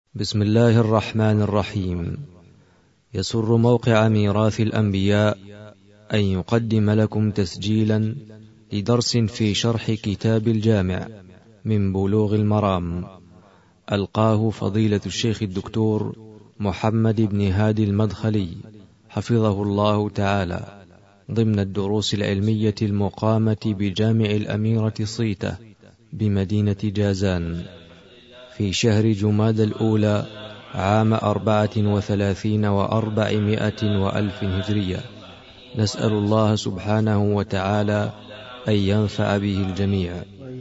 بسم الله الرحمن الرحيم. يسر موقع ميراث الأنبياء أن يقدم لكم تسجيلا لدرس في شرح كتاب الجامع من بلوغ المرام، ألقاه فضيلة الشيخ الدكتور محمد بن هادي المدخلي حفظه الله تعالى، ضمن الدروس العلمية المقامة بجامع الأميرة صيته بمدينة جازان في شهر جماد الأولى عام 34 و400 وألف هجرية. نسأل الله سبحانه وتعالى أن ينفع به الجميع.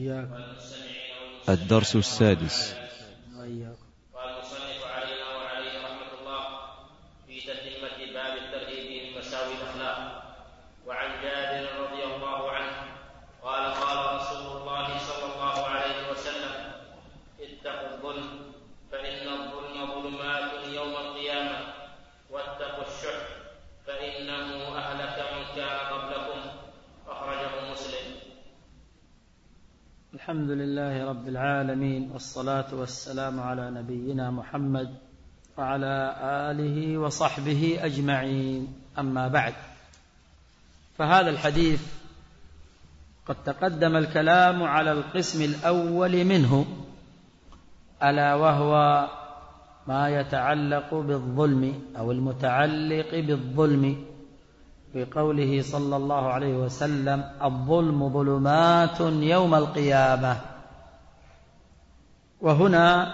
الدرس السادس. قال المصنف علينا وعليه رحمة الله في تتمة باب الترهيب من مساوي الأخلاق. وعن جابر رضي الله عنه قال قال رسول الله صلى الله عليه وسلم: اتقوا الظلم فإن الظلم ظلمات يوم القيامة، واتقوا الشح فإنه أهلك من كان قبلكم. أخرجه مسلم. الحمد لله رب العالمين، والصلاة والسلام على نبينا محمد وعلى آله وصحبه أجمعين. أما بعد، فهذا الحديث قد تقدم الكلام على القسم الأول منه، ألا وهو ما يتعلق بالظلم أو المتعلق بالظلم، في قوله صلى الله عليه وسلم: الظلم ظلمات يوم القيامة. وهنا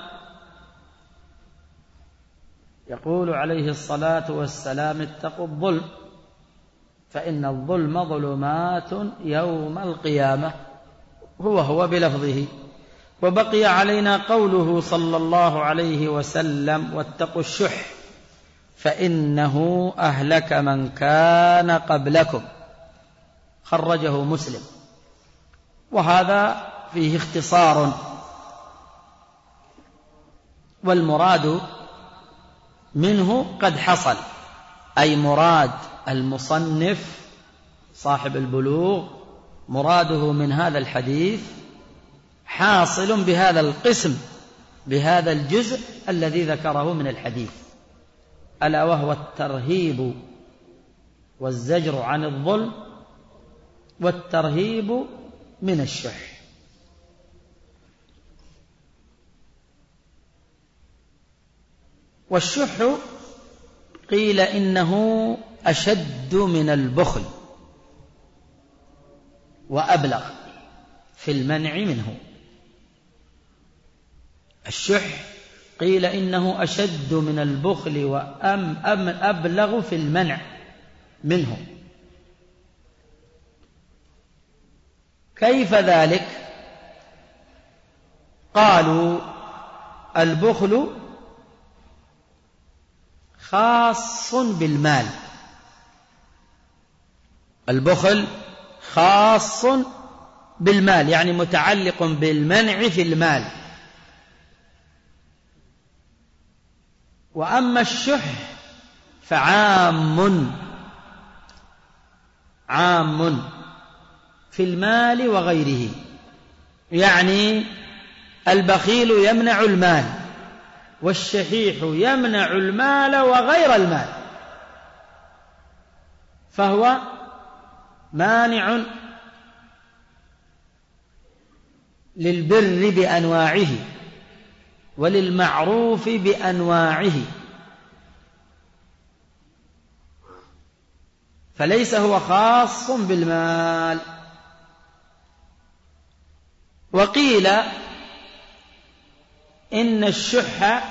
يقول عليه الصلاة والسلام: اتقوا الظلم فإن الظلم ظلمات يوم القيامة، هو بلفظه. وبقي علينا قوله صلى الله عليه وسلم: واتقوا الشح فإنه أهلك من كان قبلكم. خرجه مسلم. وهذا فيه اختصار، والمراد منه قد حصل، أي مراد المصنف صاحب البلوغ، مراده من هذا الحديث حاصل بهذا القسم، بهذا الجزء الذي ذكره من الحديث، ألا وهو الترهيب والزجر عن الظلم والترهيب من الشح. والشح قيل إنه أشد من البخل وأبلغ في المنع منه. الشح قيل إنه أشد من البخل وأبلغ في المنع منه. كيف ذلك؟ قالوا: البخل خاص بالمال، البخل خاص بالمال، يعني متعلق بالمنع في المال. وأما الشح فعام في المال وغيره، يعني البخيل يمنع المال، والشحيح يمنع المال وغير المال، فهو مانع للبر بأنواعه وللمعروف بأنواعه، فليس هو خاص بالمال. وقيل إن الشح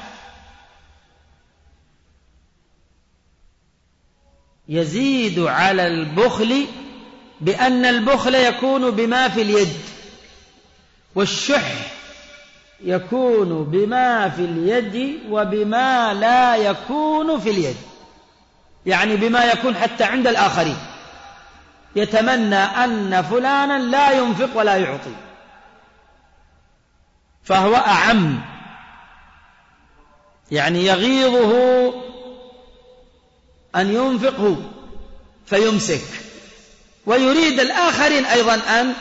يزيد على البخل، بأن البخل يكون بما في اليد، والشح يكون بما في اليد وبما لا يكون في اليد، يعني بما يكون حتى عند الآخرين، يتمنى أن فلانا لا ينفق ولا يعطي، فهو أعم، يعني يغيظه أن ينفقه فيمسك، ويريد الآخرين أيضا أن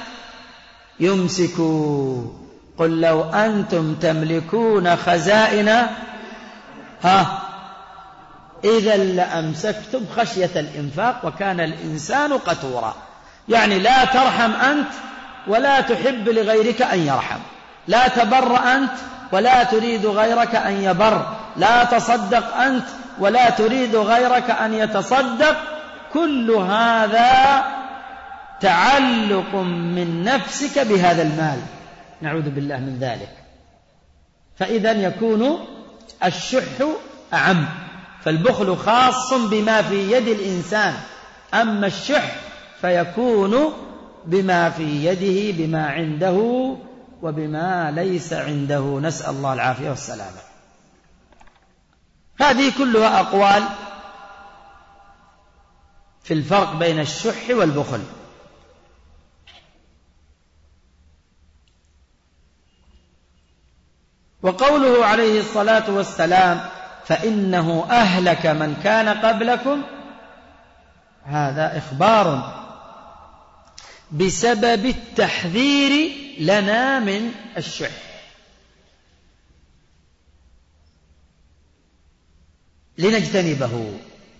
يمسكوا. قل لو أنتم تملكون خزائن إذا لأمسكتم خشية الإنفاق وكان الإنسان قتورا. يعني لا ترحم أنت ولا تحب لغيرك أن يرحم، لا تبر أنت ولا تريد غيرك أن يبر، لا تصدق أنت ولا تريد غيرك أن يتصدق. كل هذا تعلق من نفسك بهذا المال، نعوذ بالله من ذلك. فإذا يكون الشح أعم، فالبخل خاص بما في يد الإنسان، أما الشح فيكون بما في يده، بما عنده وبما ليس عنده، نسأل الله العافية والسلامة. هذه كلها أقوال في الفرق بين الشح والبخل. وقوله عليه الصلاة والسلام فإنه أهلك من كان قبلكم، هذا إخبار بسبب التحذير لنا من الشح. لنجتنبه.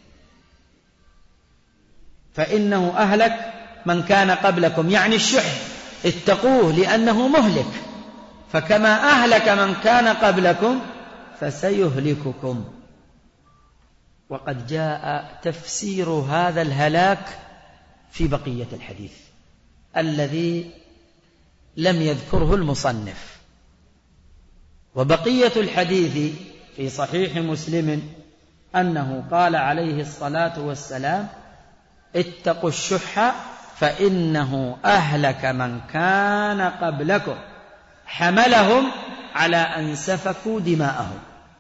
فإنه أهلك من كان قبلكم، يعني الشح اتقوه لأنه مهلك، فكما أهلك من كان قبلكم فسيهلككم. وقد جاء تفسير هذا الهلاك في بقية الحديث الذي لم يذكره المصنف. وبقية الحديث في صحيح مسلم أنه قال عليه الصلاة والسلام اتقوا الشح فإنه أهلك من كان قبلكم حملهم على أن سفكوا دماءهم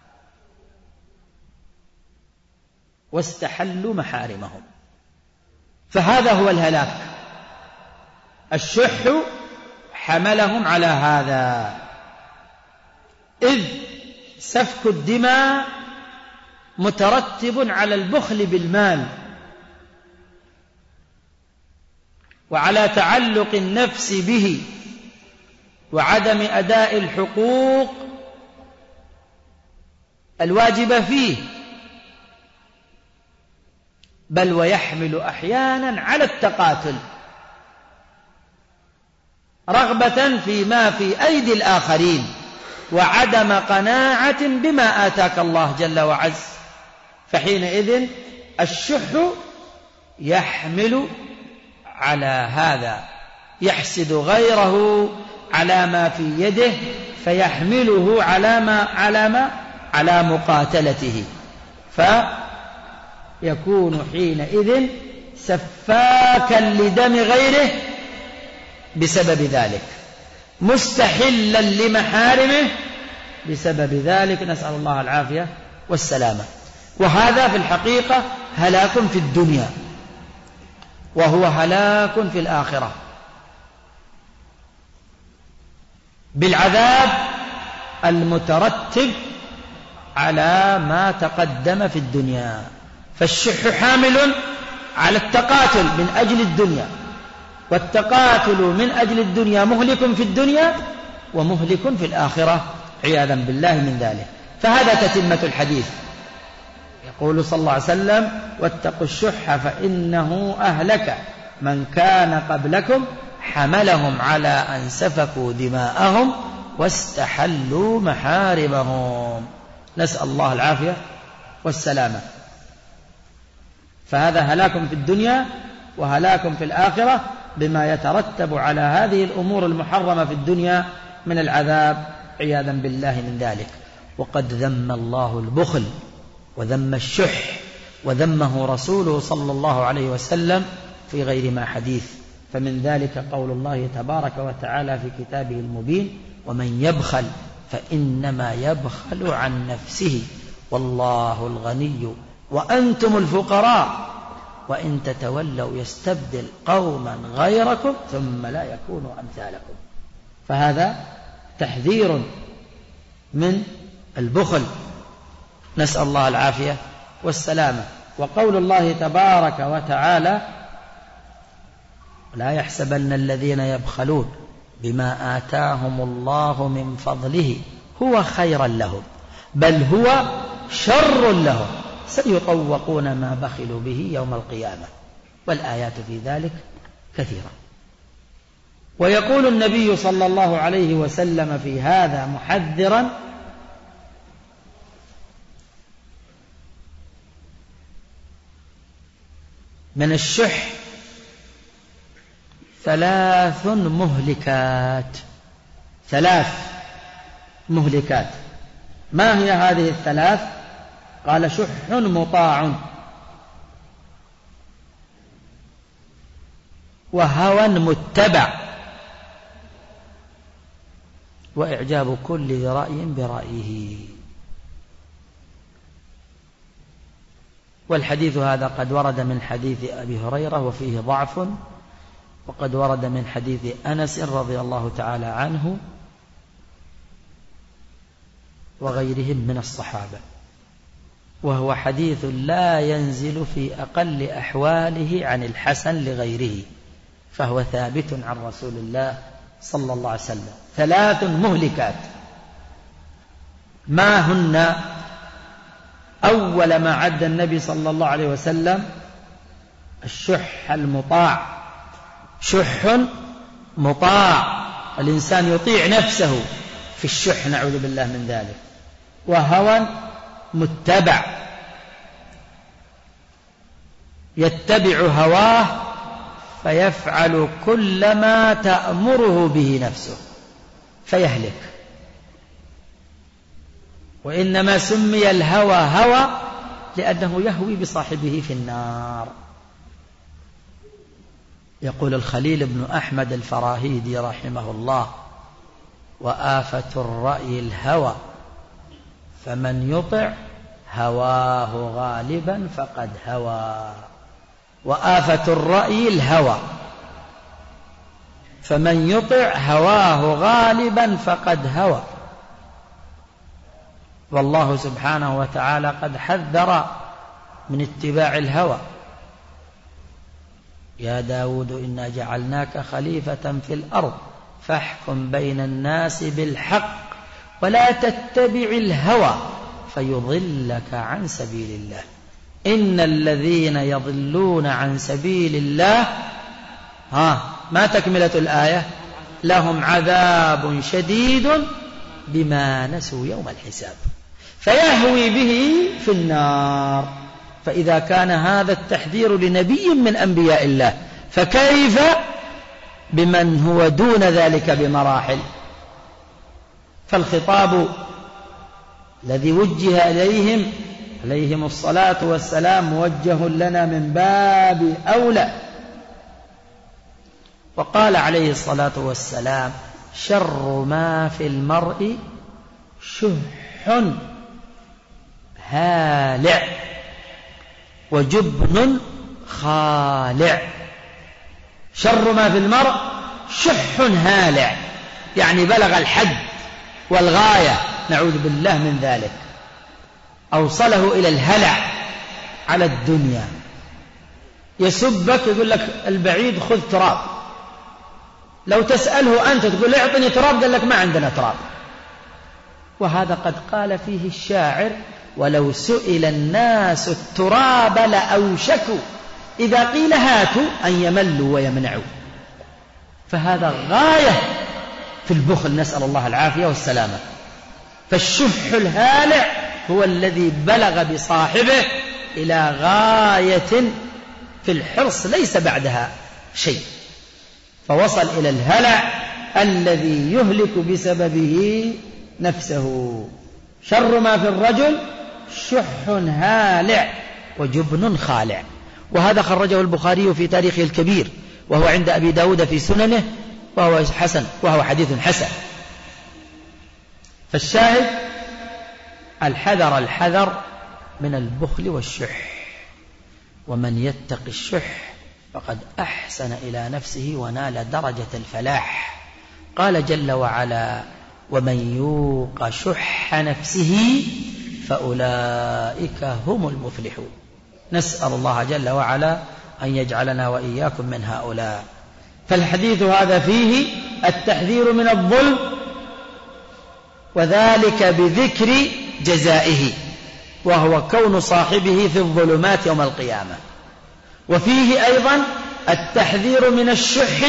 واستحلوا محارمهم. فهذا هو الهلاك، الشح حملهم على هذا، إذ سفك الدماء مترتب على البخل بالمال وعلى تعلق النفس به وعدم أداء الحقوق الواجبة فيه، بل ويحمل أحيانا على التقاتل رغبة فيما في أيدي الآخرين وعدم قناعة بما آتاك الله جل وعز. فحينئذ الشح يحمل على هذا، يحسد غيره على ما في يده فيحمله على مقاتلته، فيكون حينئذ سفاكا لدم غيره بسبب ذلك، مستحلا لمحارمه بسبب ذلك، نسأل الله العافية والسلامة. وهذا في الحقيقة هلاك في الدنيا وهو هلاك في الآخرة بالعذاب المترتب على ما تقدم في الدنيا. فالشح حامل على التقاتل من أجل الدنيا، والتقاتل من أجل الدنيا مهلك في الدنيا ومهلك في الآخرة عياذا بالله من ذلك. فهذا تتمة الحديث. يقول صلى الله عليه وسلم واتقوا الشح فإنه أهلك من كان قبلكم حملهم على أن سفكوا دماءهم واستحلوا محارمهم، نسأل الله العافية والسلامة. فهذا هلاك في الدنيا وهلاك في الآخرة بما يترتب على هذه الأمور المحرمة في الدنيا من العذاب عياذا بالله من ذلك. وقد ذم الله البخل وذم الشح وذمه رسوله صلى الله عليه وسلم في غير ما حديث. فمن ذلك قول الله تبارك وتعالى في كتابه المبين ومن يبخل فإنما يبخل عن نفسه والله الغني وأنتم الفقراء وإن تتولوا يستبدل قوما غيركم ثم لا يكونوا أمثالكم. فهذا تحذير من البخل، نسأل الله العافية والسلامة. وقول الله تبارك وتعالى لا يحسبن الذين يبخلون بما آتاهم الله من فضله هو خيرا لهم بل هو شر لهم سيطوقون ما بخلوا به يوم القيامة. والآيات في ذلك كثيرة. ويقول النبي صلى الله عليه وسلم في هذا محذرا: من الشح 3 مهلكات. 3 مهلكات. ما هي هذه ال3؟ قال: شح مطاع، وهوى متبع، وإعجاب كل ذي رأي برأيه. والحديث هذا قد ورد من حديث أبي هريرة وفيه ضعف، وقد ورد من حديث أنس رضي الله تعالى عنه وغيرهم من الصحابة، وهو حديث لا ينزل في أقل أحواله عن الحسن لغيره، فهو ثابت عن رسول الله صلى الله عليه وسلم. 3 مهلكات. ما هن؟ أول ما عد النبي صلى الله عليه وسلم الشح المطاع. شح مطاع، الإنسان يطيع نفسه في الشح، نعوذ بالله من ذلك. وهوى متبع، يتبع هواه فيفعل كل ما تأمره به نفسه فيهلك. وإنما سمي الهوى هوى لأنه يهوي بصاحبه في النار. يقول الخليل بن أحمد الفراهيدي رحمه الله: وآفة الرأي الهوى، فمن يطع هواه غالبا فقد هوى. وآفة الرأي الهوى، فمن يطع هواه غالبا فقد هوى. والله سبحانه وتعالى قد حذر من اتباع الهوى: يا داود إنا جعلناك خليفة في الأرض فاحكم بين الناس بالحق ولا تتبع الهوى فيضلك عن سبيل الله. إن الذين يضلون عن سبيل الله، ما تكملة الآية؟ لهم عذاب شديد بما نسوا يوم الحساب، فيهوي به في النار. فإذا كان هذا التحذير لنبي من أنبياء الله، فكيف بمن هو دون ذلك بمراحل؟ فالخطاب الذي وجه إليهم عليهم الصلاة والسلام موجه لنا من باب أولى. وقال عليه الصلاة والسلام: شر ما في المرء شح هالع وجبن خالع. شر ما في المرء شح هالع، يعني بلغ الحد والغاية، نعوذ بالله من ذلك، أوصله إلى الهلع على الدنيا. يسبك، يقول لك البعيد خذ تراب، لو تسأله أنت تقول له اعطني تراب، قال لك ما عندنا تراب. وهذا قد قال فيه الشاعر: ولو سئل الناس التراب لأوشكوا إذا قيل هاتوا أن يملوا ويمنعوا. فهذا غاية في البخل، نسأل الله العافية والسلامة. فالشح الهالع هو الذي بلغ بصاحبه إلى غاية في الحرص ليس بعدها شيء، فوصل إلى الهلع الذي يهلك بسببه نفسه. شر ما في الرجل شح هالع وجبن خالع. وهذا خرجه البخاري في تاريخه الكبير، وهو عند أبي داود في سننه، وهو حسن، وهو حديث حسن. فالشاهد: الحذر من البخل والشح، ومن يتق الشح فقد أحسن إلى نفسه ونال درجة الفلاح. قال جل وعلا: ومن يوق شح نفسه فأولئك هم المفلحون. نسأل الله جل وعلا أن يجعلنا وإياكم من هؤلاء. فالحديث هذا فيه التحذير من الظلم، وذلك بذكر جزائه، وهو كون صاحبه في الظلمات يوم القيامة. وفيه أيضا التحذير من الشح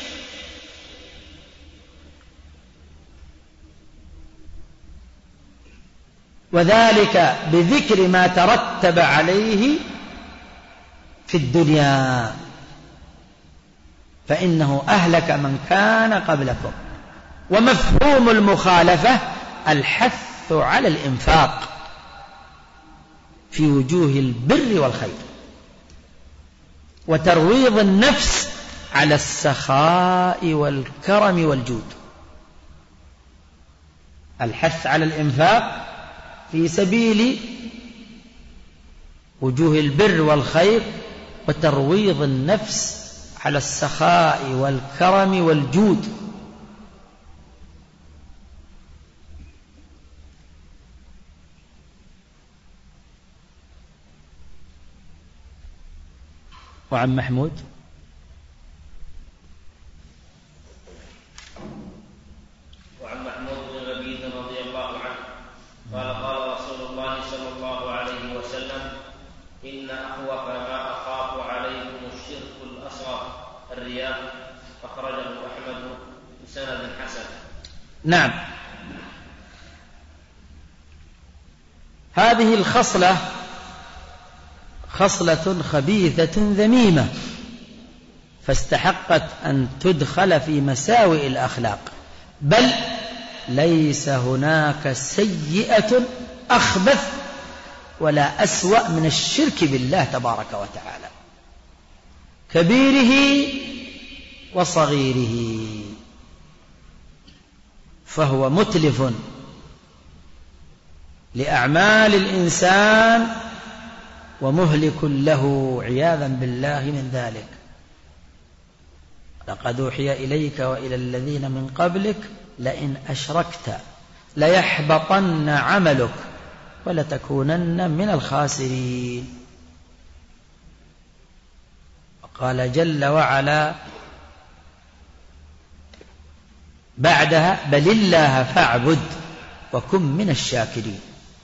وذلك بذكر ما ترتب عليه في الدنيا، فإنه أهلك من كان قبلكم. ومفهوم المخالفة الحث على الإنفاق في وجوه البر والخير، وترويض النفس على السخاء والكرم والجود. الحث على الإنفاق في سبيل وجوه البر والخير، وترويض النفس على السخاء والكرم والجود. وعن محمود بن لبيد رضي الله عنه قال قال رسول الله صلى الله عليه وسلم: إن أخوف ما أخاف عليكم الشرك الأصغر الرياء. أخرجه أحمد بسند حسن. نعم، هذه الخصلة خصلة خبيثة ذميمة، فاستحقت أن تدخل في مساوئ الأخلاق، بل ليس هناك سيئة أخبث ولا أسوأ من الشرك بالله تبارك وتعالى، كبيره وصغيره، فهو متلف لأعمال الإنسان ومهلك له عياذا بالله من ذلك. لقد أوحي إليك وإلى الذين من قبلك لئن أشركت ليحبطن عملك ولتكونن من الخاسرين. وقال جل وعلا بعدها: بل الله فاعبد وكن من الشاكرين.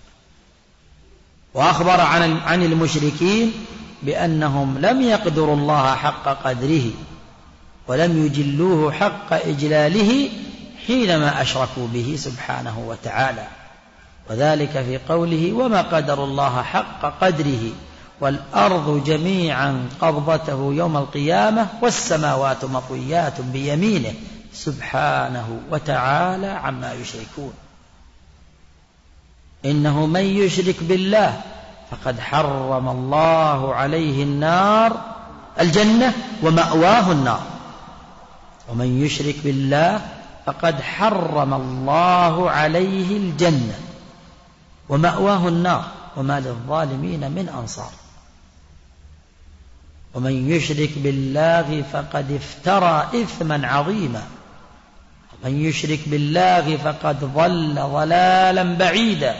وأخبر عن المشركين بأنهم لم يقدروا الله حق قدره ولم يجلوه حق إجلاله حينما أشركوا به سبحانه وتعالى، وذلك في قوله: وما قدروا الله حق قدره والأرض جميعا قبضته يوم القيامة والسماوات مطويات بيمينه سبحانه وتعالى عما يشركون. إنه من يشرك بالله فقد حرم الله عليه الجنة ومأواه النار، ومن يشرك بالله فقد حرم الله عليه الجنة ومأواه النار وما للظالمين من أنصار. ومن يشرك بالله فقد افترى إثما عظيما، ومن يشرك بالله فقد ضل ضلالا بعيدا.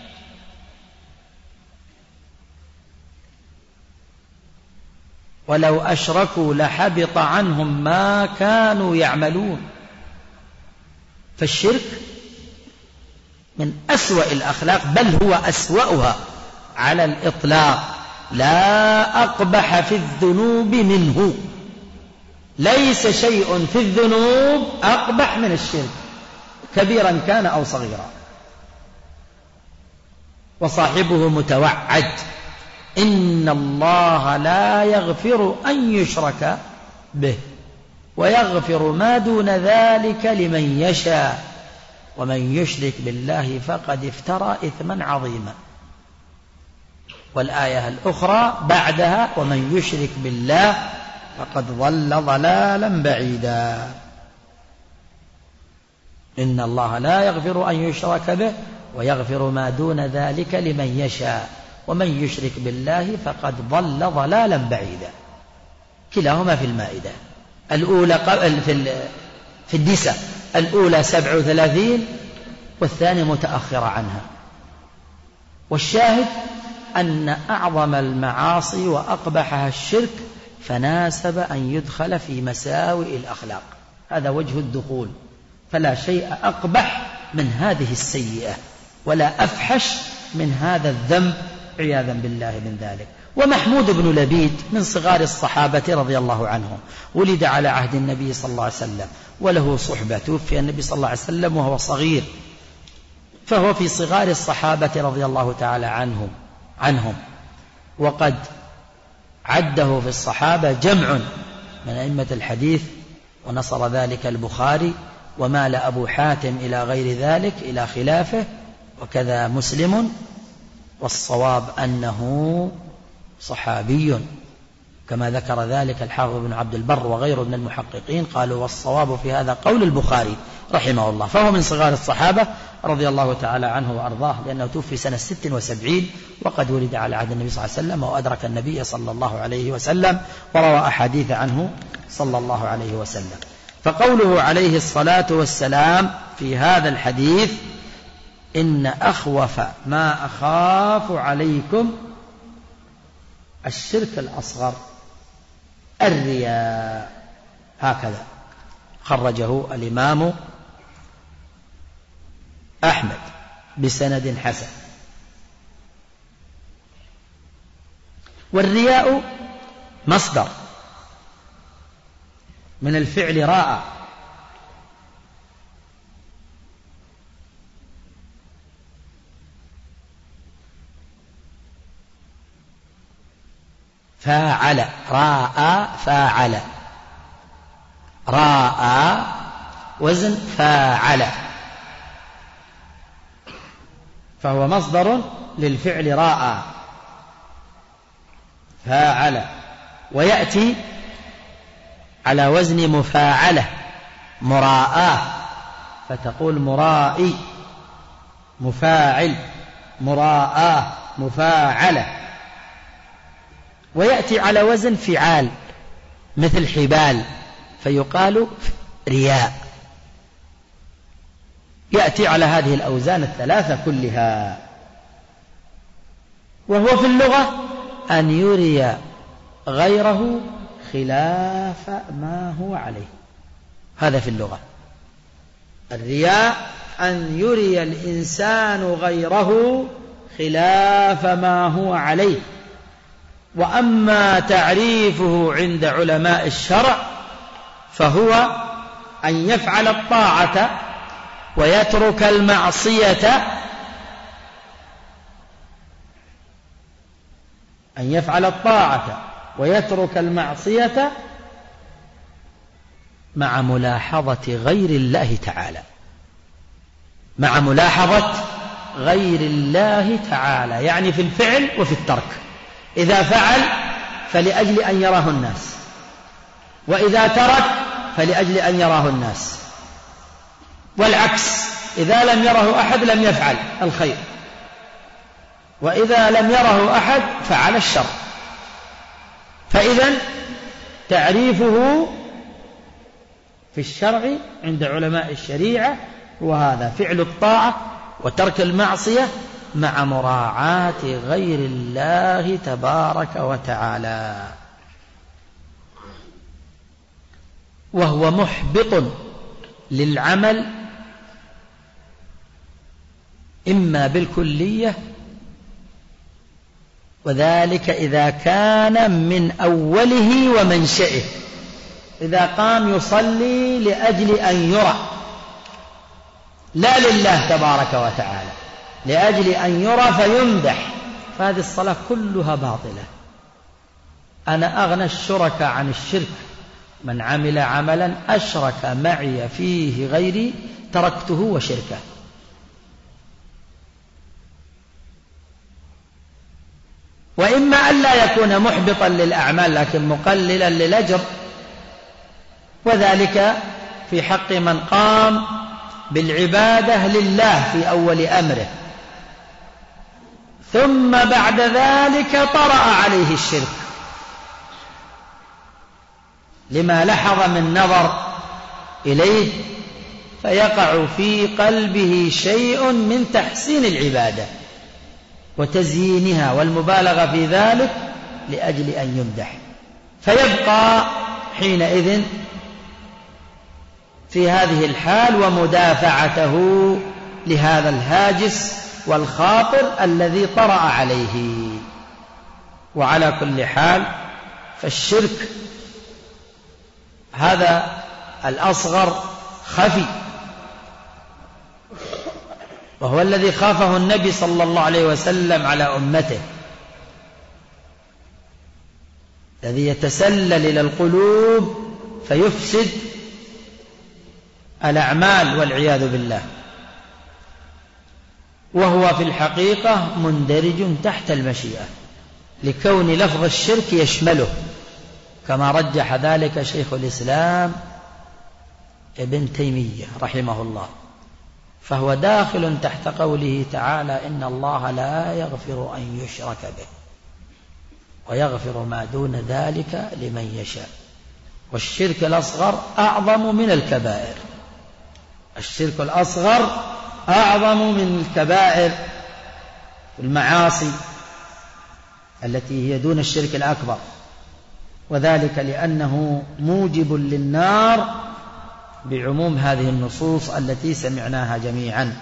ولو أشركوا لحبط عنهم ما كانوا يعملون. فالشرك من أسوأ الأخلاق، بل هو أسوأها على الإطلاق، لا أقبح في الذنوب منه. ليس شيء في الذنوب أقبح من الشرك، كبيرا كان أو صغيرا. وصاحبه متوعد: إن الله لا يغفر أن يشرك به ويغفر ما دون ذلك لمن يشاء ومن يشرك بالله فقد افترى إثما عظيما. والآية الأخرى بعدها: ومن يشرك بالله فقد ضل ضلالا بعيدا. إن الله لا يغفر أن يشرك به ويغفر ما دون ذلك لمن يشاء ومن يشرك بالله فقد ضل ضلالا بعيدا. كلاهما في المائدة، الأولى في النساء، الأولى 37 والثانية متأخرة عنها. والشاهد أن أعظم المعاصي وأقبحها الشرك، فناسب أن يدخل في مساوئ الأخلاق. هذا وجه الدخول، فلا شيء أقبح من هذه السيئة. ولا أفحش من هذا الذنب عياذا بالله من ذلك. ومحمود بن لبيد من صغار الصحابة رضي الله عنهم، ولد على عهد النبي صلى الله عليه وسلم وله صحبة، توفي النبي صلى الله عليه وسلم وهو صغير، فهو في صغار الصحابة رضي الله تعالى عنهم. وقد عده في الصحابة جمع من أئمة الحديث، ونصر ذلك البخاري، ومال أبو حاتم إلى غير ذلك إلى خلافه، وكذا مسلم، والصواب أنه صحابي كما ذكر ذلك الحافظ بن عبد البر وغيره من المحققين، قالوا والصواب في هذا قول البخاري رحمه الله. فهو من صغار الصحابة رضي الله تعالى عنه وأرضاه، لأنه توفي سنة 76 وقد ولد على عهد النبي صلى الله عليه وسلم، وأدرك النبي صلى الله عليه وسلم وروى أحاديث عنه صلى الله عليه وسلم. فقوله عليه الصلاة والسلام في هذا الحديث: إن أخوف ما أخاف عليكم الشرك الأصغر الرياء، هكذا خرجه الإمام أحمد بسند حسن. والرياء مصدر من الفعل راء، فاعل، راء فاعل، راء وزن فاعل، فهو مصدر للفعل راء فاعل، ويأتي على وزن مفاعلة مراءة، فتقول مرائي مفاعل، مراءة مفاعلة. ويأتي على وزن فعال مثل حبال، فيقال رياء. يأتي على هذه الأوزان الثلاثة كلها. وهو في اللغة أن يري غيره خلاف ما هو عليه، هذا في اللغة. الرياء أن يري الإنسان غيره خلاف ما هو عليه. وأما تعريفه عند علماء الشرع فهو أن يفعل الطاعة ويترك المعصية، أن يفعل الطاعة ويترك المعصية مع ملاحظة غير الله تعالى، مع ملاحظة غير الله تعالى، يعني في الفعل وفي الترك. إذا فعل فلأجل أن يراه الناس، وإذا ترك فلأجل أن يراه الناس، والعكس، إذا لم يره أحد لم يفعل الخير، وإذا لم يره أحد فعل الشر. فإذا تعريفه في الشرع عند علماء الشريعة هو هذا: فعل الطاعة وترك المعصية مع مراعاة غير الله تبارك وتعالى. وهو محبط للعمل إما بالكلية، وذلك إذا كان من أوله ومنشئه، إذا قام يصلي لأجل أن يرى لا لله تبارك وتعالى، لأجل أن يرى فيمدح، فهذه الصلاة كلها باطلة. أنا أغنى الشركاء عن الشرك، من عمل عملا أشرك معي فيه غيري تركته وشركه. وإما أن لا يكون محبطا للأعمال لكن مقللا للأجر، وذلك في حق من قام بالعبادة لله في أول أمره، ثم بعد ذلك طرأ عليه الشرك لما لحظ من نظر إليه، فيقع في قلبه شيء من تحسين العبادة وتزيينها والمبالغة في ذلك لأجل أن يمدح، فيبقى حينئذ في هذه الحال ومدافعته لهذا الهاجس والخاطر الذي طرأ عليه. وعلى كل حال فالشرك هذا الأصغر خفي، وهو الذي خافه النبي صلى الله عليه وسلم على أمته، الذي يتسلل إلى القلوب فيفسد الأعمال والعياذ بالله، وهو في الحقيقة مندرج تحت المشيئة لكون لفظ الشرك يشمله، كما رجح ذلك شيخ الإسلام ابن تيمية رحمه الله، فهو داخل تحت قوله تعالى: إن الله لا يغفر أن يشرك به ويغفر ما دون ذلك لمن يشاء. والشرك الأصغر أعظم من الكبائر، الشرك الأصغر أعظم من الكبائر المعاصي التي هي دون الشرك الأكبر، وذلك لأنه موجب للنار بعموم هذه النصوص التي سمعناها جميعا.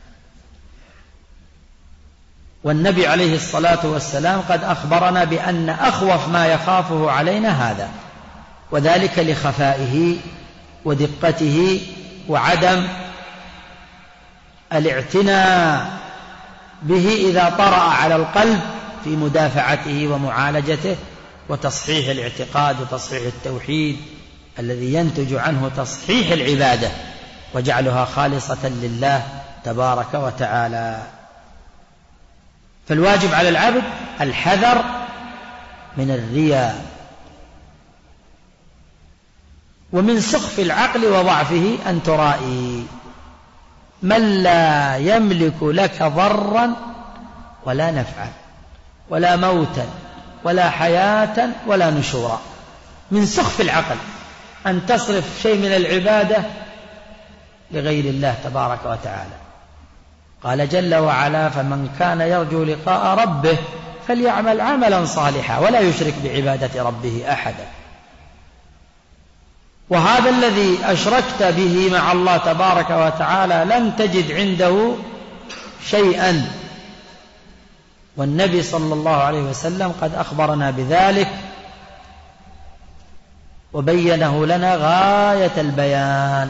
والنبي عليه الصلاة والسلام قد أخبرنا بأن أخوف ما يخافه علينا هذا، وذلك لخفائه ودقته وعدم الاعتناء به إذا طرأ على القلب في مدافعته ومعالجته وتصحيح الاعتقاد وتصحيح التوحيد الذي ينتج عنه تصحيح العبادة وجعلها خالصة لله تبارك وتعالى. فالواجب على العبد الحذر من الرياء ومن سخف العقل وضعفه أن ترائي من لا يملك لك ضرا ولا نفعا ولا موتا ولا حياة ولا نشورا. من سخف العقل أن تصرف شيء من العبادة لغير الله تبارك وتعالى. قال جل وعلا: فمن كان يرجو لقاء ربه فليعمل عملا صالحا ولا يشرك بعبادة ربه أحدا. وهذا الذي أشركت به مع الله تبارك وتعالى لن تجد عنده شيئا، والنبي صلى الله عليه وسلم قد أخبرنا بذلك وبينه لنا غاية البيان.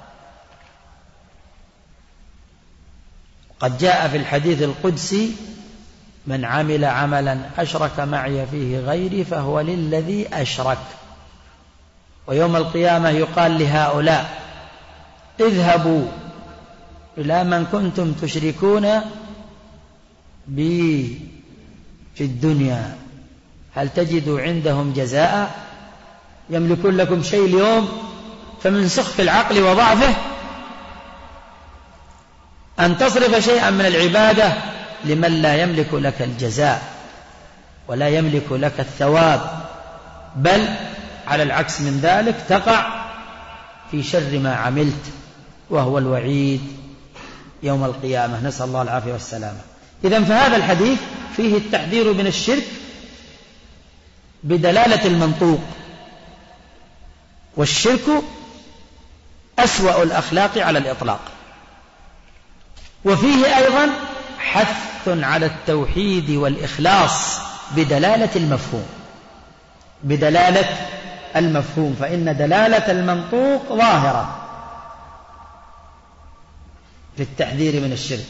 قد جاء في الحديث القدسي: من عمل عملا أشرك معي فيه غيري فهو للذي أشرك. ويوم القيامة يقال لهؤلاء: اذهبوا إلى من كنتم تشركون بي في الدنيا هل تجدوا عندهم جزاء؟ يملكون لكم شيء اليوم؟ فمن سخف العقل وضعفه أن تصرف شيئا من العبادة لمن لا يملك لك الجزاء ولا يملك لك الثواب، بل على العكس من ذلك تقع في شر ما عملت، وهو الوعيد يوم القيامة، نسأل الله العافية والسلامة. إذن فهذا الحديث فيه التحذير من الشرك بدلالة المنطوق، والشرك أسوأ الأخلاق على الإطلاق. وفيه أيضا حث على التوحيد والإخلاص بدلالة المفهوم، بدلالة المفهوم، فإن دلالة المنطوق ظاهرة في التحذير من الشرك،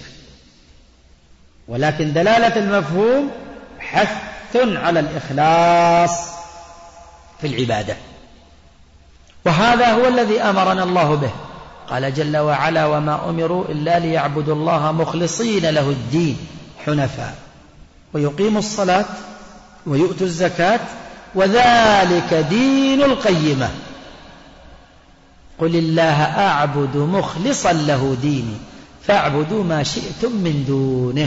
ولكن دلالة المفهوم حث على الإخلاص في العبادة، وهذا هو الذي أمرنا الله به. قال جل وعلا: وما أمروا إلا ليعبدوا الله مخلصين له الدين حنفاء ويقيموا الصلاة ويؤتوا الزكاة وذلك دين القيمة قل الله أعبد مخلصا له ديني فاعبدوا ما شئتم من دونه.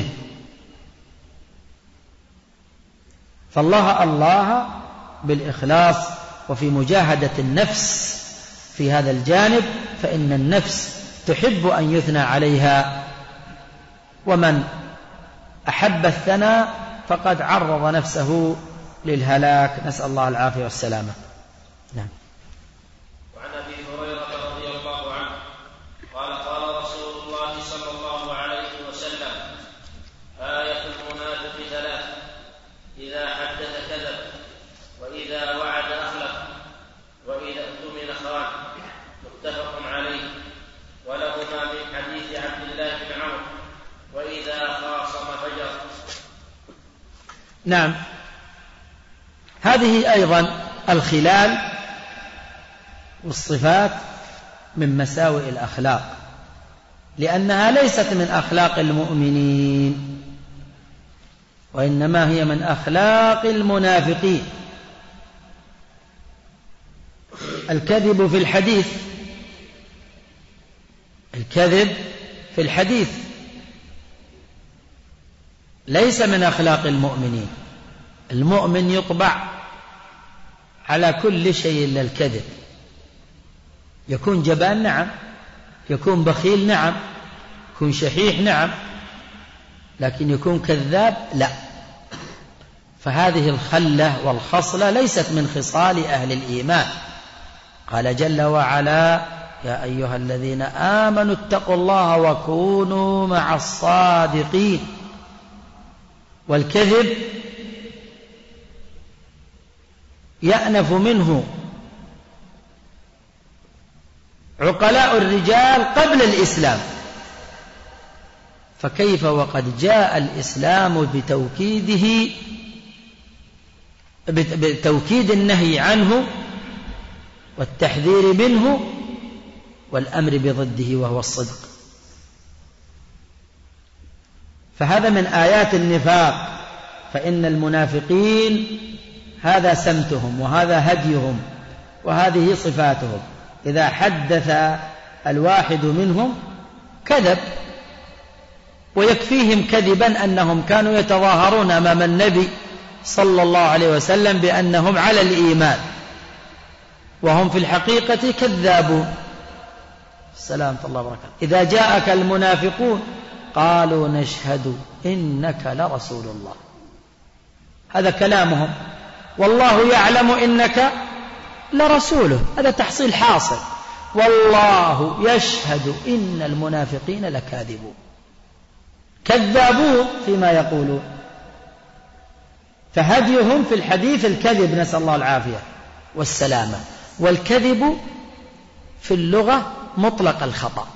فالله بالإخلاص وفي مجاهدة النفس في هذا الجانب، فإن النفس تحب أن يثنى عليها، ومن أحب الثناء فقد عرض نفسه للهلاك، نسأل الله العافية والسلامة. نعم. وعن أبي هريرة رضي الله عنه قال: قال رسول الله صلى الله عليه وسلم: نعم، هذه أيضا الخلال والصفات من مساوئ الأخلاق، لأنها ليست من أخلاق المؤمنين، وإنما هي من أخلاق المنافقين. الكذب في الحديث، الكذب في الحديث ليس من أخلاق المؤمنين. المؤمن يطبع على كل شيء إلا الكذب. يكون جبان نعم، يكون بخيل نعم، يكون شحيح نعم، لكن يكون كذاب لا. فهذه الخلة والخصلة ليست من خصال أهل الإيمان. قال جل وعلا: يا أيها الذين آمنوا اتقوا الله وكونوا مع الصادقين. والكذب يأنف منه عقلاء الرجال قبل الإسلام، فكيف وقد جاء الإسلام بتوكيد النهي عنه والتحذير منه والأمر بضده وهو الصدق. فهذا من آيات النفاق. فإن المنافقين هذا سمتهم وهذا هديهم وهذه صفاتهم. إذا حدث الواحد منهم كذب، ويكفيهم كذبا أنهم كانوا يتظاهرون أمام النبي صلى الله عليه وسلم بأنهم على الإيمان، وهم في الحقيقة كذابون. سلامة الله وبركاته. إذا جاءك المنافقون قالوا نشهد إنك لرسول الله، هذا كلامهم، والله يعلم إنك لرسوله، هذا تحصيل حاصل. والله يشهد إن المنافقين لكاذبون، كذابون فيما يقولون. فهديهم في الحديث الكذب، نسأل الله العافية والسلامة. والكذب في اللغة مطلق الخطأ،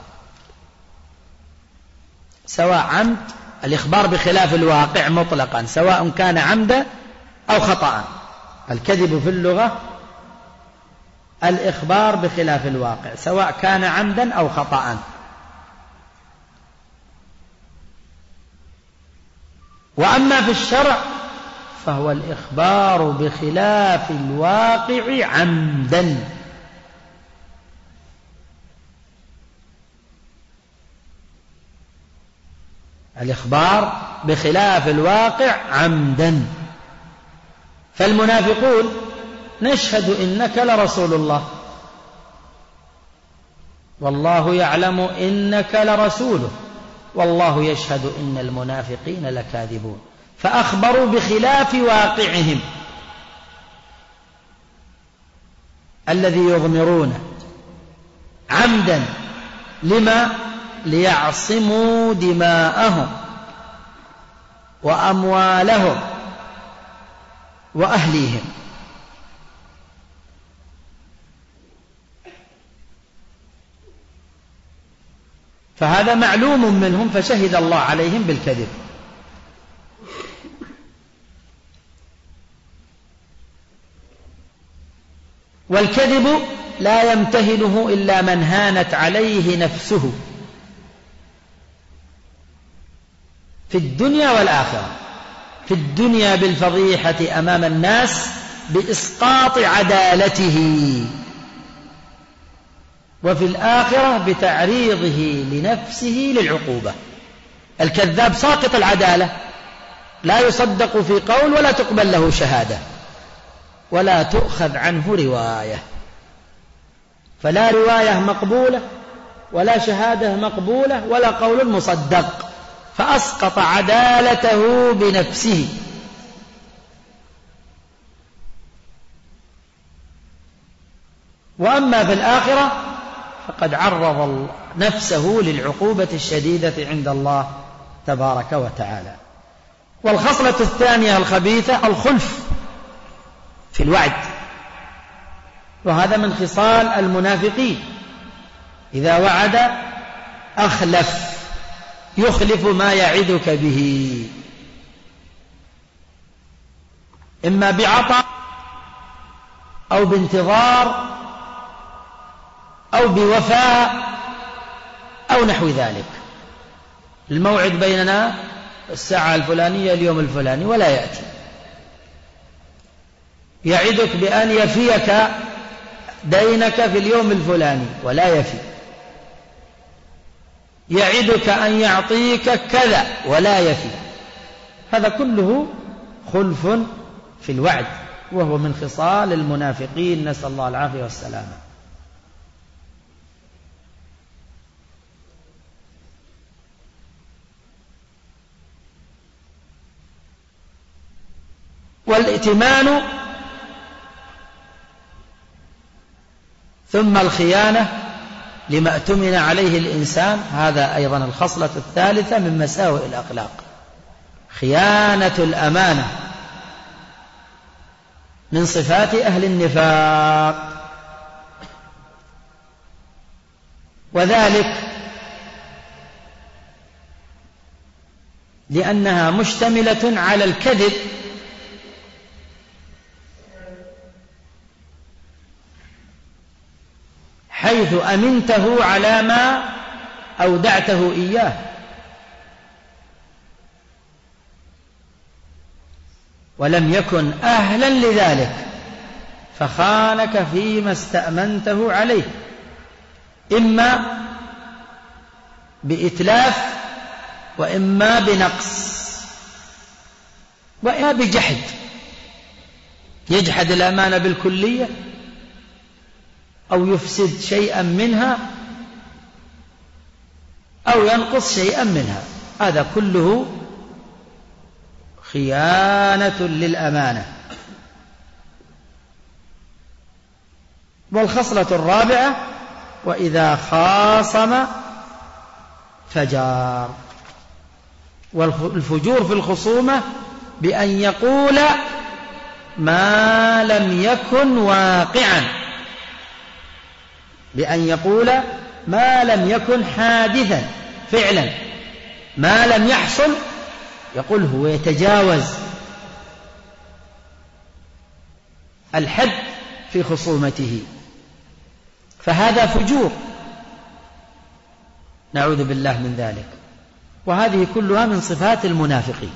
سواء عمد، الإخبار بخلاف الواقع مطلقا سواء كان عمدا أو خطأ. الكذب في اللغة الإخبار بخلاف الواقع سواء كان عمدا أو خطأ. وأما في الشرع فهو الإخبار بخلاف الواقع عمدا. الإخبار بخلاف الواقع عمدا. فالمنافقون نشهد إنك لرسول الله، والله يعلم إنك لرسوله، والله يشهد إن المنافقين لكاذبون. فأخبروا بخلاف واقعهم الذي يضمرونه عمدا. لما؟ ليعصموا دماءهم وأموالهم وأهليهم. فهذا معلوم منهم، فشهد الله عليهم بالكذب. والكذب لا يمتهنه إلا من هانت عليه نفسه في الدنيا والآخرة. في الدنيا بالفضيحة أمام الناس بإسقاط عدالته، وفي الآخرة بتعريضه لنفسه للعقوبة. الكذاب ساقط العدالة، لا يصدق في قول ولا تقبل له شهادة ولا تؤخذ عنه رواية. فلا رواية مقبولة ولا شهادة مقبولة ولا قول مصدق، فأسقط عدالته بنفسه. وأما في الآخرة فقد عرض نفسه للعقوبة الشديدة عند الله تبارك وتعالى. والخصلة الثانية الخبيثة الخلف في الوعد، وهذا من خصال المنافقين. إذا وعد أخلف، يخلف ما يعدك به. إما بعطاء أو بانتظار أو بوفاء أو نحو ذلك. الموعد بيننا الساعة الفلانية اليوم الفلاني ولا يأتي، يعدك بأن يفيك دينك في اليوم الفلاني ولا يفي، يعدك أن يعطيك كذا ولا يفي. هذا كله خلف في الوعد، وهو من خصال المنافقين، نسأل الله العافية والسلامة. والائتمان ثم الخيانة لما اؤتمن عليه الإنسان، هذا أيضا الخصلة الثالثة من مساوئ الأخلاق، خيانة الأمانة من صفات أهل النفاق. وذلك لأنها مشتملة على الكذب، حيث أمنته على ما أودعته إياه، ولم يكن أهلا لذلك فخانك فيما استأمنته عليه، إما بإتلاف وإما بنقص وإما بجحد، يجحد الأمانة بالكلية أو يفسد شيئا منها أو ينقص شيئا منها، هذا كله خيانة للأمانة. والخصلة الرابعة وإذا خاصم فجار، والفجور في الخصومة بأن يقول ما لم يكن واقعا، بأن يقول ما لم يكن حادثا فعلا، ما لم يحصل يقول هو يتجاوز الحد في خصومته، فهذا فجور نعوذ بالله من ذلك. وهذه كلها من صفات المنافقين.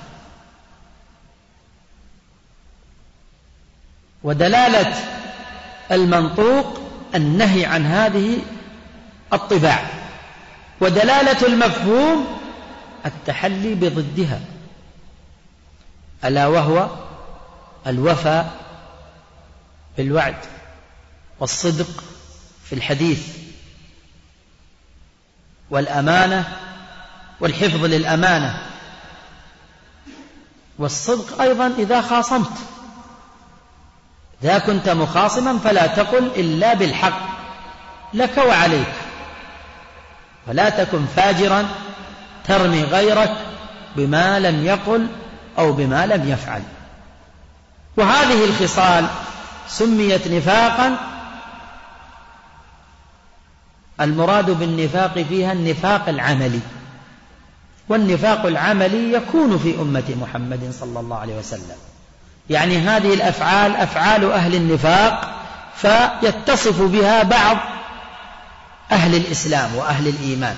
ودلالة المنطوق النهي عن هذه الطباع، ودلالة المفهوم التحلي بضدها، ألا وهو الوفاء بالوعد والصدق في الحديث والأمانة والحفظ للأمانة، والصدق أيضا إذا خاصمت، إذا كنت مخاصما فلا تقل إلا بالحق لك وعليك، ولا تكن فاجرا ترمي غيرك بما لم يقل أو بما لم يفعل. وهذه الخصال سميت نفاقا، المراد بالنفاق فيها النفاق العملي، والنفاق العملي يكون في أمة محمد صلى الله عليه وسلم، يعني هذه الأفعال أفعال أهل النفاق، فيتصف بها بعض أهل الإسلام وأهل الإيمان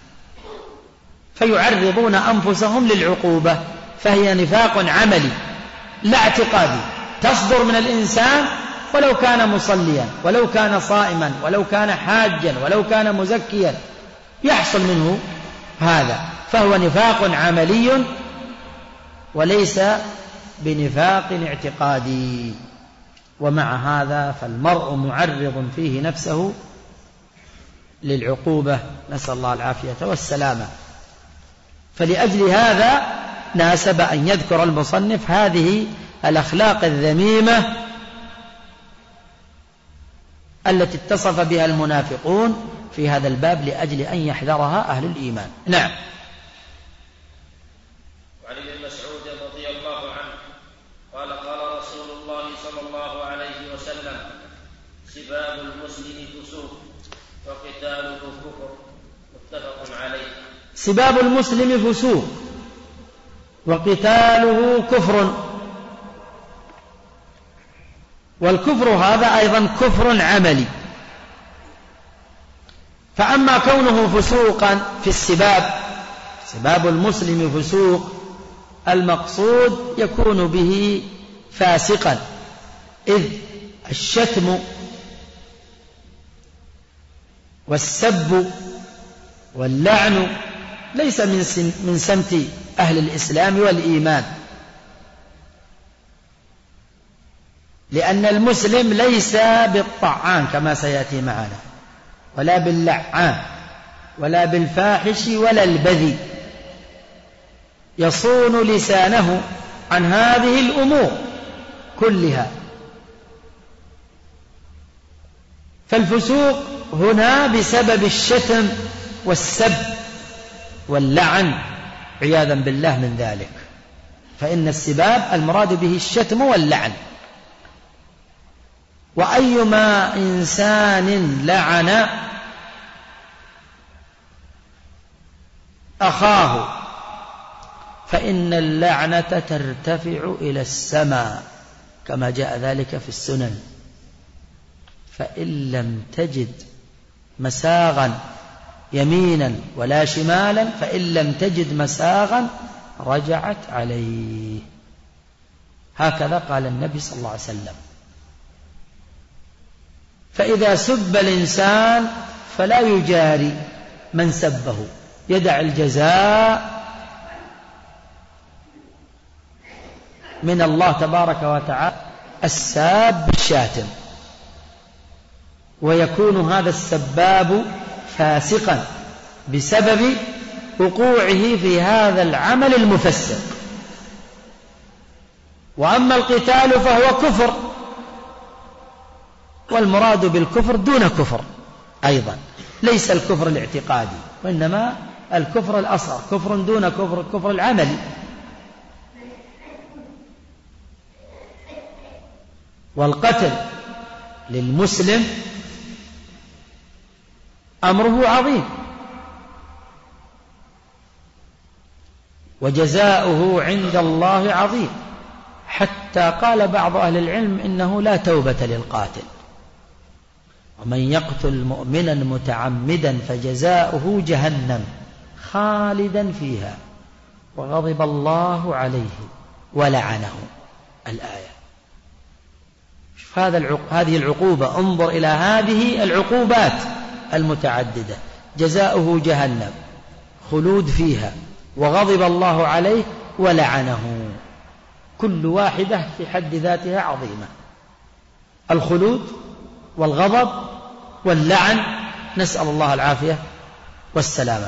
فيعرضون أنفسهم للعقوبة، فهي نفاق عملي لا اعتقادي، تصدر من الإنسان ولو كان مصليا ولو كان صائما ولو كان حاجا ولو كان مزكيا، يحصل منه هذا، فهو نفاق عملي وليس بنفاق اعتقادي. ومع هذا فالمرء معرض فيه نفسه للعقوبة، نسأل الله العافية والسلامة. فلأجل هذا ناسب أن يذكر المصنف هذه الأخلاق الذميمة التي اتصف بها المنافقون في هذا الباب لأجل أن يحذرها أهل الإيمان. نعم. وعن ابن مسعود رضي الله عنه قال قال رسول الله صلى الله عليه وسلم سباب المسلم فسوق وقتاله كفر، متفق عليه. سباب المسلم فسوق وقتاله كفر، والكفر هذا أيضا كفر عملي. فأما كونه فسوقا في السباب، سباب المسلم فسوق، المقصود يكون به فاسقا، إذ الشتم والسب واللعن ليس من سمت أهل الإسلام والإيمان، لأن المسلم ليس بالطعان كما سيأتي معنا، ولا باللعان، ولا بالفاحش، ولا البذي، يصون لسانه عن هذه الأمور كلها. فالفسوق هنا بسبب الشتم والسب واللعن عياذا بالله من ذلك، فإن السباب المراد به الشتم واللعن. وأيما إنسان لعن أخاه فإن اللعنة ترتفع إلى السماء كما جاء ذلك في السنن. فإن لم تجد مساغا يمينا ولا شمالا، فإن لم تجد مساغا رجعت عليه. هكذا قال النبي صلى الله عليه وسلم. فإذا سب الإنسان فلا يجاري من سبه، يدع الجزاء من الله تبارك وتعالى الساب بالشاتم، ويكون هذا السباب فاسقا بسبب وقوعه في هذا العمل المفسق. وأما القتال فهو كفر، والمراد بالكفر دون كفر أيضا، ليس الكفر الاعتقادي، وإنما الكفر الأصغر، كفر دون كفر، الكفر العملي. والقتل للمسلم أمره عظيم، وجزاؤه عند الله عظيم، حتى قال بعض أهل العلم إنه لا توبة للقاتل. ومن يقتل مؤمنا متعمدا فجزاؤه جهنم خالدا فيها وغضب الله عليه ولعنه. الآية. هذه العقوبة، انظر إلى هذه العقوبات المتعددة، جزاؤه جهنم، خلود فيها، وغضب الله عليه ولعنه. كل واحدة في حد ذاتها عظيمة، الخلود والغضب واللعن، نسأل الله العافية والسلامة.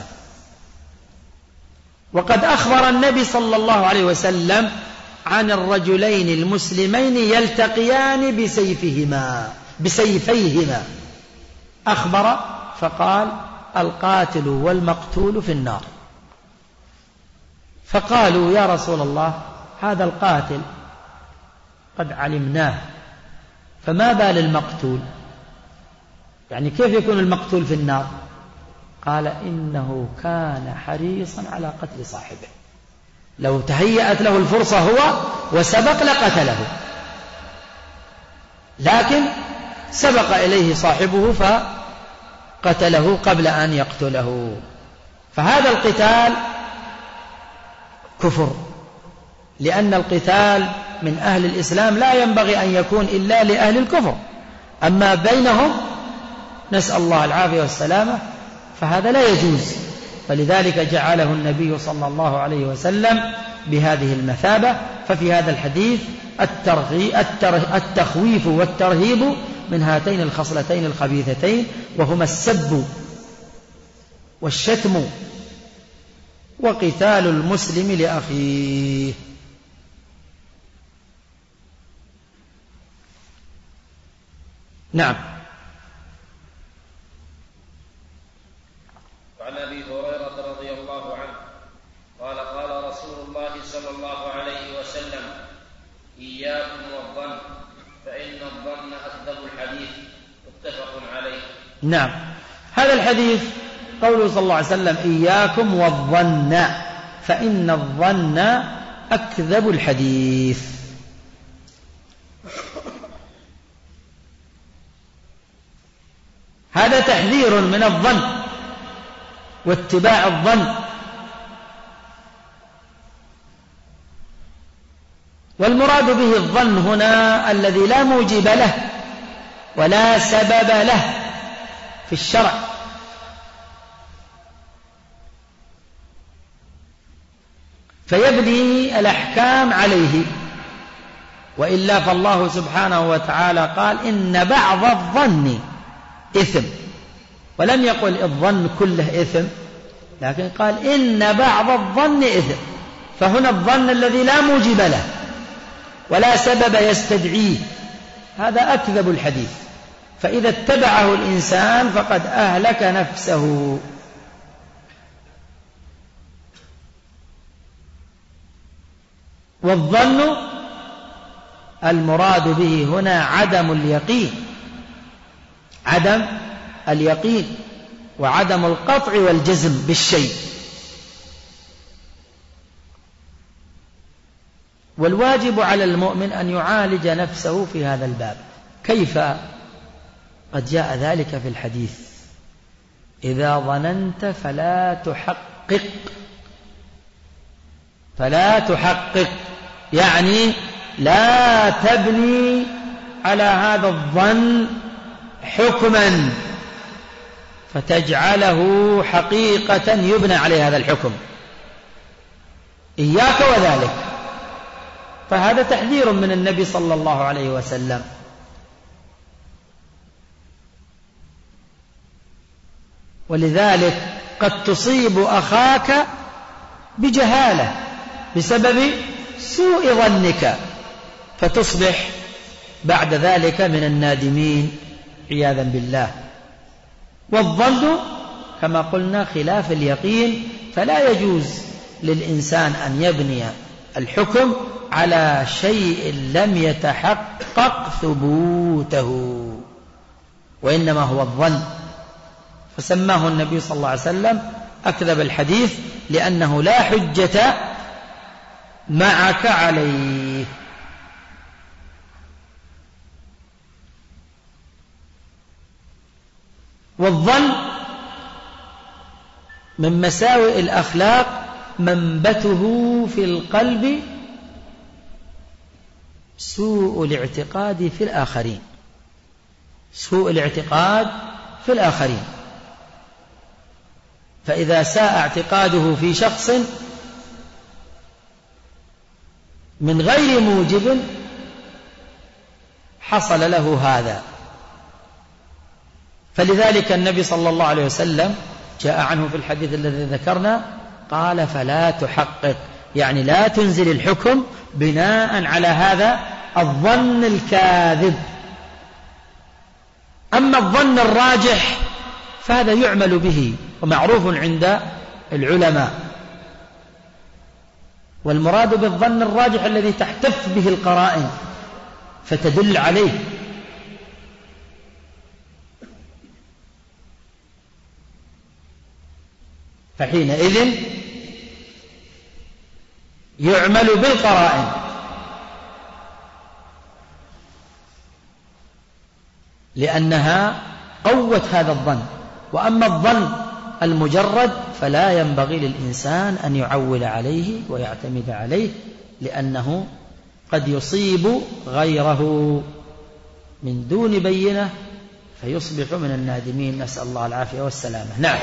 وقد أخبر النبي صلى الله عليه وسلم عن الرجلين المسلمين يلتقيان بسيفيهما، أخبر فقال: القاتل والمقتول في النار. فقالوا: يا رسول الله، هذا القاتل قد علمناه، فما بال المقتول؟ يعني كيف يكون المقتول في النار؟ قال: إنه كان حريصا على قتل صاحبه، لو تهيأت له الفرصة هو وسبق لقتله، لكن سبق إليه صاحبه فقتله قبل أن يقتله. فهذا القتال كفر، لأن القتال من أهل الإسلام لا ينبغي أن يكون إلا لأهل الكفر، أما بينهم نسأل الله العافية والسلامة فهذا لا يجوز. فلذلك جعله النبي صلى الله عليه وسلم بهذه المثابة. ففي هذا الحديث التخويف والترهيب من هاتين الخصلتين الخبيثتين، وهما السب والشتم وقتال المسلم لأخيه. نعم. وعن أبي هريرة رضي الله عنه قال: قال رسول الله صلى الله عليه وسلم: إياكم والظن فإن الظن أكذب الحديث. متفق عليه. نعم. هذا الحديث قوله صلى الله عليه وسلم: إياكم والظن فإن الظن أكذب الحديث. تحذير من الظن واتباع الظن. والمراد به الظن هنا الذي لا موجب له ولا سبب له في الشرع، فيبني الأحكام عليه، وإلا فالله سبحانه وتعالى قال إن بعض الظن إثم، ولم يقل الظن كله إثم، لكن قال إن بعض الظن إثم. فهنا الظن الذي لا موجب له ولا سبب يستدعيه هذا أكذب الحديث، فإذا اتبعه الإنسان فقد أهلك نفسه. والظن المراد به هنا عدم اليقين، عدم اليقين وعدم القطع والجزم بالشيء. والواجب على المؤمن أن يعالج نفسه في هذا الباب. كيف؟ قد جاء ذلك في الحديث: إذا ظننت فلا تحقق، يعني لا تبني على هذا الظن حكما فتجعله حقيقة يبنى عليه هذا الحكم، إياك وذلك. فهذا تحذير من النبي صلى الله عليه وسلم. ولذلك قد تصيب أخاك بجهالة بسبب سوء ظنك، فتصبح بعد ذلك من النادمين عياذا بالله. والظن كما قلنا خلاف اليقين، فلا يجوز للإنسان أن يبني الحكم على شيء لم يتحقق ثبوته، وإنما هو الظن. فسماه النبي صلى الله عليه وسلم أكذب الحديث، لأنه لا حجة معك عليه. والظن من مساوئ الأخلاق منبته في القلب سوء الاعتقاد في الآخرين، سوء الاعتقاد في الآخرين. فإذا ساء اعتقاده في شخص من غير موجب حصل له هذا. فلذلك النبي صلى الله عليه وسلم جاء عنه في الحديث الذي ذكرنا قال: فلا تحقق، يعني لا تنزل الحكم بناء على هذا الظن الكاذب. أما الظن الراجح فهذا يعمل به ومعروف عند العلماء. والمراد بالظن الراجح الذي تحتف به القرائن فتدل عليه. فحينئذ يعمل بالقرائن. لأنها قوت هذا الظن. وأما الظن المجرد فلا ينبغي للإنسان أن يعول عليه ويعتمد عليه، لأنه قد يصيب غيره من دون بينة فيصبح من النادمين، نسأل الله العافية والسلامة. نعم.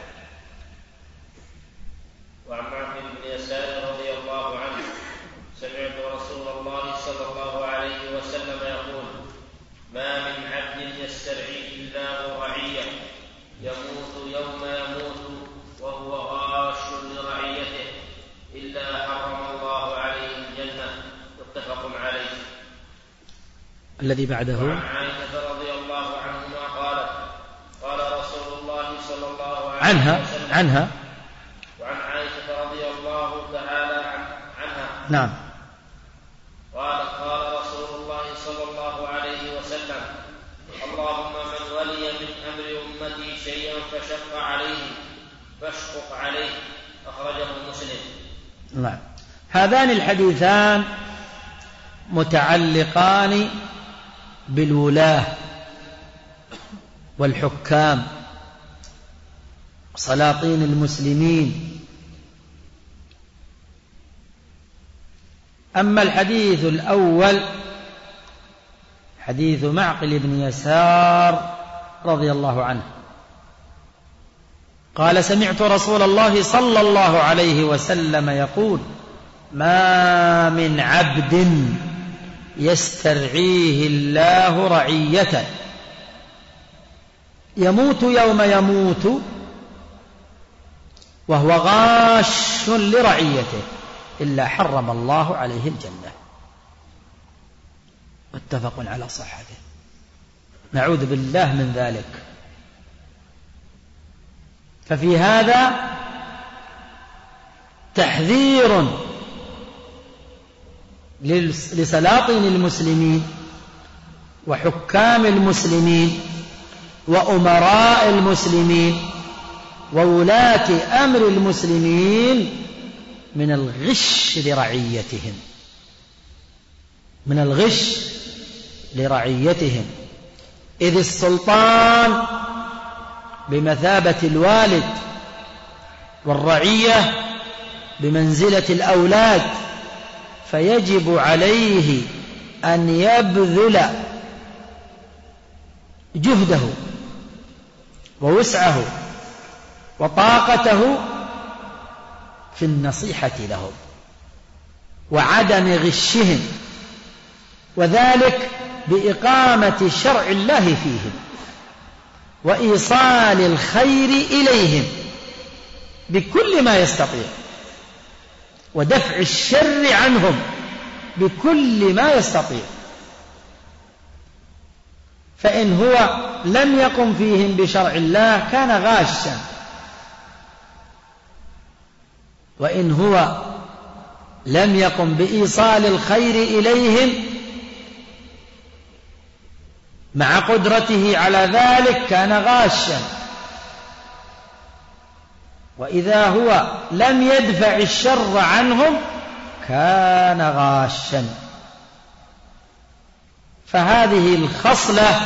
وعن معقل بن يسار رضي الله عنه: سمعت رسول الله صلى الله عليه وسلم يقول: ما من عبد يسترعي الله رعية يموت يوم يموت وهو غاش لرعيته إلا حرم الله عليه الجنة. متفق عليه. الذي بعده. وعن عائشة رضي الله عنهما قالت: قال رسول الله صلى الله عليه وسلم عنها وعن عائشة رضي الله تعالى عنها نعم قالت: قال رسول الله صلى الله عليه وسلم: اللهم من ولي من أمر أمتي شيئا فشق عليه فاشقق عليه. أخرجه مسلم. نعم. هذان الحديثان متعلقان بالولاة والحكام سلاطين المسلمين. أما الحديث الأول حديث معقل بن يسار رضي الله عنه قال: سمعت رسول الله صلى الله عليه وسلم يقول: ما من عبد يسترعيه الله رعية يموت يوم يموت وهو غاش لرعيته إلا حرم الله عليه الجنة. متفق على صحته. نعوذ بالله من ذلك. ففي هذا تحذير لسلاطين المسلمين وحكام المسلمين وأمراء المسلمين وولاة أمر المسلمين من الغش لرعيتهم، من الغش لرعيتهم، إذ السلطان بمثابة الوالد والرعية بمنزلة الأولاد، فيجب عليه أن يبذل جهده ووسعه وطاقته في النصيحة لهم وعدم غشهم، وذلك بإقامة شرع الله فيهم وإيصال الخير إليهم بكل ما يستطيع ودفع الشر عنهم بكل ما يستطيع. فإن هو لم يقم فيهم بشرع الله كان غاشا، وإن هو لم يقم بإيصال الخير إليهم مع قدرته على ذلك كان غاشا، وإذا هو لم يدفع الشر عنهم كان غاشا. فهذه الخصلة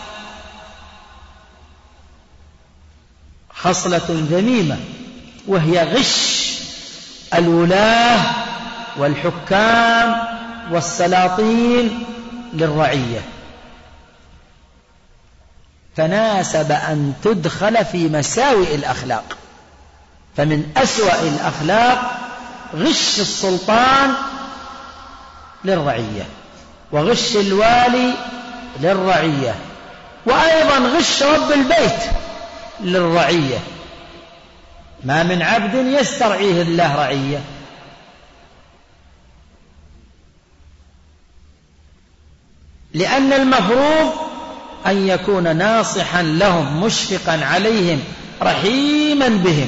خصلة ذميمة، وهي غش الولاة والحكام والسلاطين للرعية، فناسب أن تدخل في مساوئ الأخلاق. فمن أسوأ الأخلاق غش السلطان للرعية، وغش الوالي للرعية، وأيضا غش رب البيت للرعية. ما من عبد يسترعيه الله رعية لأن المفروض أن يكون ناصحا لهم مشفقا عليهم رحيما بهم،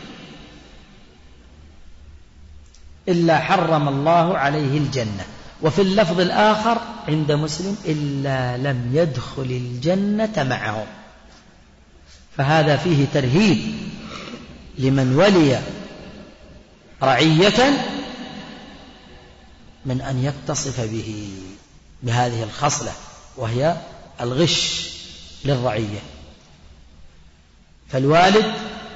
إلا حرم الله عليه الجنة. وفي اللفظ الآخر عند مسلم: إلا لم يدخل الجنة معهم. فهذا فيه ترهيب لمن ولي رعية من أن يتصف بهذه الخصلة، وهي الغش للرعية. فالوالد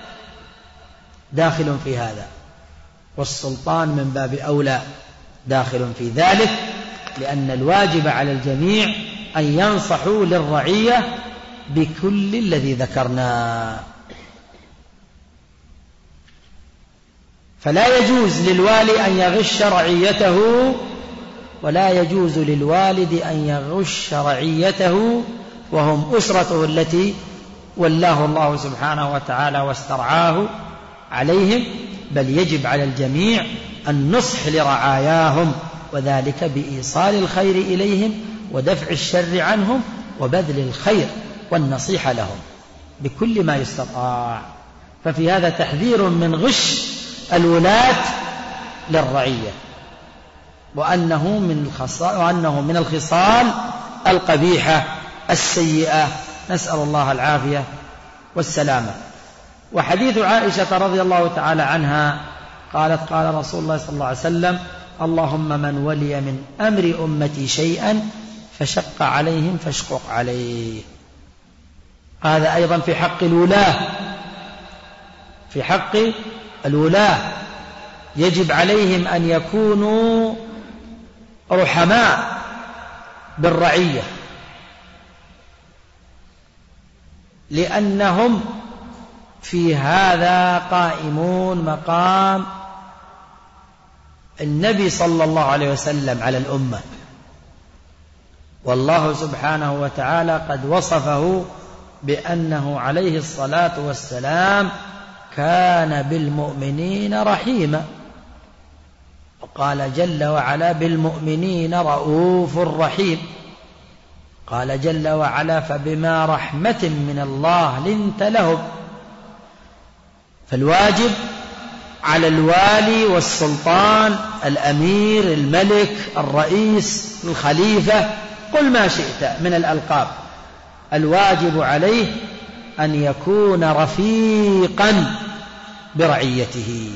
داخل في هذا، والسلطان من باب أولى داخل في ذلك، لأن الواجب على الجميع أن ينصحوا للرعية بكل الذي ذكرناه. فلا يجوز للوالي أن يغش رعيته، ولا يجوز للوالد أن يغش رعيته وهم أسرته التي ولاه الله سبحانه وتعالى واسترعاه عليهم، بل يجب على الجميع النصح لرعاياهم، وذلك بإيصال الخير إليهم ودفع الشر عنهم وبذل الخير والنصيحة لهم بكل ما يستطاع. ففي هذا تحذير من غش الولاة للرعية، وأنه من الخصال القبيحة السيئة، نسأل الله العافية والسلامة. وحديث عائشة رضي الله تعالى عنها قالت: قال رسول الله صلى الله عليه وسلم: اللهم من ولي من أمر أمتي شيئا فشق عليهم فاشقق عليه. هذا أيضا في حق الولاة، في حق الولاة يجب عليهم أن يكونوا رحماء بالرعية، لأنهم في هذا قائمون مقام النبي صلى الله عليه وسلم على الأمة، والله سبحانه وتعالى قد وصفه بأنه عليه الصلاة والسلام كان بالمؤمنين رحيما، وقال جل وعلا بالمؤمنين رؤوف رحيم. قال جل وعلا فبما رحمة من الله لنت لهم. فالواجب على الوالي والسلطان، الأمير، الملك، الرئيس، الخليفة، قل ما شئت من الألقاب، الواجب عليه أن يكون رفيقا برعيته،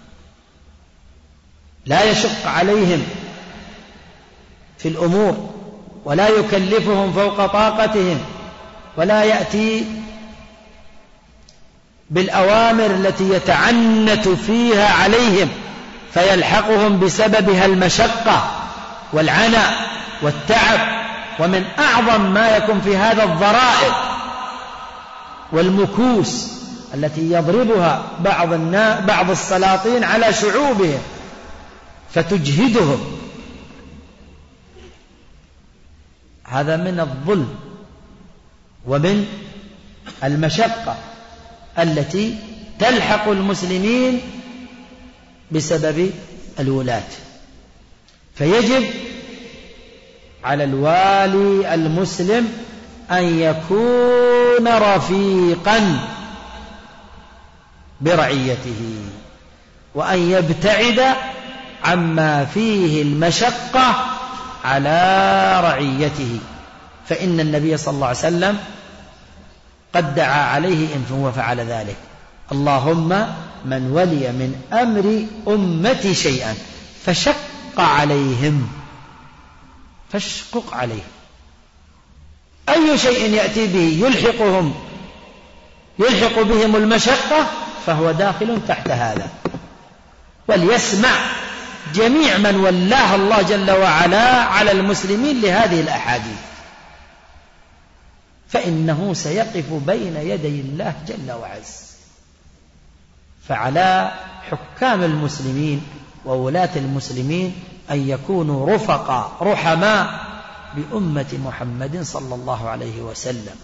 لا يشق عليهم في الأمور ولا يكلفهم فوق طاقتهم، ولا يأتي بالأوامر التي يتعنت فيها عليهم فيلحقهم بسببها المشقة والعناء والتعب. ومن أعظم ما يكون في هذا الضرائب والمكوس التي يضربها بعض السلاطين على شعوبهم فتجهدهم، هذا من الظلم ومن المشقة التي تلحق المسلمين بسبب الولاة. فيجب على الوالي المسلم أن يكون رفيقا برعيته، وأن يبتعد عما فيه المشقة على رعيته، فإن النبي صلى الله عليه وسلم قد دعا عليه إن هو فعل ذلك: اللهم من ولي من أمر أمتي شيئا فشق عليهم فاشقق عليه. أي شيء يأتي به يلحق بهم المشقة فهو داخل تحت هذا. وليسمع جميع من ولاه الله جل وعلا على المسلمين لهذه الأحاديث، فإنه سيقف بين يدي الله جل وعز. فعلى حكام المسلمين وولاة المسلمين أن يكونوا رفقاء رحماء بأمة محمد صلى الله عليه وسلم،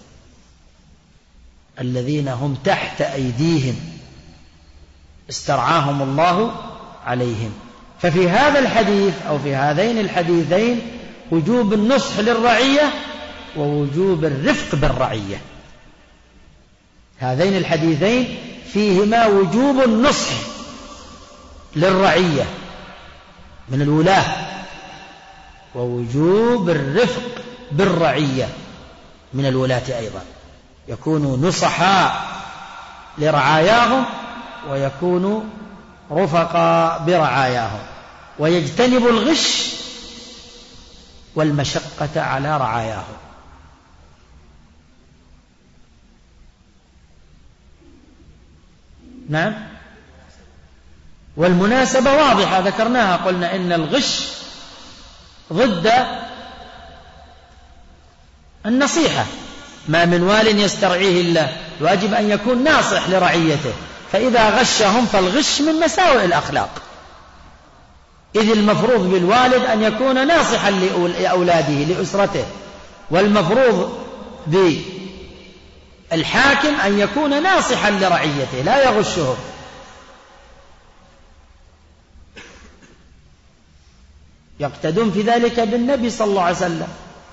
الذين هم تحت أيديهم استرعاهم الله عليهم. ففي هذا الحديث أو في هذين الحديثين وجوب النصح للرعية ووجوب الرفق بالرعية. هذين الحديثين فيهما وجوب النصح للرعية من الولاة ووجوب الرفق بالرعية من الولاة أيضا، يكونوا نصحاء لرعاياهم ويكونوا رفقاء برعاياهم، ويجتنبوا الغش والمشقة على رعاياهم. نعم، والمناسبة واضحة ذكرناها، قلنا إن الغش ضد النصيحة. ما من وال يسترعيه الله، واجب أن يكون ناصح لرعيته، فإذا غشهم فالغش من مساوئ الأخلاق، إذ المفروض بالوالد أن يكون ناصحا لأولاده لأسرته، والمفروض بالحاكم أن يكون ناصحا لرعيته لا يغشهم. يقتدون في ذلك بالنبي صلى الله عليه وسلم،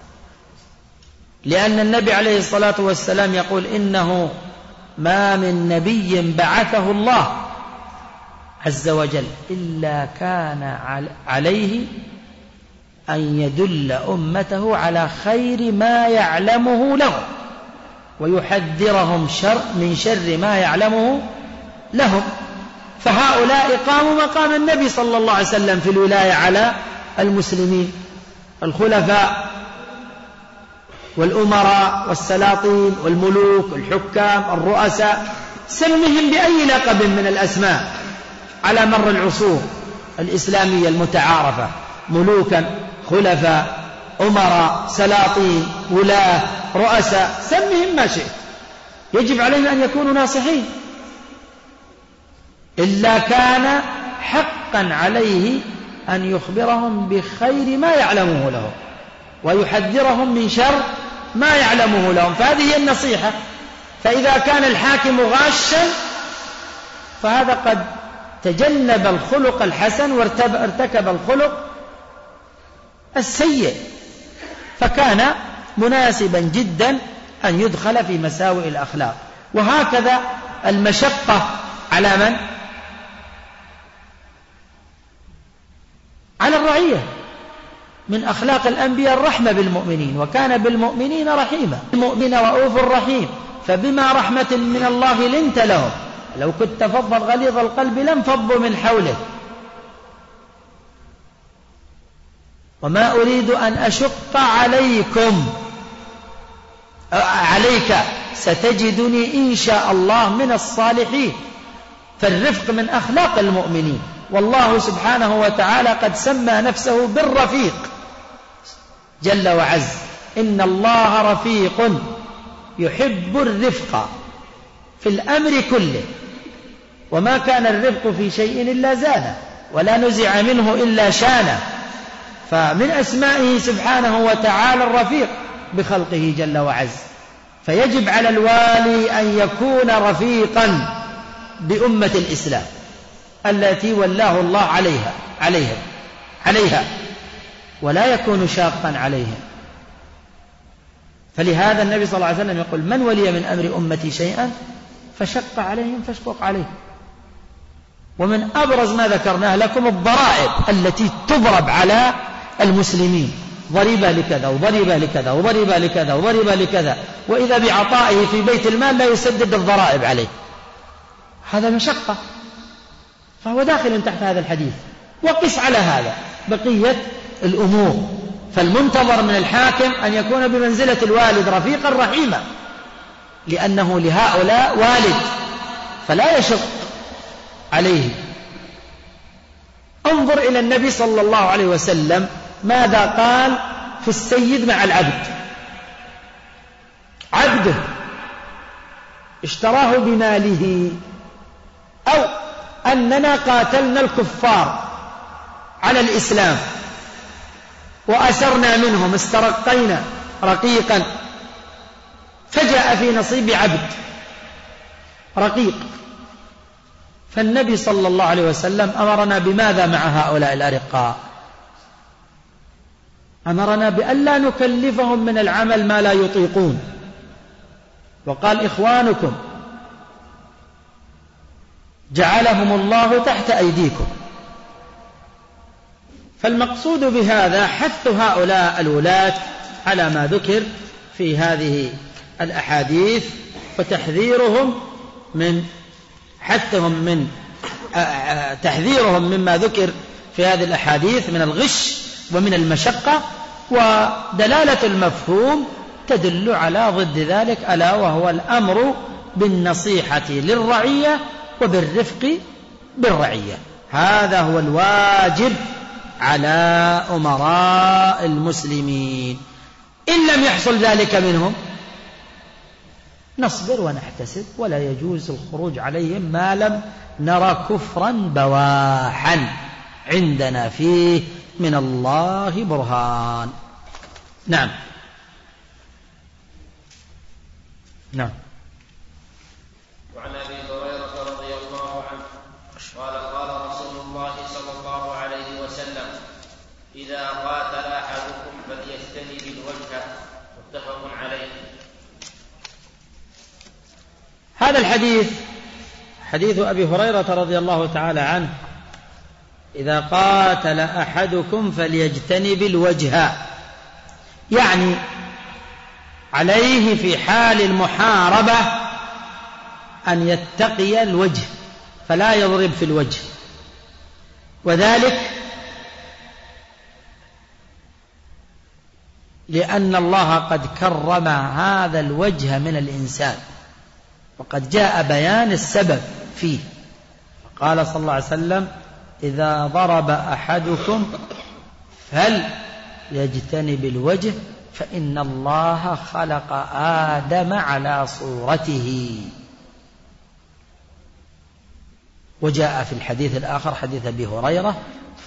لأن النبي عليه الصلاة والسلام يقول: إنه ما من نبي بعثه الله عز وجل إلا كان عليه أن يدل أمته على خير ما يعلمه له ويحذرهم من شر ما يعلمه لهم. فهؤلاء قاموا مقام النبي صلى الله عليه وسلم في الولاية على المسلمين، الخلفاء والأمراء والسلاطين والملوك والحكام الرؤساء، سمهم بأي لقب من الأسماء على مر العصور الإسلامية المتعارفة، ملوكا، خلفاء، أمراء، سلاطين، ولاة، رؤساء، سمهم ما شئت، يجب عليهم أن يكونوا ناصحين، إلا كان حقا عليه أن يخبرهم بخير ما يعلمه لهم ويحذرهم من شر ما يعلمه لهم، فهذه هي النصيحة. فإذا كان الحاكم غاشا فهذا قد تجنب الخلق الحسن وارتكب الخلق السيء، فكان مناسبا جدا أن يدخل في مساوئ الأخلاق. وهكذا المشقة على من؟ على الرعية. من أخلاق الأنبياء الرحمة بالمؤمنين، وكان بالمؤمنين رحيما، المؤمن رؤوف رحيم، فبما رحمة من الله لنت لهم، لو كنت فظا غليظ القلب لانفضوا من حولك، وما أريد أن أشق عليك ستجدني إن شاء الله من الصالحين. فالرفق من أخلاق المؤمنين، والله سبحانه وتعالى قد سمى نفسه بالرفيق جل وعز، إن الله رفيق يحب الرفق في الأمر كله، وما كان الرفق في شيء إلا زانه، ولا نزع منه إلا شانه. فمن أسمائه سبحانه وتعالى الرفيق بخلقه جل وعز، فيجب على الوالي أن يكون رفيقا بأمة الإسلام التي ولاه الله عليها، ولا يكون شاقا عليهم. فلهذا النبي صلى الله عليه وسلم يقول: من ولي من أمر أمتي شيئا فشق عليهم فاشقق عليه. ومن أبرز ما ذكرناه لكم الضرائب التي تضرب على المسلمين، ضريبة لكذا وضريبة لكذا وضريبة لكذا وضريبة لكذا، وإذا بعطائه في بيت المال لا يسدد الضرائب عليه، هذا مشقة، فهو داخل تحت هذا الحديث. وقس على هذا بقية الأمور. فالمنتظر من الحاكم أن يكون بمنزلة الوالد رفيقا رحيما، لأنه لهؤلاء والد فلا يشق عليه. انظر إلى النبي صلى الله عليه وسلم ماذا قال في السيد مع العبد. عبده اشتراه بماله، أو أننا قاتلنا الكفار على الإسلام وأسرنا منهم، استرقينا رقيقا، فجاء في نصيب عبد رقيق، فالنبي صلى الله عليه وسلم أمرنا بماذا مع هؤلاء الأرقاء؟ أمرنا بأن لا نكلفهم من العمل ما لا يطيقون، وقال: إخوانكم جعلهم الله تحت أيديكم. فالمقصود بهذا حث هؤلاء الولاة على ما ذكر في هذه الأحاديث، وتحذيرهم من تحذيرهم مما ذكر في هذه الأحاديث من الغش ومن المشقة. ودلالة المفهوم تدل على ضد ذلك، ألا وهو الأمر بالنصيحة للرعية وبالرفق بالرعية. هذا هو الواجب على أمراء المسلمين. إن لم يحصل ذلك منهم نصبر ونحتسب، ولا يجوز الخروج عليهم ما لم نرى كفرا بواحا عندنا فيه من الله برهان. نعم. وعن أبي هريرة رضي الله عنه قال رسول الله صلى الله عليه وسلم: إذا قاتل أحدكم فليجتنب الوجه، متفق عليه. هذا الحديث حديث أبي هريرة رضي الله تعالى عنه: إذا قاتل أحدكم فليجتنب الوجه، يعني عليه في حال المحاربة أن يتقي الوجه فلا يضرب في الوجه، وذلك لأن الله قد كرم هذا الوجه من الإنسان وقد جاء بيان السبب فيه. قال صلى الله عليه وسلم: إذا ضرب أحدكم فليجتنب الوجه فإن الله خلق آدم على صورته. وجاء في الحديث الآخر حديث أبي هريرة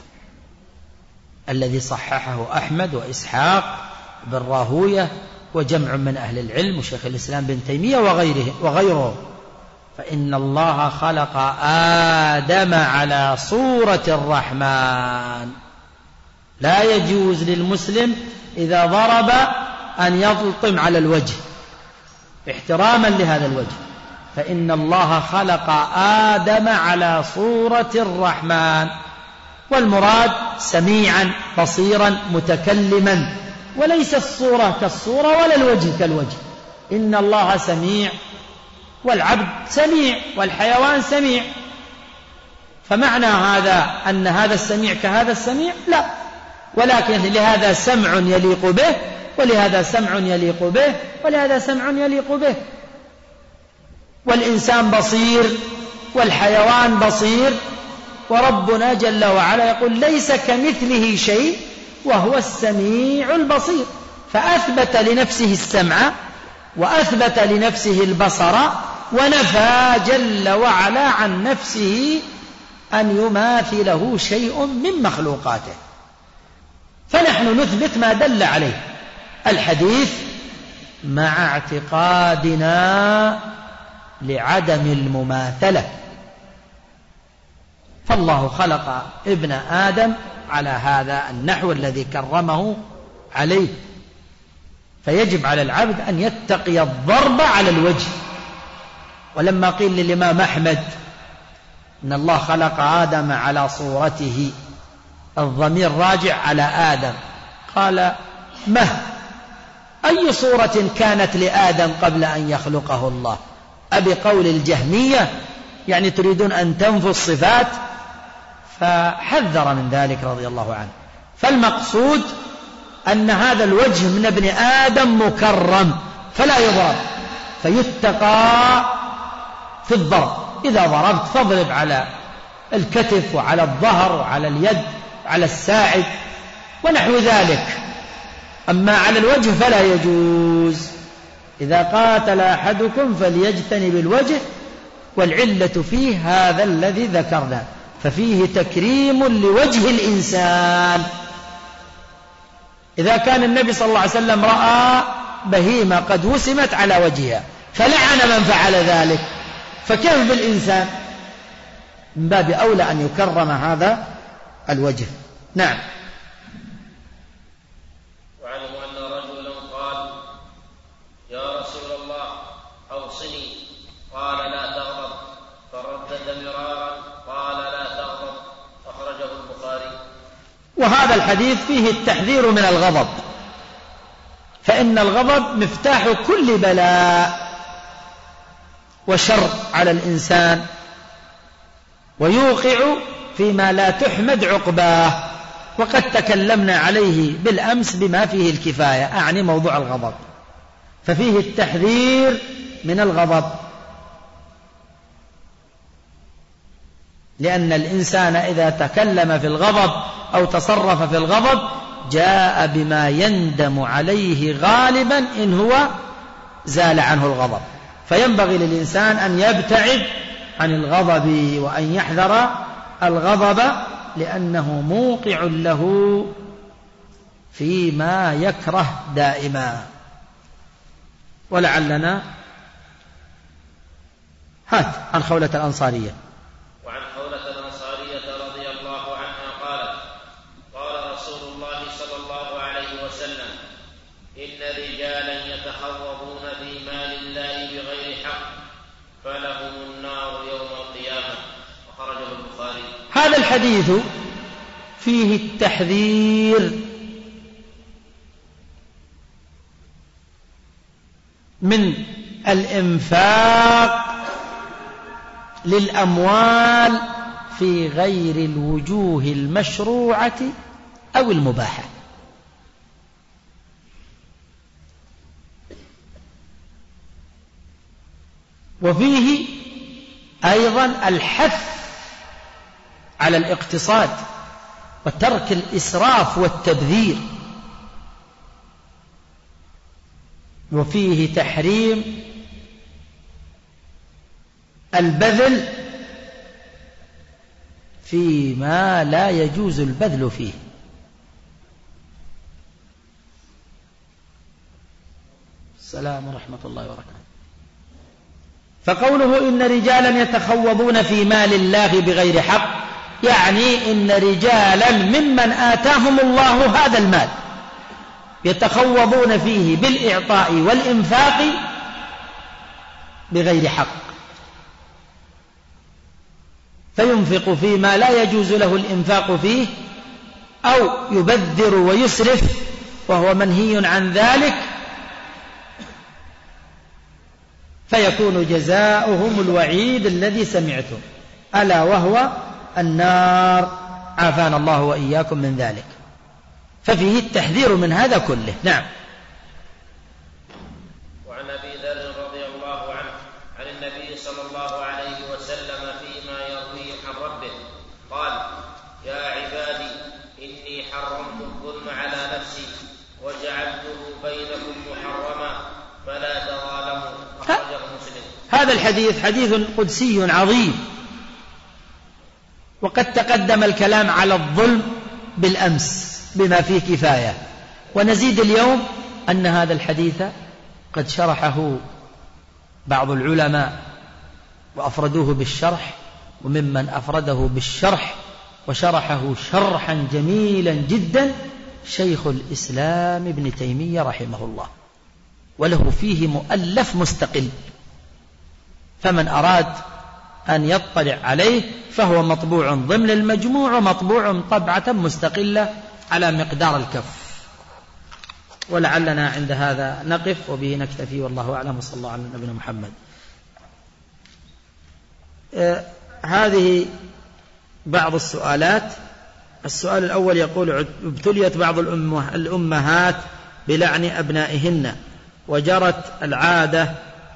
الذي صححه أحمد وإسحاق بن راهوية وجمع من أهل العلم وشيخ الإسلام بن تيمية وغيره: فإن الله خلق آدم على صورة الرحمن. لا يجوز للمسلم إذا ضرب أن يلطم على الوجه احتراما لهذا الوجه، فإن الله خلق آدم على صورة الرحمن، والمراد سميعا بصيرا متكلما، وليس الصورة كالصورة ولا الوجه كالوجه. إن الله سميع والعبد سميع والحيوان سميع، فمعنى هذا أن هذا السميع كهذا السميع؟ لا، ولكن لهذا سمع يليق به ولهذا سمع يليق به ولهذا سمع يليق به. والإنسان بصير والحيوان بصير، وربنا جل وعلا يقول: ليس كمثله شيء وهو السميع البصير، فأثبت لنفسه السمع وأثبت لنفسه البصر، ونفى جل وعلا عن نفسه أن يماثله شيء من مخلوقاته. فنحن نثبت ما دل عليه الحديث مع اعتقادنا لعدم المماثلة. فالله خلق ابن آدم على هذا النحو الذي كرمه عليه، فيجب على العبد أن يتقي الضرب على الوجه. ولما قيل للإمام أحمد إن الله خلق آدم على صورته، الضمير راجع على آدم، قال: أي صورة كانت لآدم قبل أن يخلقه الله؟ أبقول الجهمية يعني تريدون أن تنفوا الصفات؟ فحذر من ذلك رضي الله عنه. فالمقصود أن هذا الوجه من ابن آدم مكرم فلا يضرب، فيتقى في الضرب. إذا ضربت فاضرب على الكتف وعلى الظهر وعلى اليد وعلى الساعد ونحو ذلك، أما على الوجه فلا يجوز. إذا قاتل أحدكم فليجتنب الوجه، والعلة فيه هذا الذي ذكرنا، ففيه تكريم لوجه الإنسان. إذا كان النبي صلى الله عليه وسلم رأى بهيمة قد وسمت على وجهها فلعن من فعل ذلك، فكيف بالإنسان؟ من باب أولى أن يكرم هذا الوجه. نعم. وعنه أن رجلا قال: يا رسول الله أوصني، قال: لا تغضب، فردد مرارا قال: لا تغضب، أخرجه البخاري. وهذا الحديث فيه التحذير من الغضب، فإن الغضب مفتاح كل بلاء وشر على الإنسان، ويوقع فيما لا تحمد عقباه، وقد تكلمنا عليه بالأمس بما فيه الكفاية، أعني موضوع الغضب، ففيه التحذير من الغضب، لأن الإنسان إذا تكلم في الغضب أو تصرف في الغضب جاء بما يندم عليه غالبا إن هو زال عنه الغضب. فينبغي للإنسان أن يبتعد عن الغضب وأن يحذر الغضب، لأنه موقع له فيما يكره دائما. ولعلنا هات عن خولة الأنصارية. وعن خولة الأنصارية رضي الله عنها قالت: قال رسول الله صلى الله عليه وسلم: إن رجالا يتخوضون في مال الله بغير حق فلهم النار يوم القيامة، أخرجه البخاري. هذا الحديث فيه التحذير من الإنفاق للأموال في غير الوجوه المشروعة أو المباحة. وفيه أيضا الحث على الاقتصاد وترك الإسراف والتبذير، وفيه تحريم البذل فيما لا يجوز البذل فيه. السلام ورحمة الله وبركاته. فقوله إن رجالا يتخوضون في مال الله بغير حق، يعني إن رجالا ممن آتاهم الله هذا المال يتخوضون فيه بالإعطاء والإنفاق بغير حق، فينفق فيما لا يجوز له الإنفاق فيه أو يبذر ويسرف وهو منهي عن ذلك، فيكون جزاؤهم الوعيد الذي سمعتم ألا وهو النار، عافانا الله وإياكم من ذلك. ففيه التحذير من هذا كله. نعم. وعن أبي ذر رضي الله عنه عن النبي صلى الله عليه وسلم فيما يروي عن ربه قال: يا عبادي إني حرمت الظلم على نفسي وجعلته بينكم محرما فلا تظالموا. أخرجه مسلم. هذا الحديث حديث قدسي عظيم، وقد تقدم الكلام على الظلم بالأمس بما فيه كفاية، ونزيد اليوم أن هذا الحديث قد شرحه بعض العلماء وأفردوه بالشرح، وممن أفرده بالشرح وشرحه شرحا جميلا جدا شيخ الإسلام ابن تيمية رحمه الله، وله فيه مؤلف مستقل، فمن أراد أن يطلع عليه فهو مطبوع ضمن المجموع ومطبوع طبعة مستقلة على مقدار الكف. ولعلنا عند هذا نقف وبه نكتفي، والله أعلم، وصلى الله على نبينا محمد. هذه بعض السؤالات. السؤال الأول يقول: ابتليت بعض الأمهات بلعن أبنائهن وجرت العادة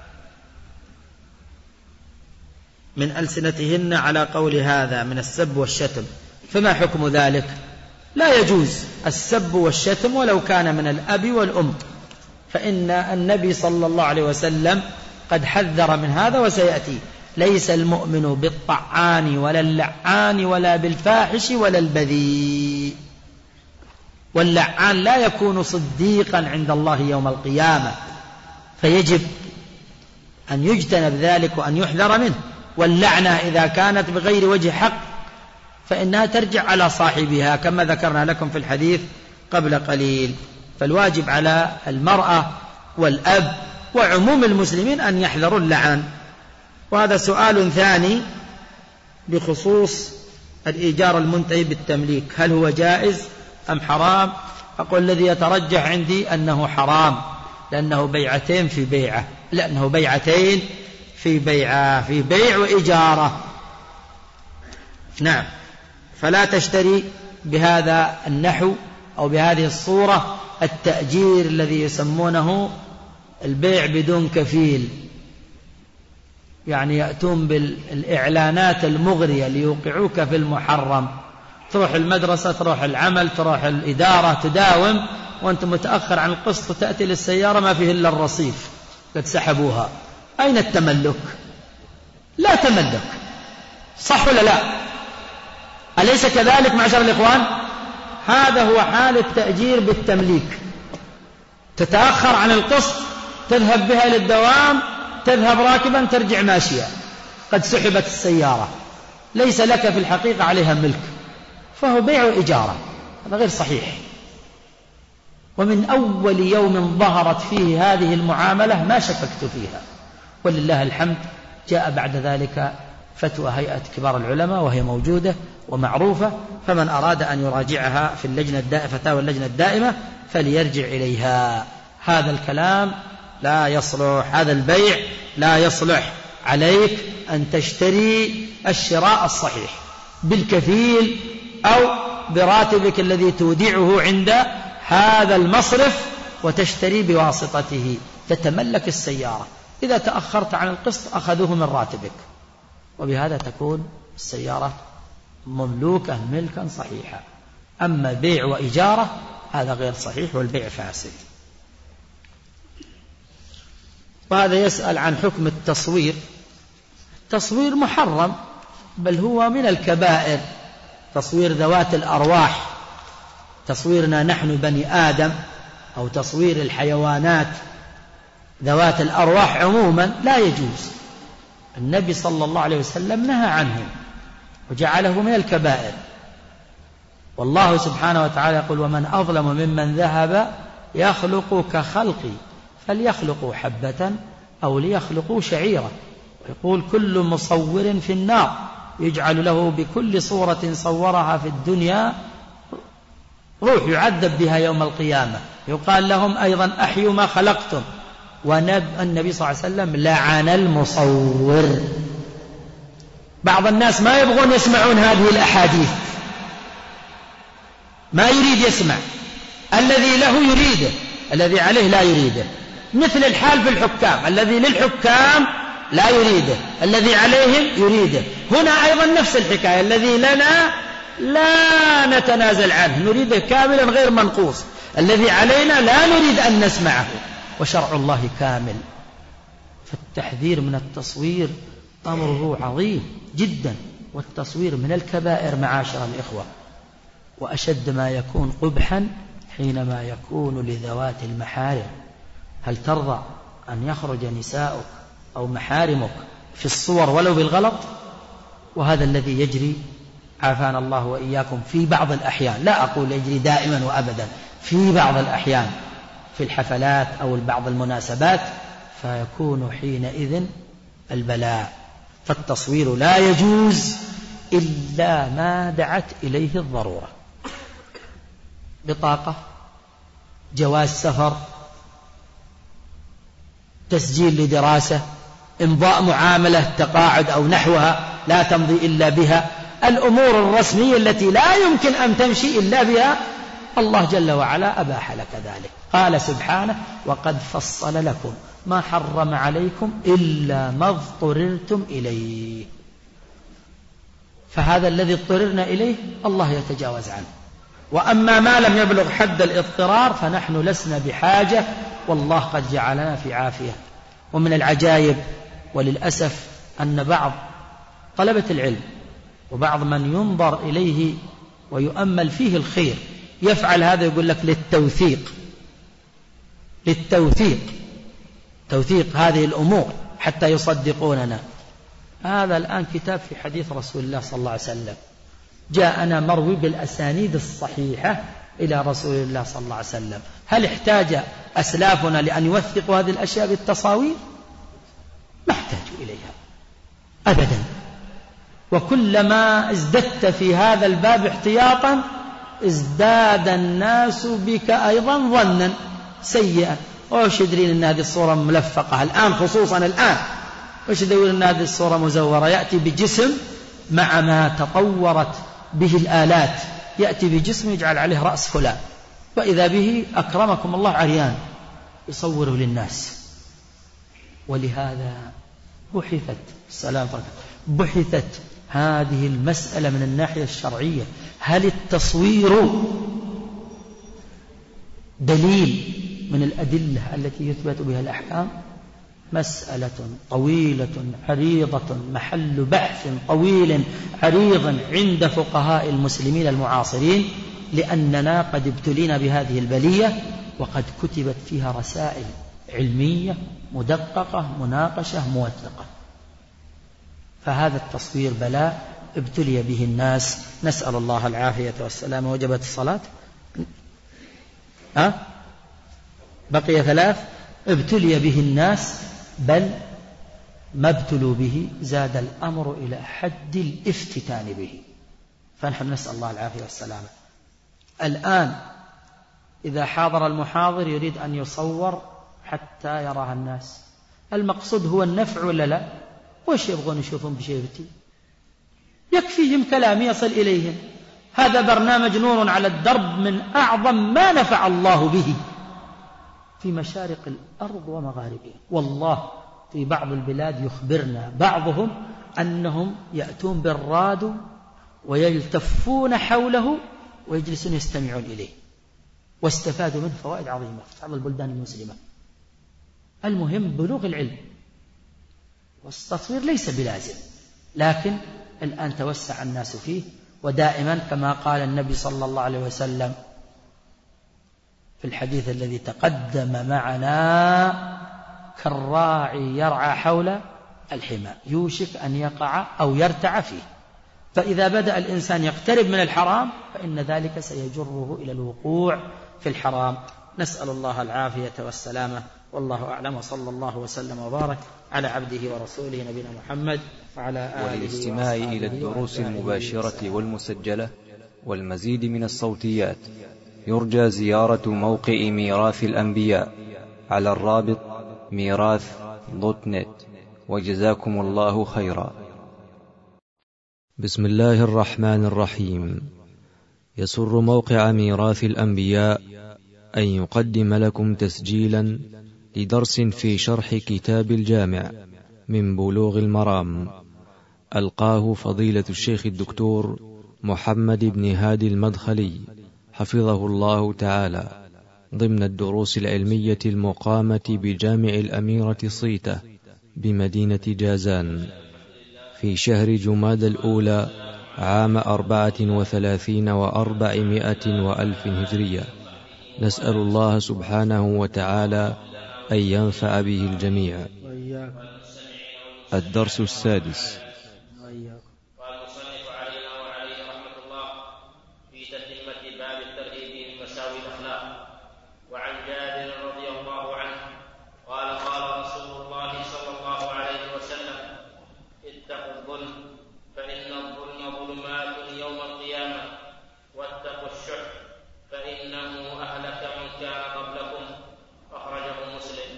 من ألسنتهن على قول هذا من السب والشتم، فما حكم ذلك؟ لا يجوز السب والشتم ولو كان من الأب والأم، فإن النبي صلى الله عليه وسلم قد حذر من هذا وسيأتي: ليس المؤمن بالطعان ولا اللعان ولا بالفاحش ولا البذيء. واللعان لا يكون صديقا عند الله يوم القيامة، فيجب أن يجتنب ذلك وأن يحذر منه. واللعنة إذا كانت بغير وجه حق فإنها ترجع على صاحبها كما ذكرنا لكم في الحديث قبل قليل. فالواجب على المرأة والأب وعموم المسلمين أن يحذروا اللعان. وهذا سؤال ثاني بخصوص الإيجار المنتهي بالتمليك، هل هو جائز أم حرام؟ أقول الذي يترجح عندي أنه حرام، لأنه بيعتين في بيعة، لأنه بيعتين في بيعة، في بيع وإجارة. نعم. فلا تشتري بهذا النحو أو بهذه الصورة التأجير الذي يسمونه البيع بدون كفيل، يعني يأتون بالإعلانات المغرية ليوقعوك في المحرم. تروح المدرسة، تروح العمل، تروح الإدارة، تداوم وأنت متأخر عن القسط، وتأتي للسيارة ما فيه إلا الرصيف قد سحبوها. أين التملك؟ لا تملك، صح ولا لا؟ أليس كذلك معشر الإخوان؟ هذا هو حال التأجير بالتمليك، تتأخر عن القسط، تذهب بها إلى الدوام، تذهب راكبا، ترجع ماشيا، قد سحبت السيارة، ليس لك في الحقيقة عليها ملك، فهو بيع وإجارة، هذا غير صحيح. ومن أول يوم ظهرت فيه هذه المعاملة ما شككت فيها، ولله الحمد جاء بعد ذلك فتوى هيئة كبار العلماء وهي موجودة ومعروفة، فمن أراد أن يراجعها في فتاوى اللجنة الدائمة فليرجع إليها. هذا الكلام لا يصلح، هذا البيع لا يصلح. عليك أن تشتري الشراء الصحيح بالكفيل أو براتبك الذي تودعه عند هذا المصرف، وتشتري بواسطته، تتملك السيارة إذا تأخرت عن القسط أخذوه من راتبك، وبهذا تكون السيارة مملوكة ملكا صحيحا. أما بيع وإجارة هذا غير صحيح والبيع فاسد. وهذا يسأل عن حكم التصوير. التصوير محرم، بل هو من الكبائر. تصوير ذوات الأرواح، تصويرنا نحن بني آدم، أو تصوير الحيوانات ذوات الأرواح عموما لا يجوز. النبي صلى الله عليه وسلم نهى عنه وجعله من الكبائر. والله سبحانه وتعالى يقول: ومن أظلم ممن ذهب يخلق كخلقي فليخلقوا حبة أو ليخلقوا شعيرة. ويقول: كل مصور في النار يجعل له بكل صورة صورها في الدنيا روح يعذب بها يوم القيامة. يقال لهم أيضا: أحيوا ما خلقتم. والنبي صلى الله عليه وسلم لعن المصور. بعض الناس ما يبغون يسمعون هذه الأحاديث، ما يريد يسمع، الذي له يريده، الذي عليه لا يريده. مثل الحال في الحكام، الذي للحكام لا يريده، الذي عليهم يريده. هنا أيضا نفس الحكاية، الذي لنا لا نتنازل عنه، نريده كاملا غير منقوص، الذي علينا لا نريد أن نسمعه، وشرع الله كامل. فالتحذير من التصوير أمره عظيم جدا، والتصوير من الكبائر معاشر الإخوة. وأشد ما يكون قبحا حينما يكون لذوات المحارم. هل ترضى أن يخرج نساؤك أو محارمك في الصور ولو بالغلط؟ وهذا الذي يجري عافانا الله وإياكم في بعض الأحيان، لا أقول يجري دائما وأبدا، في بعض الأحيان في الحفلات أو بعض المناسبات، فيكون حينئذ البلاء. فالتصوير لا يجوز إلا ما دعت إليه الضرورة: بطاقة، جواز سفر، تسجيل لدراسة، إمضاء معاملة تقاعد أو نحوها لا تمضي إلا بها، الأمور الرسمية التي لا يمكن أن تمشي إلا بها. الله جل وعلا أباح لك ذلك. قال سبحانه: وقد فصل لكم ما حرم عليكم إلا ما اضطررتم إليه. فهذا الذي اضطررنا إليه الله يتجاوز عنه. وأما ما لم يبلغ حد الاضطرار فنحن لسنا بحاجة، والله قد جعلنا في عافية. ومن العجائب وللأسف أن بعض طلبة العلم وبعض من ينظر إليه ويؤمل فيه الخير يفعل هذا، يقول لك توثيق هذه الأمور حتى يصدقوننا. هذا الآن كتاب في حديث رسول الله صلى الله عليه وسلم، جاءنا مروي بالأسانيد الصحيحة إلى رسول الله صلى الله عليه وسلم. هل احتاج أسلافنا لأن يوثقوا هذه الأشياء بالتصاوير؟ ما احتاجوا إليها أبدا. وكلما ازددت في هذا الباب احتياطا ازداد الناس بك أيضا ظنا سيئا. وش يدرين أن هذه الصورة ملفقة الآن، خصوصا الآن، وش يدور أن هذه الصورة مزورة؟ يأتي بجسم مع ما تطورت به الآلات، يأتي بجسم يجعل عليه رأس فلان، وإذا به أكرمكم الله عريان يصوره للناس. ولهذا بحثت هذه المسألة من الناحية الشرعية. هل التصوير دليل من الأدلة التي يثبت بها الأحكام؟ مسألة طويلة عريضة، محل بحث طويل عريض عند فقهاء المسلمين المعاصرين، لأننا قد ابتلينا بهذه البلية، وقد كتبت فيها رسائل علمية مدققة مناقشة موثقة. فهذا التصوير بلاء ابتلي به الناس، نسأل الله العافية والسلامة. وجبت الصلاة؟ بقي 3. ابتلي به الناس، بل ما ابتلوا به زاد الأمر إلى حد الافتتان به. فنحن نسأل الله العافية والسلامة. الآن إذا حاضر المحاضر يريد أن يصور حتى يراها الناس، المقصود هو النفع ولا لا؟ وش يبغون يشوفون بشيبتي؟ يكفيهم كلام يصل إليهم. هذا برنامج نور على الدرب من أعظم ما نفع الله به في مشارق الأرض ومغاربها. والله في بعض البلاد يخبرنا بعضهم أنهم يأتون بالراد ويلتفون حوله ويجلسون يستمعون إليه، واستفادوا منه فوائد عظيمة في بعض البلدان المسلمة. المهم بلوغ العلم، والتصوير ليس بلازم، لكن الآن توسع الناس فيه. ودائما كما قال النبي صلى الله عليه وسلم في الحديث الذي تقدم معنا: كالراعي يرعى حول الحمى يوشك أن يقع أو يرتع فيه. فإذا بدأ الإنسان يقترب من الحرام فإن ذلك سيجره إلى الوقوع في الحرام. نسأل الله العافية والسلامة، والله أعلم، وصلى الله وسلم وبارك على عبده ورسوله نبينا محمد وعلى آله. وللاستماع إلى الدروس المباشرة والمسجلة والمزيد من الصوتيات يرجى زيارة موقع ميراث الأنبياء على الرابط ميراث.net. وجزاكم الله خيرا. بسم الله الرحمن الرحيم. يسر موقع ميراث الأنبياء أن يقدم لكم تسجيلا لدرس في شرح كتاب الجامع من بلوغ المرام، ألقاه فضيلة الشيخ الدكتور محمد بن هادي المدخلي حفظه الله تعالى، ضمن الدروس العلمية المقامة بجامع الأميرة صيته بمدينة جازان في شهر جماد الأولى عام 34 و400 وألف هجرية. نسأل الله سبحانه وتعالى أن ينفع به الجميع. الدرس السادس. قال المصنف علينا وعليه رحمة الله في تتمة باب الترهيب من مساوي الأخلاق. وعن جابر رضي الله عنه قال: قال رسول الله صلى الله عليه وسلم: اتقوا الظلم فإن الظلم ظلمات يوم القيامة، واتقوا الشح فإنه أهلك من كان قبلكم. أخرجه مسلم.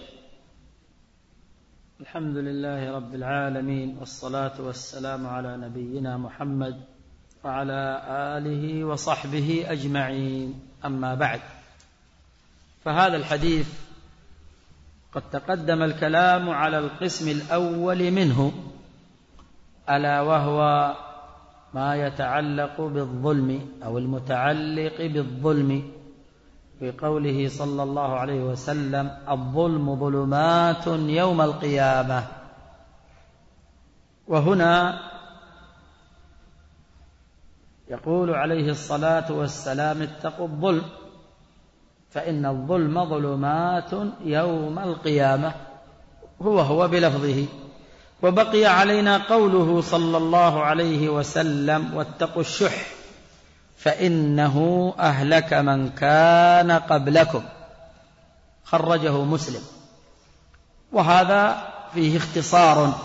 الحمد لله رب العالمين، والصلاة والسلام على نبينا محمد وعلى آله وصحبه أجمعين. أما بعد، فهذا الحديث قد تقدم الكلام على القسم الأول منه، ألا وهو ما يتعلق بالظلم أو المتعلق بالظلم، في قوله صلى الله عليه وسلم: الظلم ظلمات يوم القيامة. وهنا يقول عليه الصلاة والسلام: اتقوا الظلم فإن الظلم ظلمات يوم القيامة، هو بلفظه. وبقي علينا قوله صلى الله عليه وسلم: واتقوا الشح فإنه أهلك من كان قبلكم. خرجه مسلم. وهذا فيه اختصار،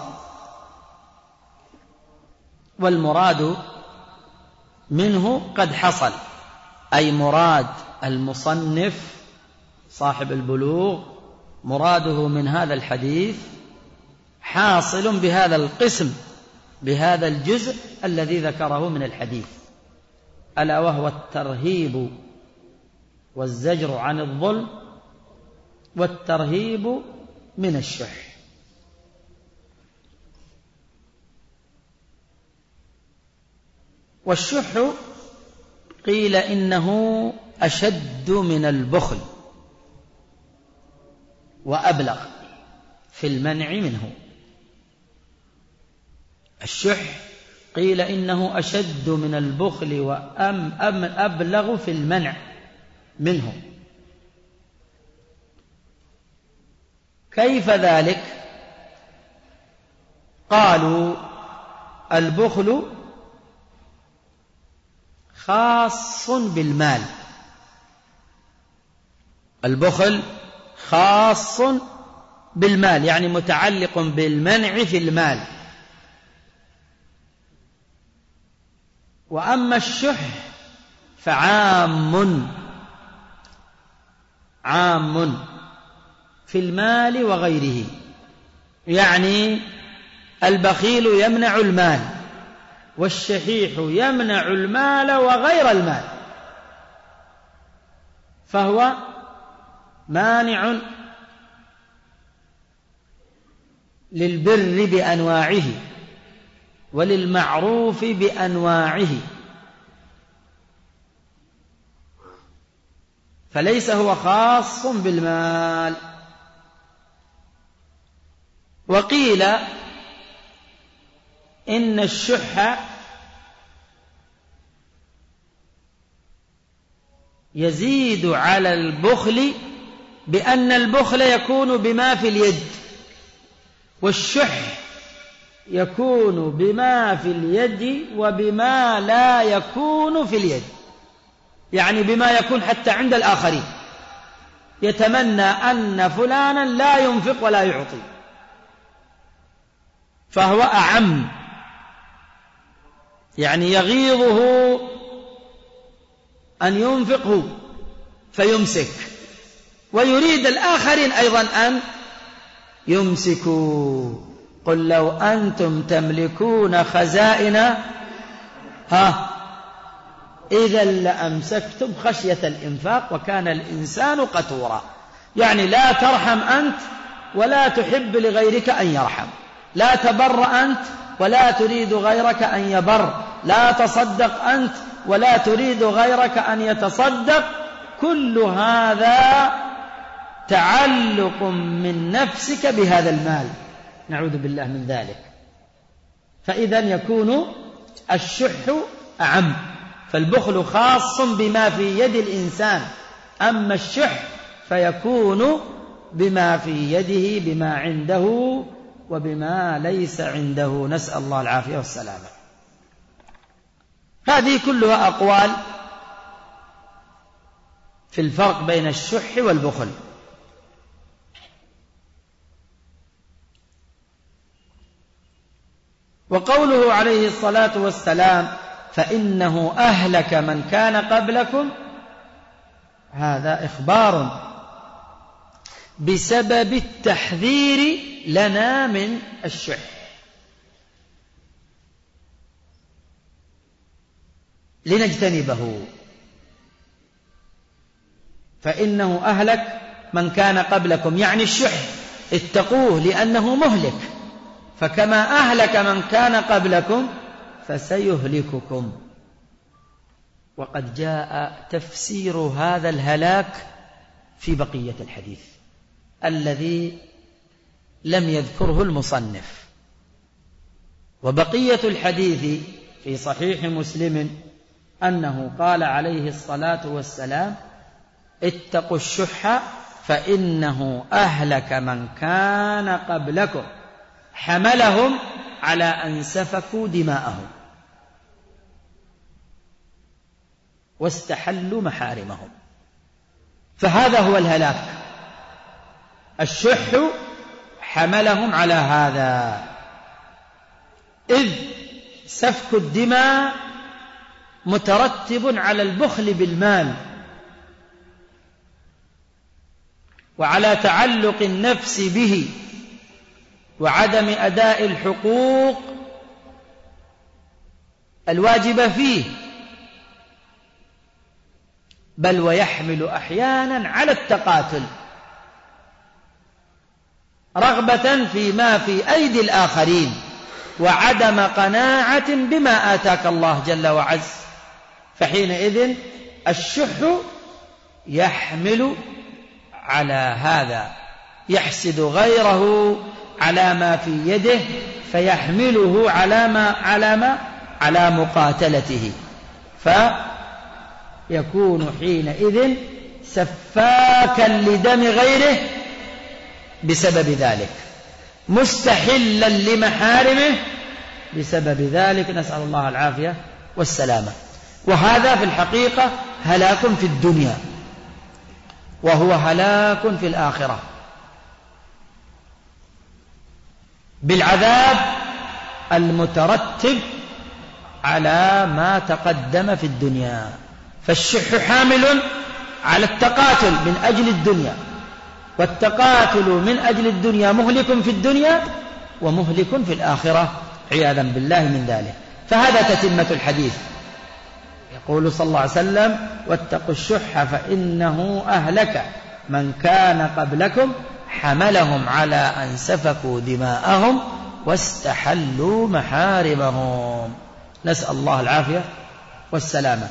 والمراد منه قد حصل، أي مراد المصنف صاحب البلوغ، مراده من هذا الحديث حاصل بهذا القسم، بهذا الجزء الذي ذكره من الحديث، ألا وهو الترهيب والزجر عن الظلم والترهيب من الشح. والشح قيل إنه أشد من البخل وأبلغ في المنع منه. الشح قيل إنه أشد من البخل وأبلغ في المنع منه. كيف ذلك؟ قالوا: البخل خاص بالمال، البخل خاص بالمال، يعني متعلق بالمنع في المال. وأما الشح فعام في المال وغيره، يعني البخيل يمنع المال، والشحيح يمنع المال وغير المال، فهو مانع للبر بأنواعه وللمعروف بأنواعه، فليس هو خاص بالمال. وقيل إن الشح يزيد على البخل بأن البخل يكون بما في اليد، والشح يكون بما في اليد وبما لا يكون في اليد، يعني بما يكون حتى عند الآخرين، يتمنى أن فلانا لا ينفق ولا يعطي، فهو أعم، يعني يغيظه أن ينفقه فيمسك، ويريد الآخرين أيضا أن يمسكوا. قل لو أنتم تملكون خزائن إذا لأمسكتم خشية الإنفاق وكان الإنسان قتورا، يعني لا ترحم أنت ولا تحب لغيرك أن يرحم، لا تبر أنت ولا تريد غيرك أن يبر، لا تصدق أنت ولا تريد غيرك أن يتصدق. كل هذا تعلق من نفسك بهذا المال، نعوذ بالله من ذلك. فإذا يكون الشح أعم، فالبخل خاص بما في يد الإنسان، أما الشح فيكون بما في يده، بما عنده وبما ليس عنده، نسأل الله العافية والسلامة. هذه كلها أقوال في الفرق بين الشح والبخل. وقوله عليه الصلاة والسلام فإنه أهلك من كان قبلكم، هذا إخبار بسبب التحذير لنا من الشح. لنجتنبه. فإنه أهلك من كان قبلكم، يعني الشح اتقوه لأنه مهلك، فكما أهلك من كان قبلكم فسيهلككم. وقد جاء تفسير هذا الهلاك في بقية الحديث الذي لم يذكره المصنف. وبقية الحديث في صحيح مسلم أنه قال عليه الصلاة والسلام اتقوا الشح فإنه أهلك من كان قبلكم، حملهم على أن سفكوا دماءهم واستحلوا محارمهم. فهذا هو الهلاك، الشح حملهم على هذا، إذ سفك الدماء مترتب على البخل بالمال وعلى تعلق النفس به وعدم أداء الحقوق الواجبة فيه، بل ويحمل أحيانا على التقاتل رغبة فيما في أيدي الآخرين وعدم قناعة بما آتاك الله جل وعز. فحينئذ الشح يحمل على هذا، يحسد غيره على ما في يده فيحمله على مقاتلته، فيكون حينئذ سفاكا لدم غيره بسبب ذلك، مستحلا لمحارمه بسبب ذلك، نسأل الله العافية والسلامة. وهذا في الحقيقة هلاك في الدنيا وهو هلاك في الآخرة بالعذاب المترتب على ما تقدم في الدنيا. فالشح حامل على التقاتل من أجل الدنيا، والتقاتل من أجل الدنيا مهلك في الدنيا ومهلك في الآخرة عياذا بالله من ذلك. فهذا تتمة الحديث. يقول صلى الله عليه وسلم واتقوا الشح فإنه أهلك من كان قبلكم حملهم على أن سفكوا دماءهم واستحلوا محارمهم. نسأل الله العافية والسلامة.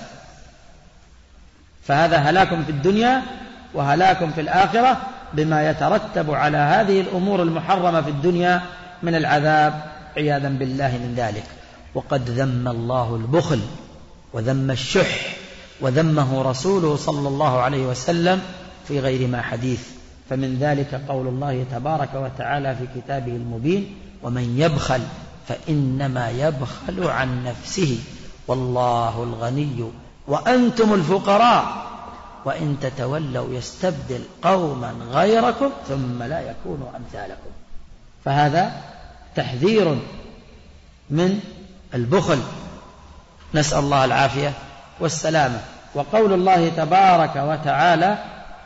فهذا هلاك في الدنيا وهلاك في الآخرة بما يترتب على هذه الأمور المحرمة في الدنيا من العذاب عياذا بالله من ذلك. وقد ذم الله البخل وذم الشح وذمه رسوله صلى الله عليه وسلم في غير ما حديث. فمن ذلك قول الله تبارك وتعالى في كتابه المبين: ومن يبخل فإنما يبخل عن نفسه والله الغني وأنتم الفقراء وإن تتولوا يستبدل قوما غيركم ثم لا يكونوا أمثالكم. فهذا تحذير من البخل، نسأل الله العافية والسلامة. وقول الله تبارك وتعالى: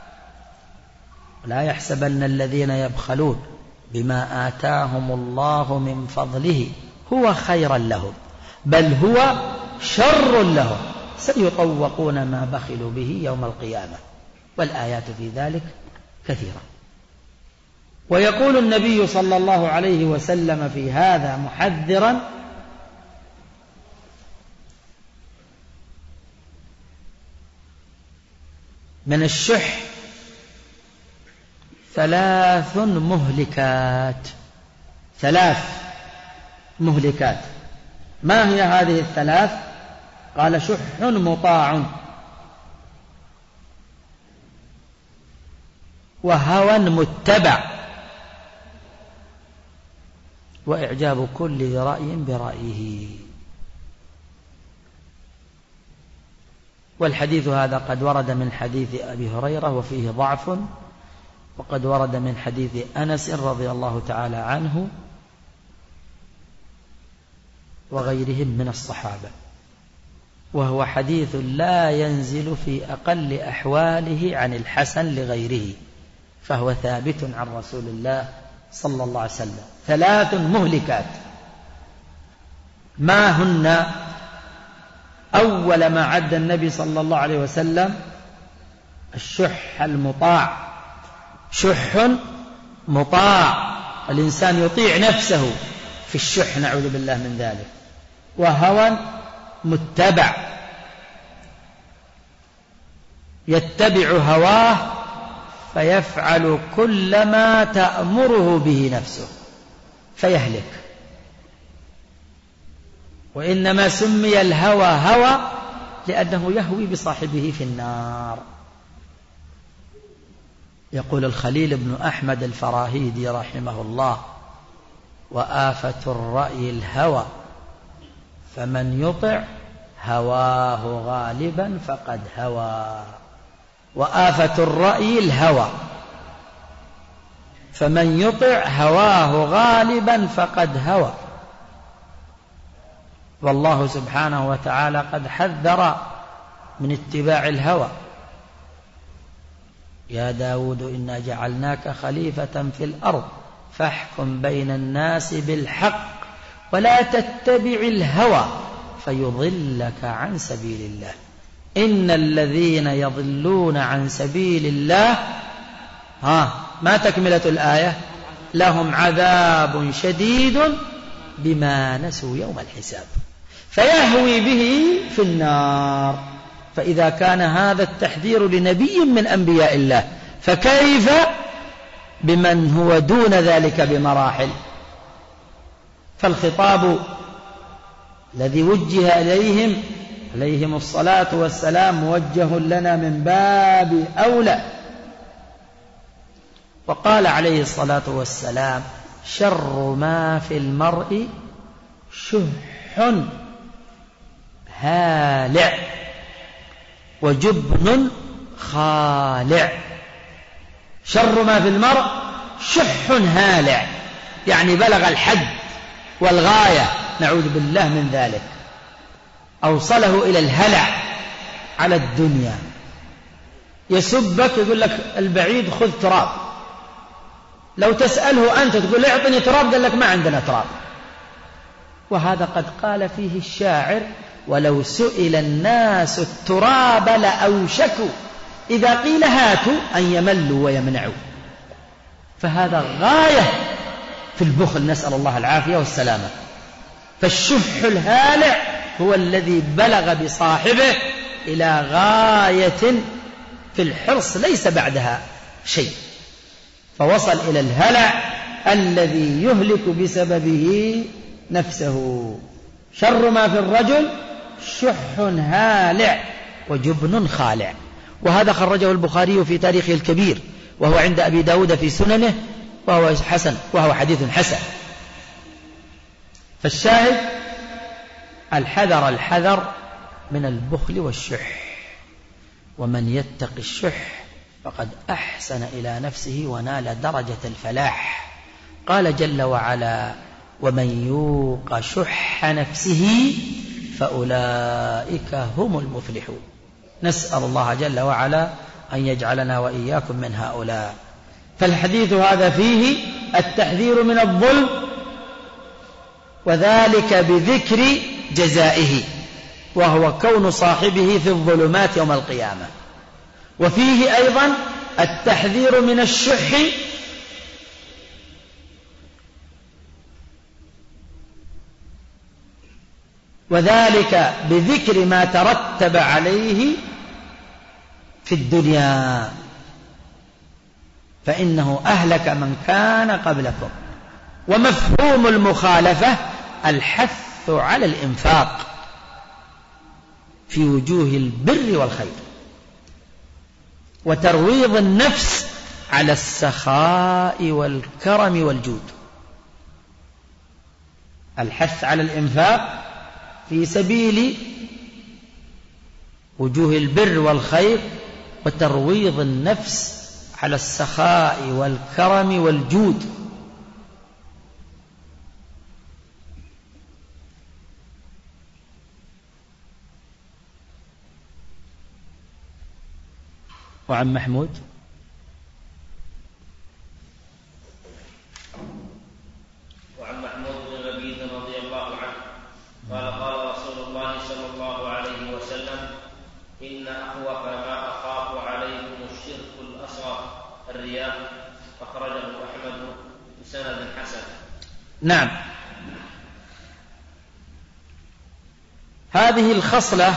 لا يحسبن الذين يبخلون بما آتاهم الله من فضله هو خيرا لهم بل هو شر لهم سيطوقون ما بخلوا به يوم القيامة. والآيات في ذلك كثيرة. ويقول النبي صلى الله عليه وسلم في هذا محذرا: من الشح 3 مهلكات. 3 مهلكات. ما هي هذه ال3؟ قال: شح مطاع وهوى متبع وإعجاب كل ذي رأي برأيه. والحديث هذا قد ورد من حديث أبي هريرة وفيه ضعف، وقد ورد من حديث أنس رضي الله تعالى عنه وغيرهم من الصحابة، وهو حديث لا ينزل في أقل أحواله عن الحسن لغيره، فهو ثابت عن رسول الله صلى الله عليه وسلم. 3 مهلكات. ما هن؟ أول ما عد النبي صلى الله عليه وسلم الشح المطاع. شح مطاع، الإنسان يطيع نفسه في الشح، نعوذ بالله من ذلك. وهوى متبع، يتبع هواه فيفعل كل ما تأمره به نفسه فيهلك. وإنما سمي الهوى هوى لأنه يهوي بصاحبه في النار. يقول الخليل بن أحمد الفراهيدي رحمه الله: وآفة الرأي الهوى فمن يطع هواه غالبا فقد هوى. وآفة الرأي الهوى فمن يطع هواه غالبا فقد هوى. والله سبحانه وتعالى قد حذر من اتباع الهوى: يا داود إنا جعلناك خليفة في الأرض فاحكم بين الناس بالحق ولا تتبع الهوى فيضلك عن سبيل الله إن الذين يضلون عن سبيل الله ما تكملة الآية؟ لهم عذاب شديد بما نسوا يوم الحساب، فيهوي به في النار. فإذا كان هذا التحذير لنبي من أنبياء الله فكيف بمن هو دون ذلك بمراحل؟ فالخطاب الذي وجه إليهم عليهم الصلاة والسلام موجه لنا من باب أولى. وقال عليه الصلاة والسلام: شر ما في المرء شح هالع وجبن خالع. شر ما في المرء شح هالع، يعني بلغ الحد والغاية، نعوذ بالله من ذلك، أوصله إلى الهلع على الدنيا. يسبك يقول لك البعيد خذ تراب، لو تسأله أنت تقول اعطني تراب قال لك ما عندنا تراب. وهذا قد قال فيه الشاعر: ولو سئل الناس التراب لأوشكوا إذا قيل هاتوا أن يملوا ويمنعوا. فهذا غاية في البخل، نسأل الله العافية والسلامة. فالشح الهالع هو الذي بلغ بصاحبه إلى غاية في الحرص ليس بعدها شيء، فوصل إلى الهلع الذي يهلك بسببه نفسه. شر ما في الرجل شح هالع وجبن خالع. وهذا خرجه البخاري في تاريخه الكبير، وهو عند أبي داود في سننه، وهو حديث حسن. فالشاهد الحذر من البخل والشح، ومن يتق الشح فقد أحسن إلى نفسه ونال درجة الفلاح. قال جل وعلا: ومن يوق شح نفسه فأولئك هم المفلحون. نسأل الله جل وعلا أن يجعلنا وإياكم من هؤلاء. فالحديث هذا فيه التحذير من الظلم، وذلك بذكر جزائه، وهو كون صاحبه في الظلمات يوم القيامة. وفيه أيضا التحذير من الشح، وذلك بذكر ما ترتب عليه في الدنيا، فإنه أهلك من كان قبلكم. ومفهوم المخالفة الحث على الإنفاق في وجوه البر والخير، وترويض النفس على السخاء والكرم والجود. الحث على الإنفاق في سبيل وجوه البر والخير، وترويض النفس على السخاء والكرم والجود. وعن محمود بن لبيد رضي الله عنه قال: قال رسول الله صلى الله عليه وسلم: إن أخوف ما أخاف عليكم الشرك الأصغر الرياء. أخرجه أحمد بسند حسن. نعم، هذه الخصلة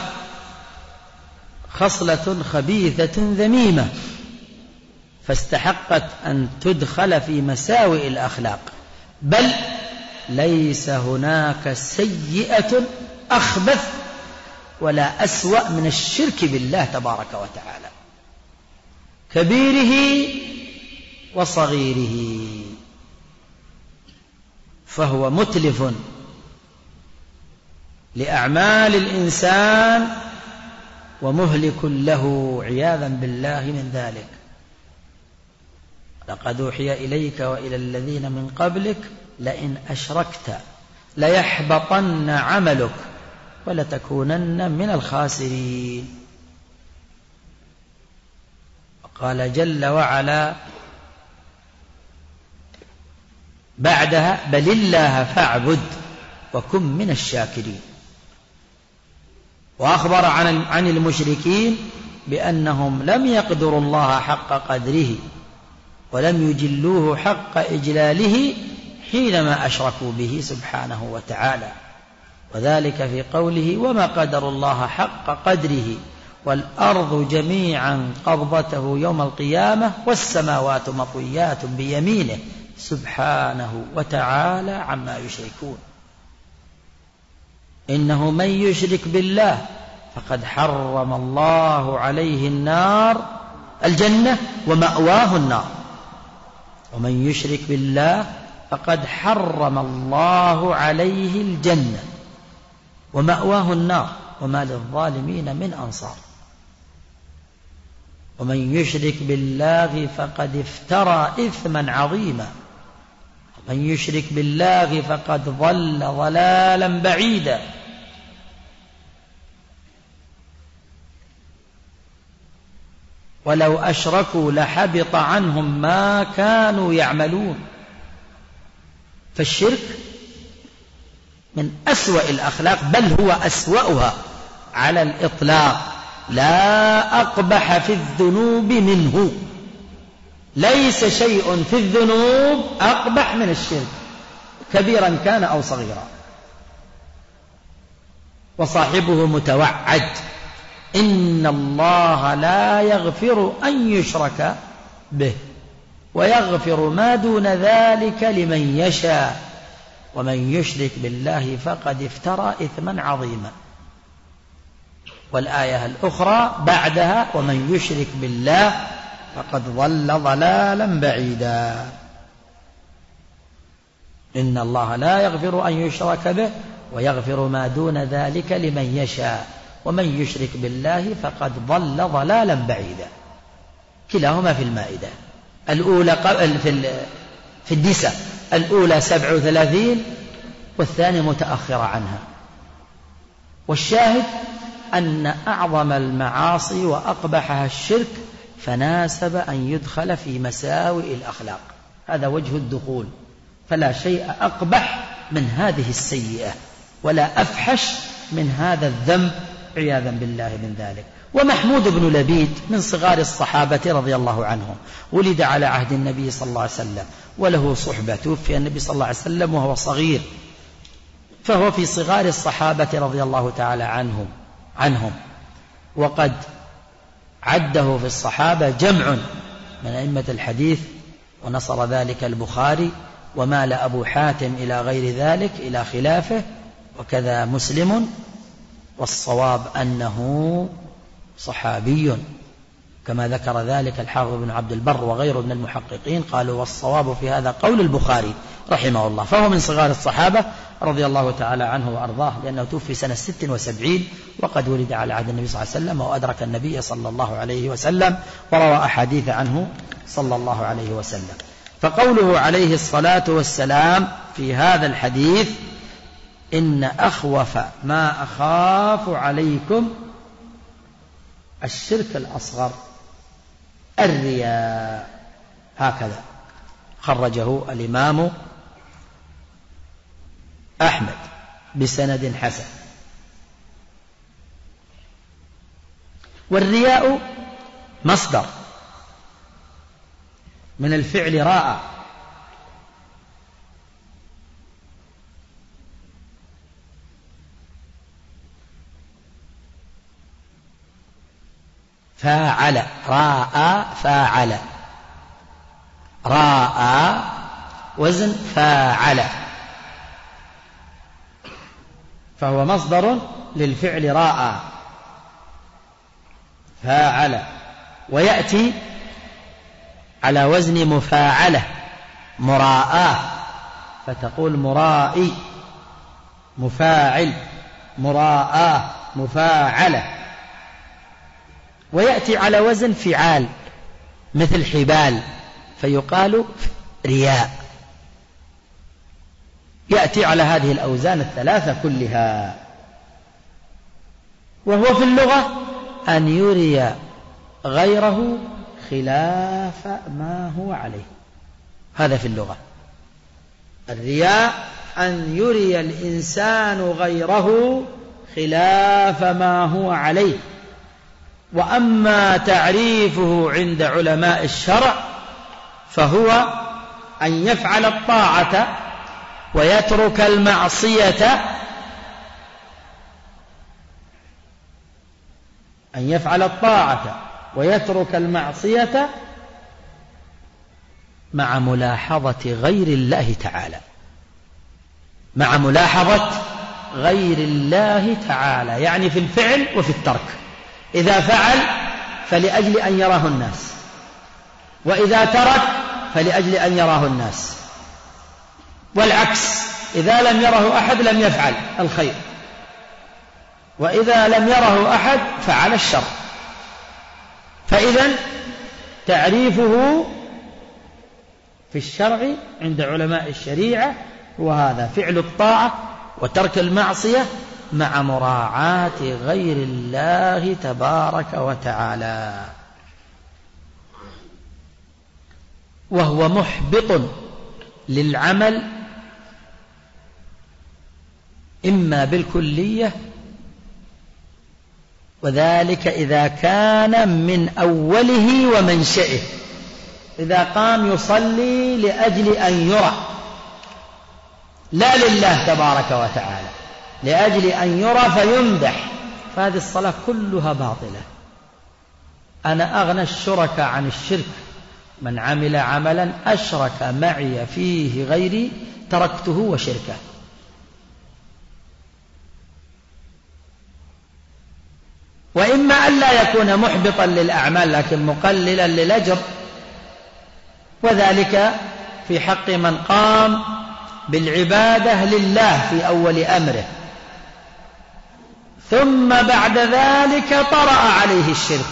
خصلة خبيثة ذميمة، فاستحقت أن تدخل في مساوئ الأخلاق، بل ليس هناك سيئة أخبث ولا أسوأ من الشرك بالله تبارك وتعالى، كبيره وصغيره، فهو متلف لأعمال الإنسان ومهلك له عياذا بالله من ذلك. لقد أوحي إليك وإلى الذين من قبلك لئن أشركت ليحبطن عملك ولتكونن من الخاسرين. قال جل وعلا بعدها: بل الله فاعبد وكن من الشاكرين. وأخبر عن المشركين بأنهم لم يقدروا الله حق قدره ولم يجلوه حق إجلاله حينما أشركوا به سبحانه وتعالى، وذلك في قوله: وما قدر الله حق قدره والأرض جميعا قبضته يوم القيامة والسماوات مطويات بيمينه سبحانه وتعالى عما يشركون. إنه من يشرك بالله فقد حرم الله عليه الجنة ومأواه النار، ومن يشرك بالله فقد حرم الله عليه الجنة ومأواه النار وما للظالمين من أنصار. ومن يشرك بالله فقد افترى إثما عظيما، ومن يشرك بالله فقد ضل ضلالا بعيدا. ولو أشركوا لحبط عنهم ما كانوا يعملون. فالشرك من أسوأ الأخلاق، بل هو أسوأها على الإطلاق، لا أقبح في الذنوب منه. ليس شيء في الذنوب أقبح من الشرك كبيرا كان أو صغيرا. وصاحبه متوعد إن الله لا يغفر أن يشرك به ويغفر ما دون ذلك لمن يشاء ومن يشرك بالله فقد افترى إثما عظيما. والآية الأخرى بعدها ومن يشرك بالله فقد ضل ضلالا بعيدا. إن الله لا يغفر أن يشرك به ويغفر ما دون ذلك لمن يشاء ومن يشرك بالله فقد ضل ضلالا بعيدا. كلاهما في المائدة، الأولى في النساء، الأولى 37 والثانية متأخرة عنها. والشاهد أن أعظم المعاصي وأقبحها الشرك، فناسب أن يدخل في مساوئ الأخلاق، هذا وجه الدخول. فلا شيء أقبح من هذه السيئة ولا أفحش من هذا الذنب عياذا بالله من ذلك. ومحمود بن لبيد من صغار الصحابة رضي الله عنهم، ولد على عهد النبي صلى الله عليه وسلم وله صحبة، توفي النبي صلى الله عليه وسلم وهو صغير، فهو في صغار الصحابة رضي الله تعالى عنهم. وقد عده في الصحابة جمع من أئمة الحديث، ونصر ذلك البخاري، ومال أبو حاتم إلى غير ذلك إلى خلافه، وكذا مسلم. والصواب أنه صحابي كما ذكر ذلك الحافظ بن عبد البر وغيره من المحققين، قالوا والصواب في هذا قول البخاري رحمه الله. فهو من صغار الصحابة رضي الله تعالى عنه وأرضاه، لأنه توفي سنة 76 وقد ولد على عهد النبي صلى الله عليه وسلم وأدرك النبي صلى الله عليه وسلم وروى أحاديث عنه صلى الله عليه وسلم. فقوله عليه الصلاة والسلام في هذا الحديث إن أخوف ما أخاف عليكم الشرك الأصغر الرياء، هكذا خرجه الإمام أحمد بسند حسن. والرياء مصدر من الفعل راء، فاعل، راء فاعل، راء وزن فاعل، فهو مصدر للفعل راء فاعل. ويأتي على وزن مفاعلة مراءة، فتقول مرائي مفاعل، مراءة مفاعلة. ويأتي على وزن فعال مثل حبال، فيقال رياء. يأتي على هذه الأوزان الثلاثة كلها. وهو في اللغة أن يري غيره خلاف ما هو عليه، هذا في اللغة. الرياء أن يري الإنسان غيره خلاف ما هو عليه. وأما تعريفه عند علماء الشرع فهو أن يفعل الطاعة ويترك المعصية، أن يفعل الطاعة ويترك المعصية مع ملاحظة غير الله تعالى، مع ملاحظة غير الله تعالى، يعني في الفعل وفي الترك. إذا فعل فلأجل أن يراه الناس، وإذا ترك فلأجل أن يراه الناس، والعكس، إذا لم يره أحد لم يفعل الخير، وإذا لم يره أحد فعل الشر. فإذا تعريفه في الشرع عند علماء الشريعة هو هذا: فعل الطاعة وترك المعصية مع مراعاة غير الله تبارك وتعالى. وهو محبط للعمل إما بالكلية، وذلك إذا كان من أوله ومنشئه، إذا قام يصلي لأجل أن يرى، لا لله تبارك وتعالى، لأجل أن يرى فيمدح، فهذه الصلاة كلها باطلة. أنا أغنى الشركاء عن الشرك، من عمل عملا أشرك معي فيه غيري تركته وشركه. وإما أن لا يكون محبطا للأعمال لكن مقللا للأجر، وذلك في حق من قام بالعبادة لله في أول أمره ثم بعد ذلك طرأ عليه الشرك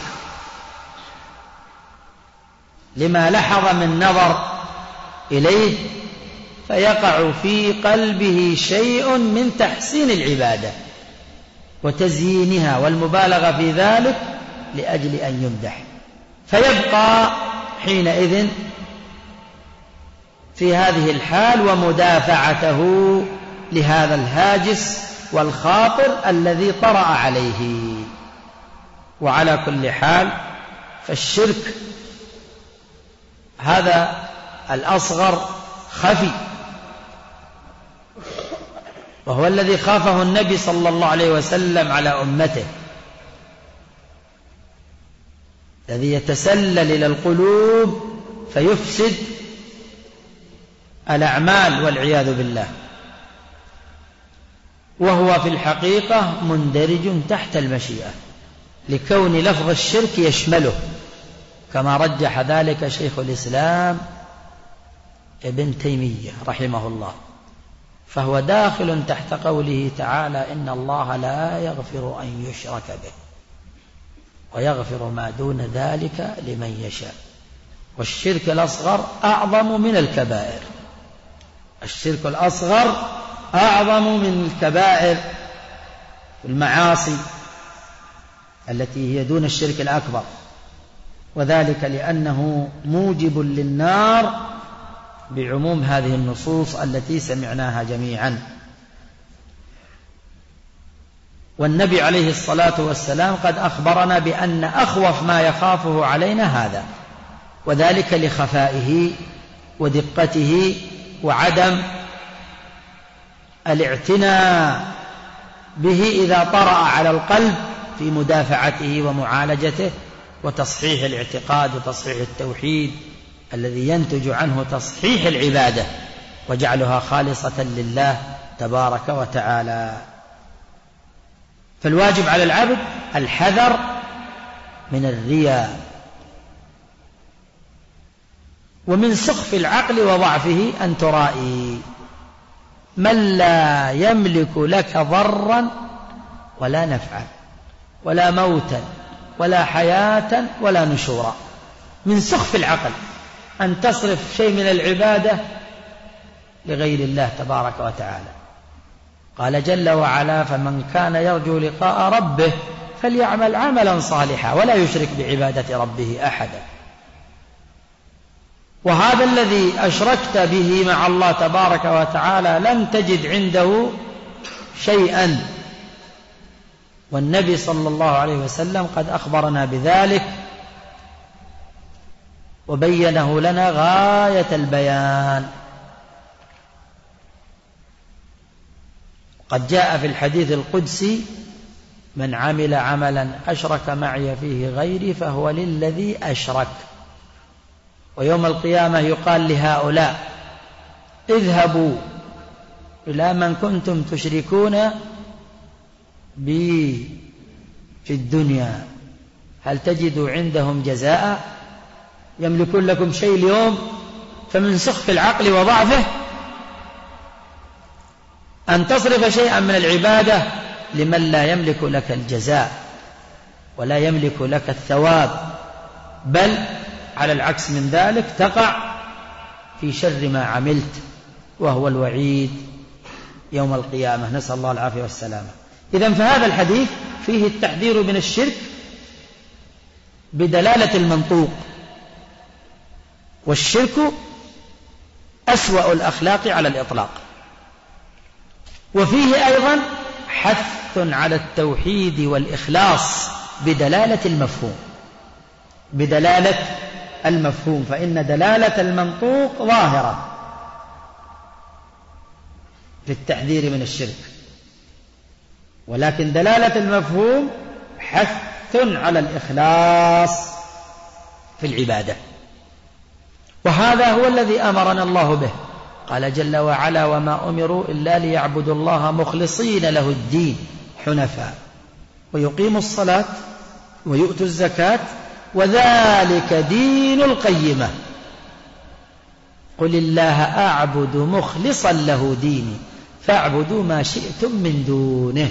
لما لحظ من نظر إليه، فيقع في قلبه شيء من تحسين العبادة وتزيينها والمبالغة في ذلك لأجل أن يمدح، فيبقى حينئذ في هذه الحال ومدافعته لهذا الهاجس والخاطر الذي طرأ عليه. وعلى كل حال فالشرك هذا الأصغر خفي، وهو الذي خافه النبي صلى الله عليه وسلم على أمته، الذي يتسلل إلى القلوب فيفسد الأعمال والعياذ بالله، وهو في الحقيقة مندرج تحت المشيئة لكون لفظ الشرك يشمله، كما رجح ذلك شيخ الإسلام ابن تيمية رحمه الله، فهو داخل تحت قوله تعالى إن الله لا يغفر أن يشرك به ويغفر ما دون ذلك لمن يشاء. والشرك الأصغر أعظم من الكبائر، الشرك الأصغر أعظم من الكبائر المعاصي التي هي دون الشرك الأكبر، وذلك لأنه موجب للنار بعموم هذه النصوص التي سمعناها جميعا. والنبي عليه الصلاة والسلام قد أخبرنا بأن أخوف ما يخافه علينا هذا، وذلك لخفائه ودقته وعدم الاعتناء به إذا طرأ على القلب في مدافعته ومعالجته وتصحيح الاعتقاد وتصحيح التوحيد الذي ينتج عنه تصحيح العبادة وجعلها خالصة لله تبارك وتعالى. فالواجب على العبد الحذر من الرياء ومن سخف العقل وضعفه أن ترائي من لا يملك لك ضرا ولا نفعا ولا موتا ولا حياة ولا نشورا. من سخف العقل أن تصرف شيء من العبادة لغير الله تبارك وتعالى. قال جل وعلا فمن كان يرجو لقاء ربه فليعمل عملا صالحا ولا يشرك بعبادة ربه أحدا. وهذا الذي أشركت به مع الله تبارك وتعالى لن تجد عنده شيئا، والنبي صلى الله عليه وسلم قد أخبرنا بذلك وبينه لنا غاية البيان. قد جاء في الحديث القدسي من عمل عملا أشرك معي فيه غيري فهو للذي أشرك. ويوم القيامة يقال لهؤلاء اذهبوا إلى من كنتم تشركون بي في الدنيا هل تجدوا عندهم جزاء؟ يملكون لكم شيء اليوم؟ فمن سخف العقل وضعفه أن تصرف شيئا من العبادة لمن لا يملك لك الجزاء ولا يملك لك الثواب، بل على العكس من ذلك تقع في شر ما عملت وهو الوعيد يوم القيامة، نسأل الله العافية والسلامة. إذن فهذا الحديث فيه التحذير من الشرك بدلالة المنطوق، والشرك أسوأ الأخلاق على الإطلاق. وفيه أيضا حث على التوحيد والإخلاص بدلالة المفهوم، بدلالة المفهوم، فإن دلالة المنطوق ظاهرة في التحذير من الشرك، ولكن دلالة المفهوم حث على الإخلاص في العبادة، وهذا هو الذي أمرنا الله به. قال جل وعلا: وما أمروا إلا ليعبدوا الله مخلصين له الدين حنفاء ويقيموا الصلاة ويؤتوا الزكاة وذلك دين القيمة. قل الله أعبد مخلصا له ديني فاعبدوا ما شئتم من دونه.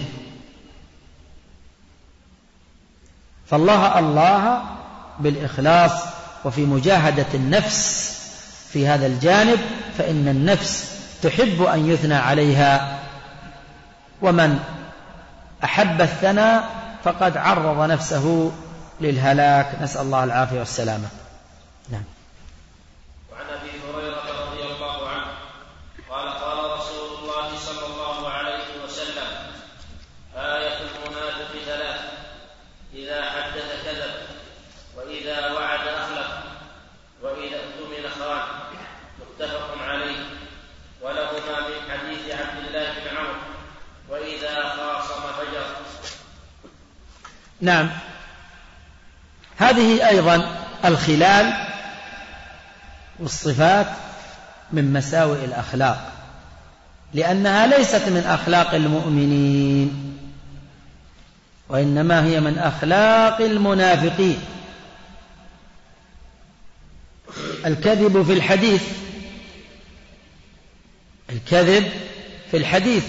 فالله الله بالإخلاص وفي مجاهدة النفس في هذا الجانب، فإن النفس تحب أن يثنى عليها، ومن أحب الثناء فقد عرض نفسه للهلاك، نسأل الله العافية والسلامة. نعم. وعن أبي هريرة رضي الله عنه قال: قال رسول الله صلى الله عليه وسلم: آية المنافق ثلاث: إذا حدث كذب، وإذا وعد أخلف، وإذا اؤتمن خان. متفق عليه. ولهما من حديث عبد الله بن عمرو: وإذا خاصم فجر. نعم. هذه أيضا الخلال والصفات من مساوئ الأخلاق، لأنها ليست من أخلاق المؤمنين، وإنما هي من أخلاق المنافقين. الكذب في الحديث، الكذب في الحديث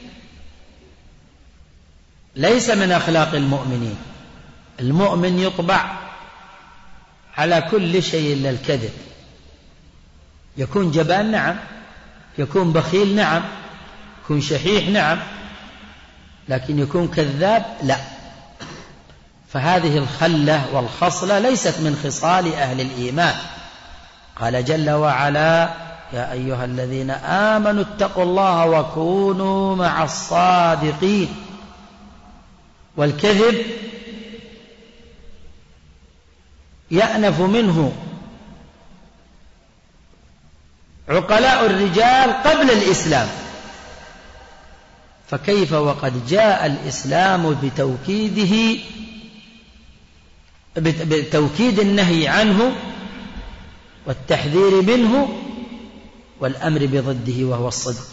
ليس من أخلاق المؤمنين. المؤمن يطبع على كل شيء إلا الكذب. يكون جبان، نعم، يكون بخيل، نعم، يكون شحيح، نعم، لكن يكون كذاب لا. فهذه الخلة والخصلة ليست من خصال أهل الإيمان. قال جل وعلا: يا أيها الذين آمنوا اتقوا الله وكونوا مع الصادقين. والكذب يأنف منه عقلاء الرجال قبل الإسلام، فكيف وقد جاء الإسلام بتوكيد النهي عنه والتحذير منه والأمر بضده وهو الصدق.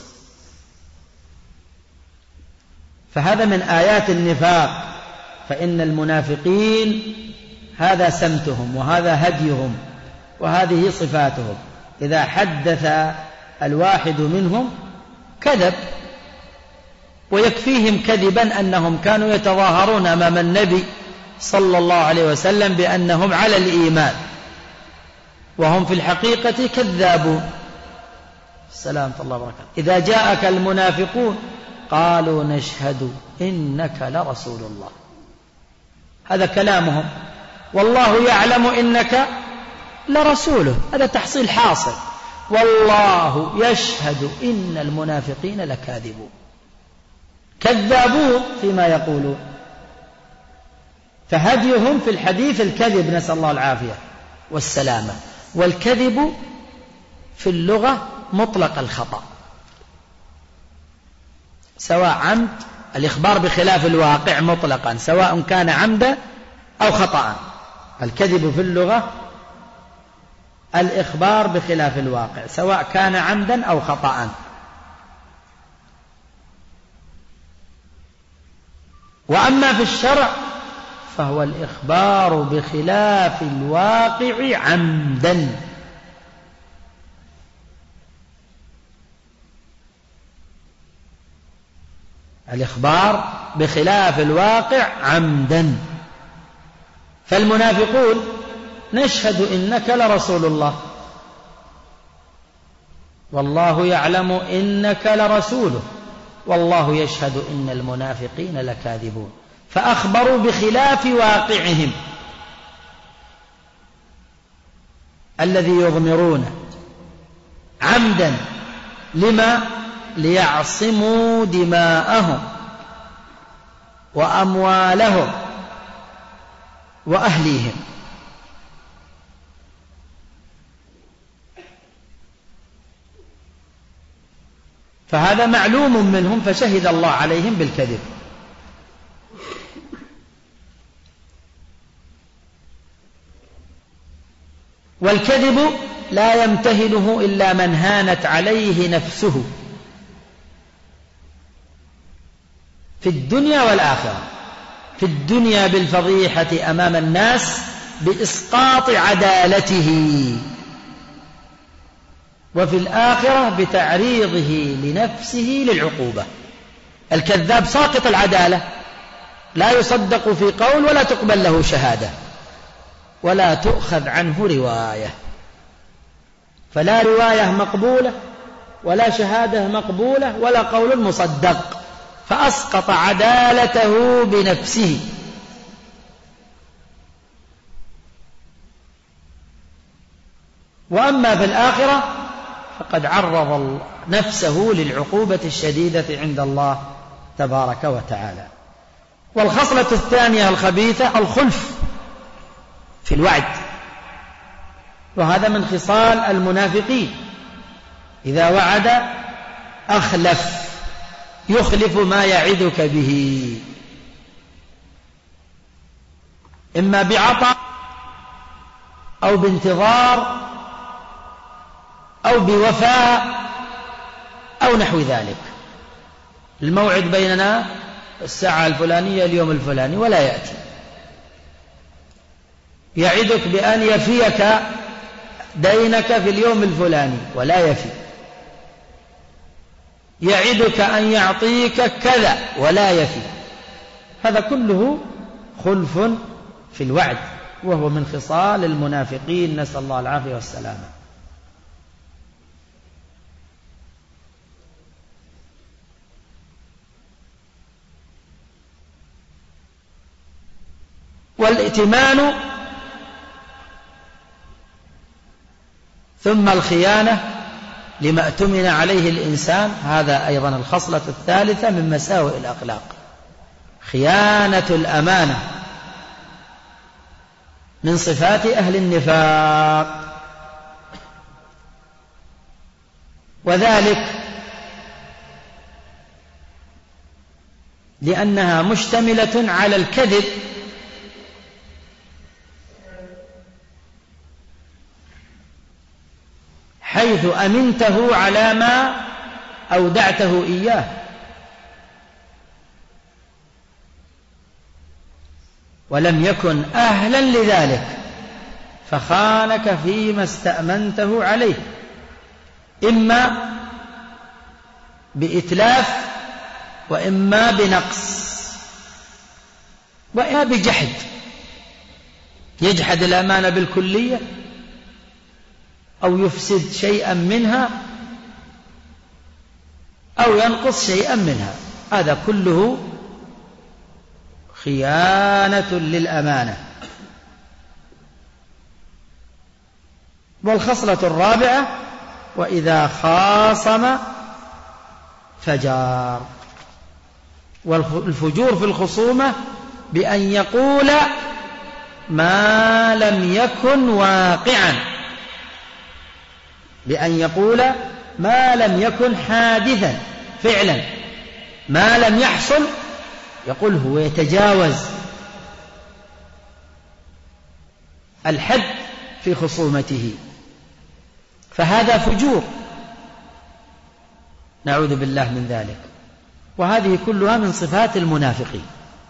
فهذا من آيات النفاق. فإن المنافقين هذا سمتهم وهذا هديهم وهذه صفاتهم. إذا حدث الواحد منهم كذب، ويكفيهم كذبا أنهم كانوا يتظاهرون أمام النبي صلى الله عليه وسلم بأنهم على الإيمان، وهم في الحقيقة كذابون. السلام الله وبركاته. إذا جاءك المنافقون قالوا نشهد إنك لرسول الله، هذا كلامهم، والله يعلم إنك لرسوله، هذا تحصيل حاصل. والله يشهد إن المنافقين لكاذبون، كذابون فيما يقولون. فهديهم في الحديث الكذب، نسأل الله العافية والسلامة. والكذب في اللغة مطلق الخطأ، سواء عمد، الإخبار بخلاف الواقع مطلقا، سواء كان عمدا أو خطأ. الكذب في اللغة الإخبار بخلاف الواقع، سواء كان عمدا أو خطأ. وأما في الشرع فهو الإخبار بخلاف الواقع عمدا. الإخبار بخلاف الواقع عمدا. فالمنافقون نشهد إنك لرسول الله، والله يعلم إنك لرسوله، والله يشهد إن المنافقين لكاذبون. فأخبروا بخلاف واقعهم الذي يضمرونه عمدا. لما؟ ليعصموا دماءهم وأموالهم وأهليهم. فهذا معلوم منهم، فشهد الله عليهم بالكذب. والكذب لا يمتهنه إلا من هانت عليه نفسه في الدنيا والآخرة. في الدنيا بالفضيحة أمام الناس بإسقاط عدالته، وفي الآخرة بتعريضه لنفسه للعقوبة. الكذاب ساقط العدالة، لا يصدق في قول ولا تقبل له شهادة ولا تؤخذ عنه رواية، فلا رواية مقبولة ولا شهادة مقبولة ولا قول مصدق، فأسقط عدالته بنفسه. وأما في الآخرة فقد عرض نفسه للعقوبة الشديدة عند الله تبارك وتعالى. والخصلة الثانية الخبيثة الخلف في الوعد، وهذا من خصال المنافقين، إذا وعد أخلف، يخلف ما يعدك به، إما بعطاء أو بانتظار أو بوفاء أو نحو ذلك. الموعد بيننا الساعة الفلانية اليوم الفلاني ولا يأتي، يعدك بأن يفيك دينك في اليوم الفلاني ولا يفي، يعدك أن يعطيك كذا ولا يفي. هذا كله خلف في الوعد، وهو من خصال المنافقين، نسأل الله العافية والسلامة. والائتمان ثم الخيانة لما اؤتمن عليه الإنسان، هذا أيضا الخصلة الثالثة من مساوئ الأخلاق، خيانة الأمانة من صفات أهل النفاق. وذلك لأنها مشتملة على الكذب، حيث أمنته على ما أودعته إياه، ولم يكن أهلا لذلك فخانك فيما استأمنته عليه، إما بإتلاف وإما بنقص وإما بجحد، يجحد الأمانة بالكلية أو يفسد شيئا منها أو ينقص شيئا منها، هذا كله خيانة للأمانة. والخصلة الرابعة وإذا خاصم فجار، والفجور في الخصومة بأن يقول ما لم يكن واقعا، بأن يقول ما لم يكن حادثا فعلا، ما لم يحصل يقول هو يتجاوز الحد في خصومته، فهذا فجور، نعوذ بالله من ذلك. وهذه كلها من صفات المنافقين.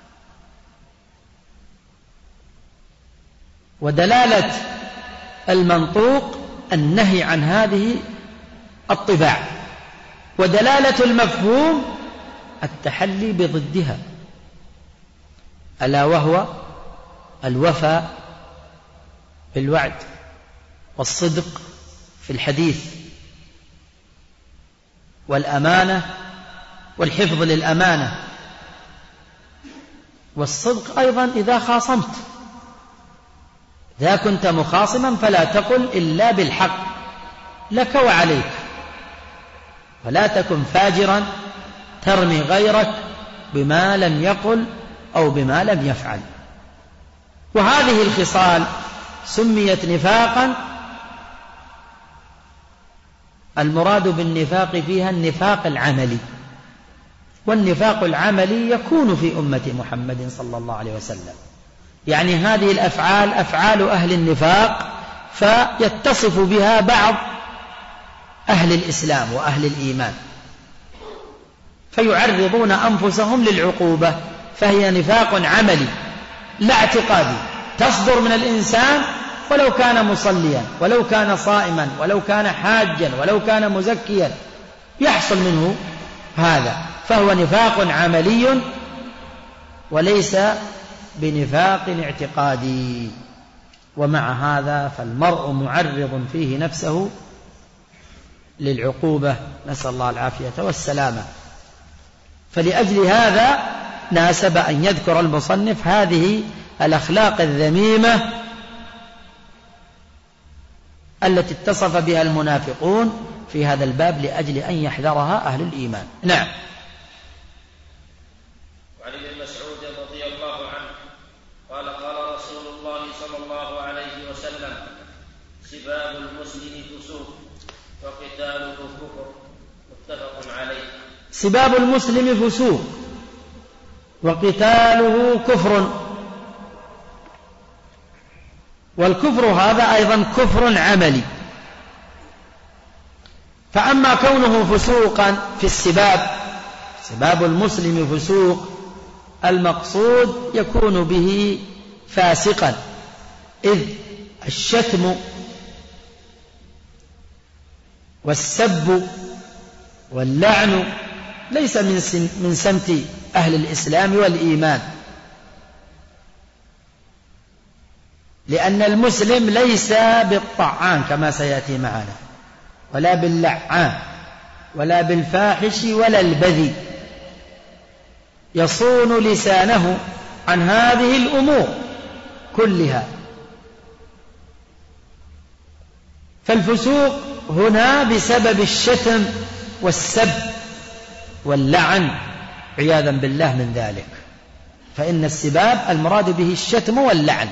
ودلالة المنطوق النهي عن هذه الطباع، ودلالة المفهوم التحلي بضدها، ألا وهو الوفاء بالوعد والصدق في الحديث والأمانة والحفظ للأمانة، والصدق أيضا إذا خاصمت، إذا كنت مخاصما فلا تقل إلا بالحق لك وعليك، ولا تكن فاجرا ترمي غيرك بما لم يقل أو بما لم يفعل. وهذه الخصال سميت نفاقا المراد بالنفاق فيها النفاق العملي، والنفاق العملي يكون في أمة محمد صلى الله عليه وسلم، يعني هذه الأفعال أفعال أهل النفاق فيتصف بها بعض أهل الإسلام وأهل الإيمان فيعرضون أنفسهم للعقوبة، فهي نفاق عملي لا اعتقادي، تصدر من الإنسان ولو كان مصليا ولو كان صائما ولو كان حاجا ولو كان مزكيا يحصل منه هذا، فهو نفاق عملي وليس بنفاق اعتقادي. ومع هذا فالمرء معرض فيه نفسه للعقوبة، نسأل الله العافية والسلامة. فلأجل هذا ناسب أن يذكر المصنف هذه الأخلاق الذميمة التي اتصف بها المنافقون في هذا الباب لأجل أن يحذرها أهل الإيمان. نعم. وعن ابن مسعود رضي الله عنه قال قال رسول الله صلى الله عليه وسلم: سباب المسلم فسوق وقتاله كفر، متفق عليه. سباب المسلم فسوق وقتاله كفر، والكفر هذا أيضا كفر عملي. فأما كونه فسوقا في السباب، سباب المسلم فسوق، المقصود يكون به فاسقا، إذ الشتم والسب واللعن ليس من سمت أهل الإسلام والإيمان، لأن المسلم ليس بالطعان كما سيأتي معنا، ولا باللعان ولا بالفاحش ولا البذي، يصون لسانه عن هذه الأمور كلها. فالفسوق هنا بسبب الشتم والسب واللعن عياذا بالله من ذلك، فإن السباب المراد به الشتم واللعن.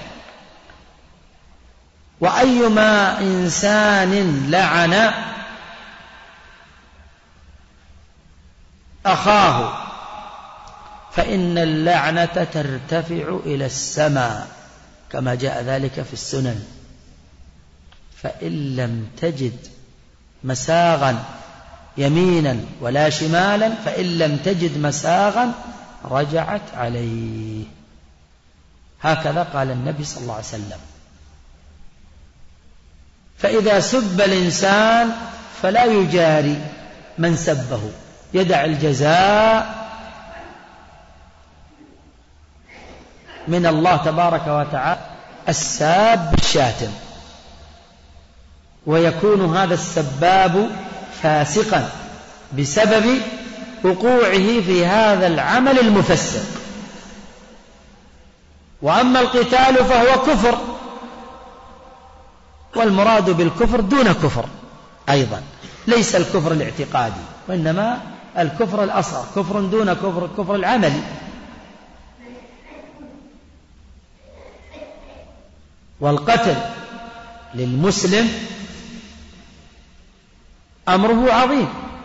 وأيما إنسان لعن أخاه فإن اللعنة ترتفع إلى السماء كما جاء ذلك في السنن، فإن لم تجد مساغا يمينا ولا شمالا، فإن لم تجد مساغا رجعت عليه، هكذا قال النبي صلى الله عليه وسلم. فإذا سب الإنسان فلا يجاري من سبه، يدع الجزاء من الله تبارك وتعالى الساب الشاتم، ويكون هذا السباب فاسقا بسبب وقوعه في هذا العمل المفسق. وأما القتال فهو كفر، والمراد بالكفر دون كفر أيضا، ليس الكفر الاعتقادي، وإنما الكفر الأصغر، كفر دون كفر، الكفر العملي. والقتل للمسلم أمره عظيم،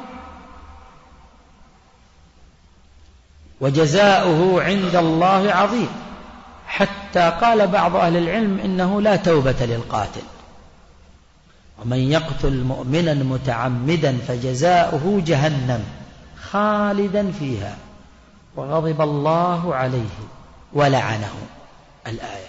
وجزاؤه عند الله عظيم، حتى قال بعض أهل العلم إنه لا توبة للقاتل، ومن يقتل مؤمنا متعمدا فجزاؤه جهنم خالدا فيها وغضب الله عليه ولعنه. الآية.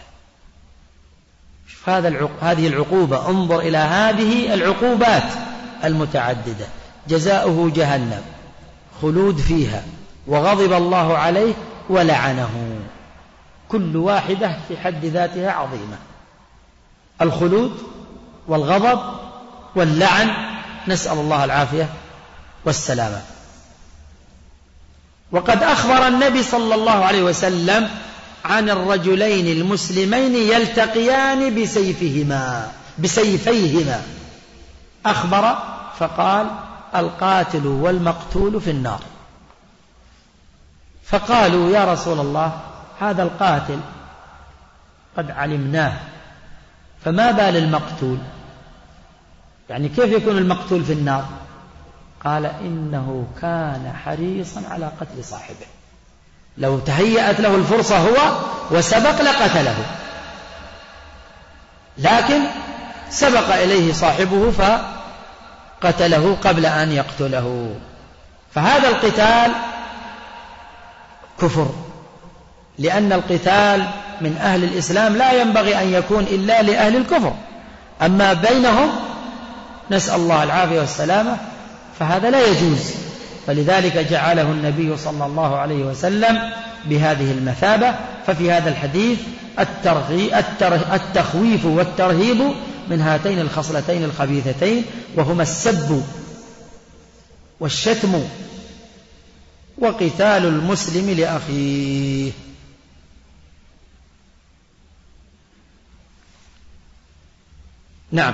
هذه العقوبة، انظر إلى هذه العقوبات المتعددة، جزاؤه جهنم خلود فيها وغضب الله عليه ولعنه، كل واحدة في حد ذاتها عظيمة، الخلود والغضب واللعن، نسأل الله العافية والسلامة. وقد أخبر النبي صلى الله عليه وسلم عن الرجلين المسلمين يلتقيان بسيفيهما، أخبر فقال: القاتل والمقتول في النار. فقالوا: يا رسول الله، هذا القاتل قد علمناه، فما بال المقتول؟ يعني كيف يكون المقتول في النار؟ قال إنه كان حريصا على قتل صاحبه، لو تهيأت له الفرصة هو وسبق لقتله، لكن سبق إليه صاحبه فقتله قبل أن يقتله. فهذا القتال كفر، لأن القتال من أهل الإسلام لا ينبغي أن يكون إلا لأهل الكفر، أما بينهم نسأل الله العافية والسلامة فهذا لا يجوز. فلذلك جعله النبي صلى الله عليه وسلم بهذه المثابة. ففي هذا الحديث التخويف والترهيب من هاتين الخصلتين الخبيثتين، وهما السب والشتم وقتال المسلم لأخيه. نعم.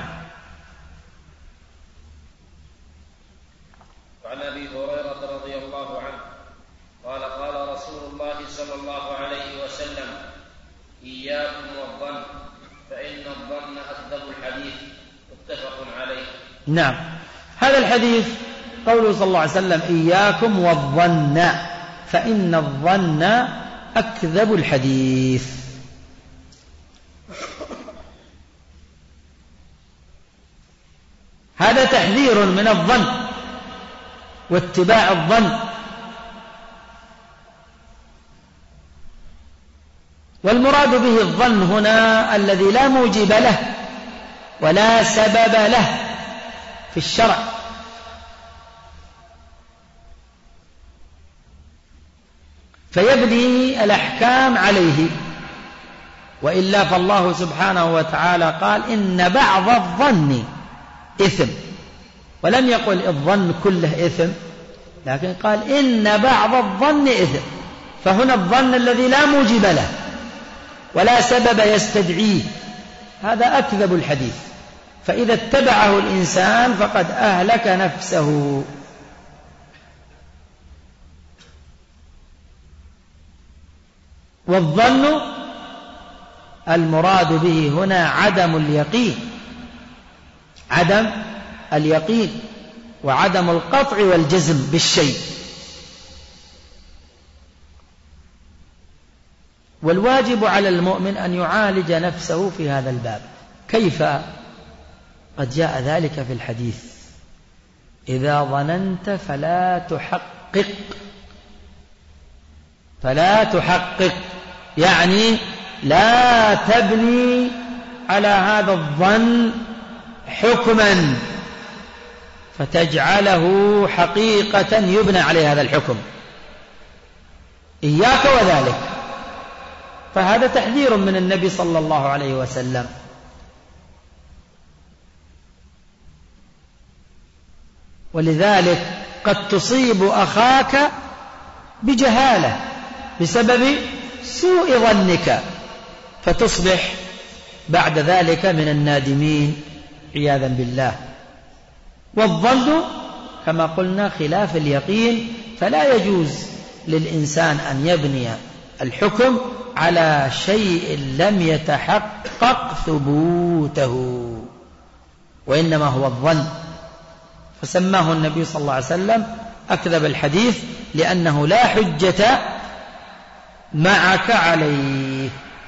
وعن أبي هريرة رضي الله عنه قال قال رسول الله صلى الله عليه وسلم: إياكم والظن فإن الظن أكذب الحديث. متفق عليه. نعم. هذا الحديث قوله صلى الله عليه وسلم: إياكم والظن فإن الظن أكذب الحديث. هذا تحذير من الظن واتباع الظن، والمراد به الظن هنا الذي لا موجب له ولا سبب له في الشرع، فيبني الأحكام عليه، وإلا فالله سبحانه وتعالى قال: إن بعض الظن إثم، ولم يقل الظن كله إثم، لكن قال إن بعض الظن إثم. فهنا الظن الذي لا موجب له ولا سبب يستدعيه هذا أكذب الحديث، فإذا اتبعه الإنسان فقد أهلك نفسه. والظن المراد به هنا عدم اليقين، عدم اليقين وعدم القطع والجزم بالشيء. والواجب على المؤمن أن يعالج نفسه في هذا الباب. كيف؟ قد جاء ذلك في الحديث: إذا ظننت فلا تحقق، يعني لا تبني على هذا الظن حكما فتجعله حقيقة يبنى عليه هذا الحكم. إياك وذلك. فهذا تحذير من النبي صلى الله عليه وسلم. ولذلك قد تصيب أخاك بجهالة بسبب سوء ظنك، فتصبح بعد ذلك من النادمين عياذا بالله. والظن كما قلنا خلاف اليقين، فلا يجوز للإنسان أن يبني الحكم على شيء لم يتحقق ثبوته، وإنما هو الظن. فسماه النبي صلى الله عليه وسلم أكذب الحديث، لأنه لا حجة معك عليه.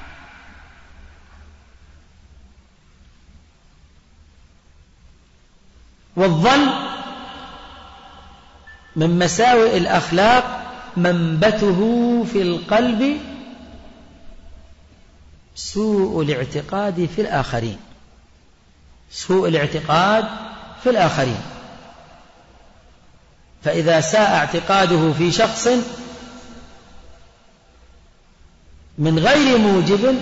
والظن من مساوئ الأخلاق منبته في القلب سوء الاعتقاد في الآخرين، سوء الاعتقاد في الآخرين. فإذا ساء اعتقاده في شخص من غير موجب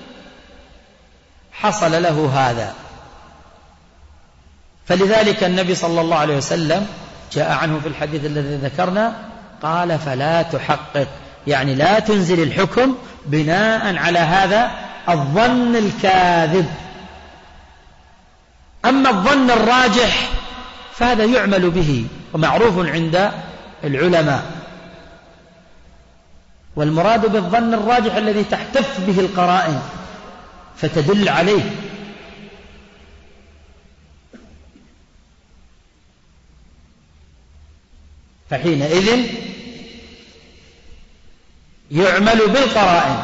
حصل له هذا. فلذلك النبي صلى الله عليه وسلم جاء عنه في الحديث الذي ذكرنا قال: فلا تحقق، يعني لا تنزل الحكم بناء على هذا الظن الكاذب. أما الظن الراجح فهذا يعمل به ومعروف عند العلماء. والمراد بالظن الراجح الذي تحتف به القرائن فتدل عليه. فحينئذ يعمل بالقرائن،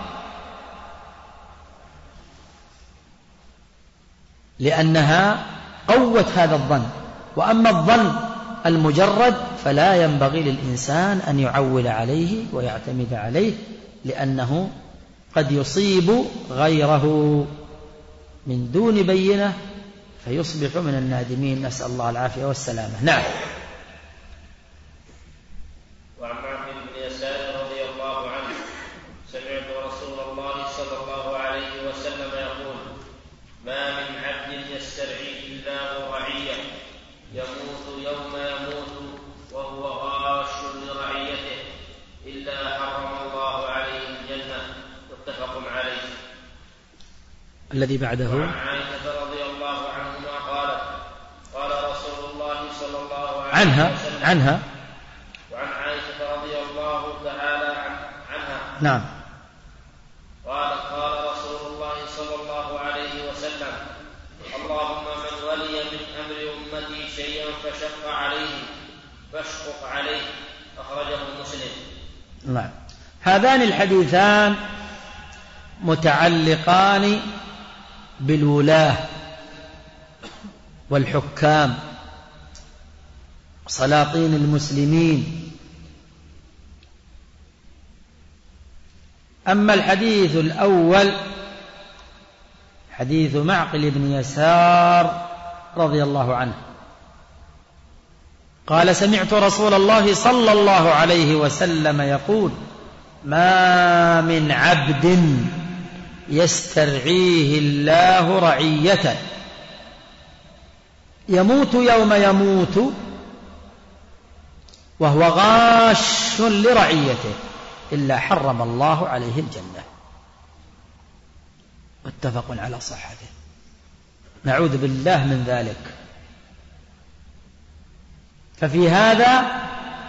لأنها قوت هذا الظن. وأما الظن المجرد فلا ينبغي للإنسان أن يعول عليه ويعتمد عليه، لأنه قد يصيب غيره من دون بينة فيصبح من النادمين، نسأل الله العافية والسلامة. نعم. وعن معقل بن يسار رضي الله عنه: سمعت رسول الله صلى الله عليه وسلم يقول: ما من عبد يسترعيه الله رعية يموت يوم يموت وهو غاش لرعيته إلا حرم الله عليه الجنة. متفق عليه. الذي بعده. وعن عائشة رضي الله عنهما قالت: قال رسول الله صلى الله عليه وسلم عنها وعن عائشة رضي الله تعالى عنها نعم قالت: قال رسول الله صلى الله عليه وسلم: اللهم من ولي من أمر أمتي شيئا فشق عليه فاشقق عليه. أخرجه مسلم. نعم. هذان الحديثان متعلقان بالولاة والحكام سلاطين المسلمين. أما الحديث الأول حديث معقل بن يسار رضي الله عنه قال: سمعت رسول الله صلى الله عليه وسلم يقول: ما من عبد يسترعيه الله رعية يموت يوم يموت وهو غاش لرعيته إلا حرم الله عليه الجنة. متفق على صحته. نعوذ بالله من ذلك. ففي هذا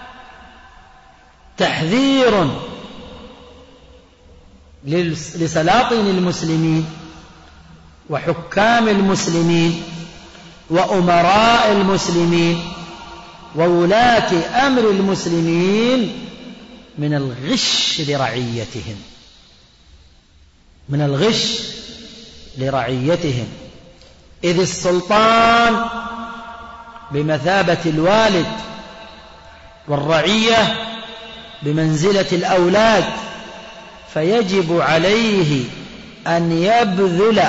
تحذير لسلاطين المسلمين وحكام المسلمين وأمراء المسلمين وولاة أمر المسلمين من الغش لرعيتهم، من الغش لرعيتهم، إذ السلطان بمثابة الوالد والرعية بمنزلة الأولاد، فيجب عليه أن يبذل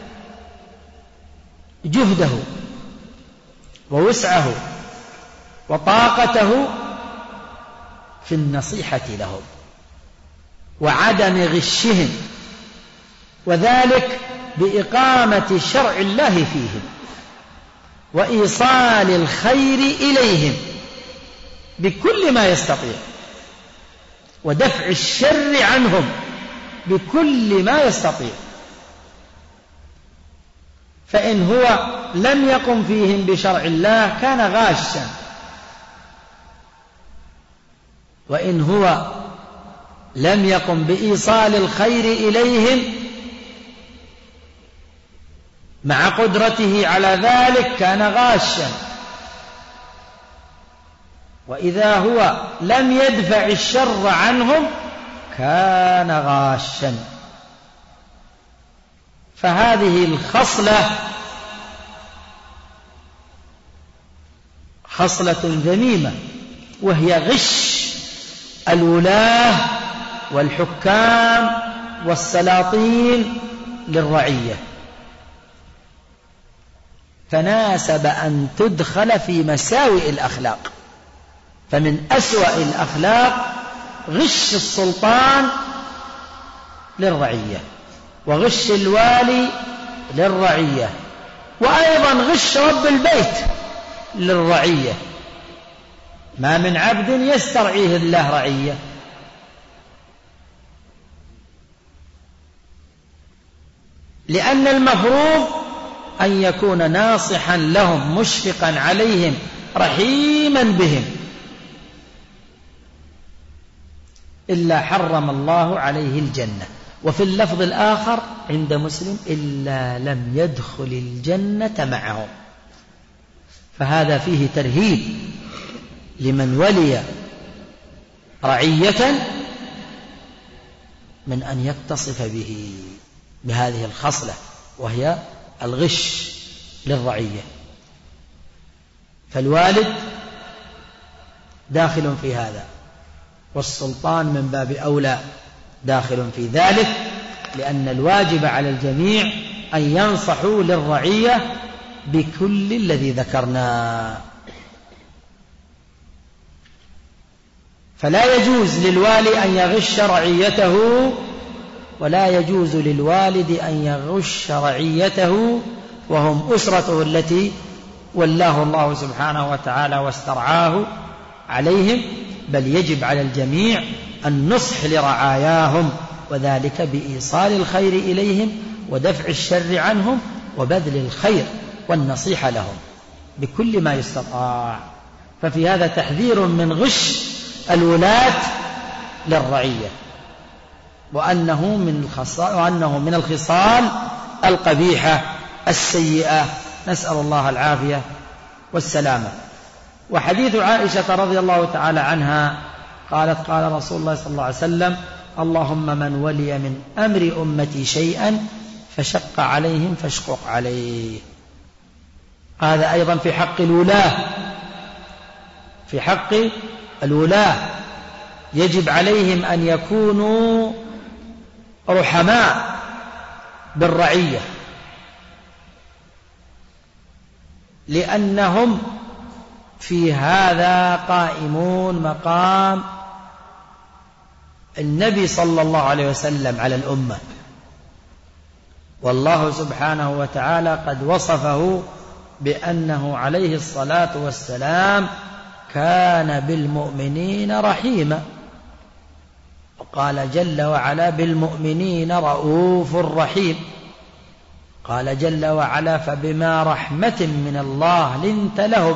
جهده ووسعه وطاقته في النصيحة لهم وعدم غشهم، وذلك بإقامة شرع الله فيهم وإيصال الخير إليهم بكل ما يستطيع ودفع الشر عنهم بكل ما يستطيع. فإن هو لم يقم فيهم بشرع الله كان غاشا، وإن هو لم يقم بإيصال الخير إليهم مع قدرته على ذلك كان غاشا، وإذا هو لم يدفع الشر عنهم كان غاشا. فهذه الخصلة خصلة ذميمة، وهي غش الولاة والحكام والسلاطين للرعية، فناسب أن تدخل في مساوئ الأخلاق. فمن أسوأ الأخلاق غش السلطان للرعية، وغش الوالي للرعية، وأيضا غش رب البيت للرعية. ما من عبد يسترعيه الله رعية لأن المفروض أن يكون ناصحا لهم مشفقا عليهم رحيما بهم، إلا حرم الله عليه الجنة. وفي اللفظ الآخر عند مسلم: إلا لم يدخل الجنة معهم. فهذا فيه ترهيب لمن ولي رعية من أن يتصف به بهذه الخصلة، وهي الغش للرعية. فالوالد داخل في هذا، والسلطان من باب أولى داخل في ذلك، لأن الواجب على الجميع أن ينصحوا للرعية بكل الذي ذكرنا. فلا يجوز للوالي أن يغش رعيته، ولا يجوز للوالد أن يغش رعيته وهم أسرته التي ولاه الله سبحانه وتعالى واسترعاه عليهم، بل يجب على الجميع النصح لرعاياهم، وذلك بإيصال الخير إليهم ودفع الشر عنهم وبذل الخير والنصيحة لهم بكل ما يستطاع. ففي هذا تحذير من غش الولاة للرعية، وأنه من الخصال القبيحة السيئة، نسأل الله العافية والسلامة. وحديث عائشة رضي الله تعالى عنها قالت: قال رسول الله صلى الله عليه وسلم: اللهم من ولي من أمر أمتي شيئا فشق عليهم فاشقق عليه. هذا أيضا في حق الولاة، في حق الولاة يجب عليهم أن يكونوا رحماء بالرعية، لأنهم في هذا قائمون مقام النبي صلى الله عليه وسلم على الأمة، والله سبحانه وتعالى قد وصفه بأنه عليه الصلاة والسلام كان بالمؤمنين رحيما، وقال جل وعلا: بالمؤمنين رؤوف رحيم. قال جل وعلا: فبما رحمة من الله لنت لهم.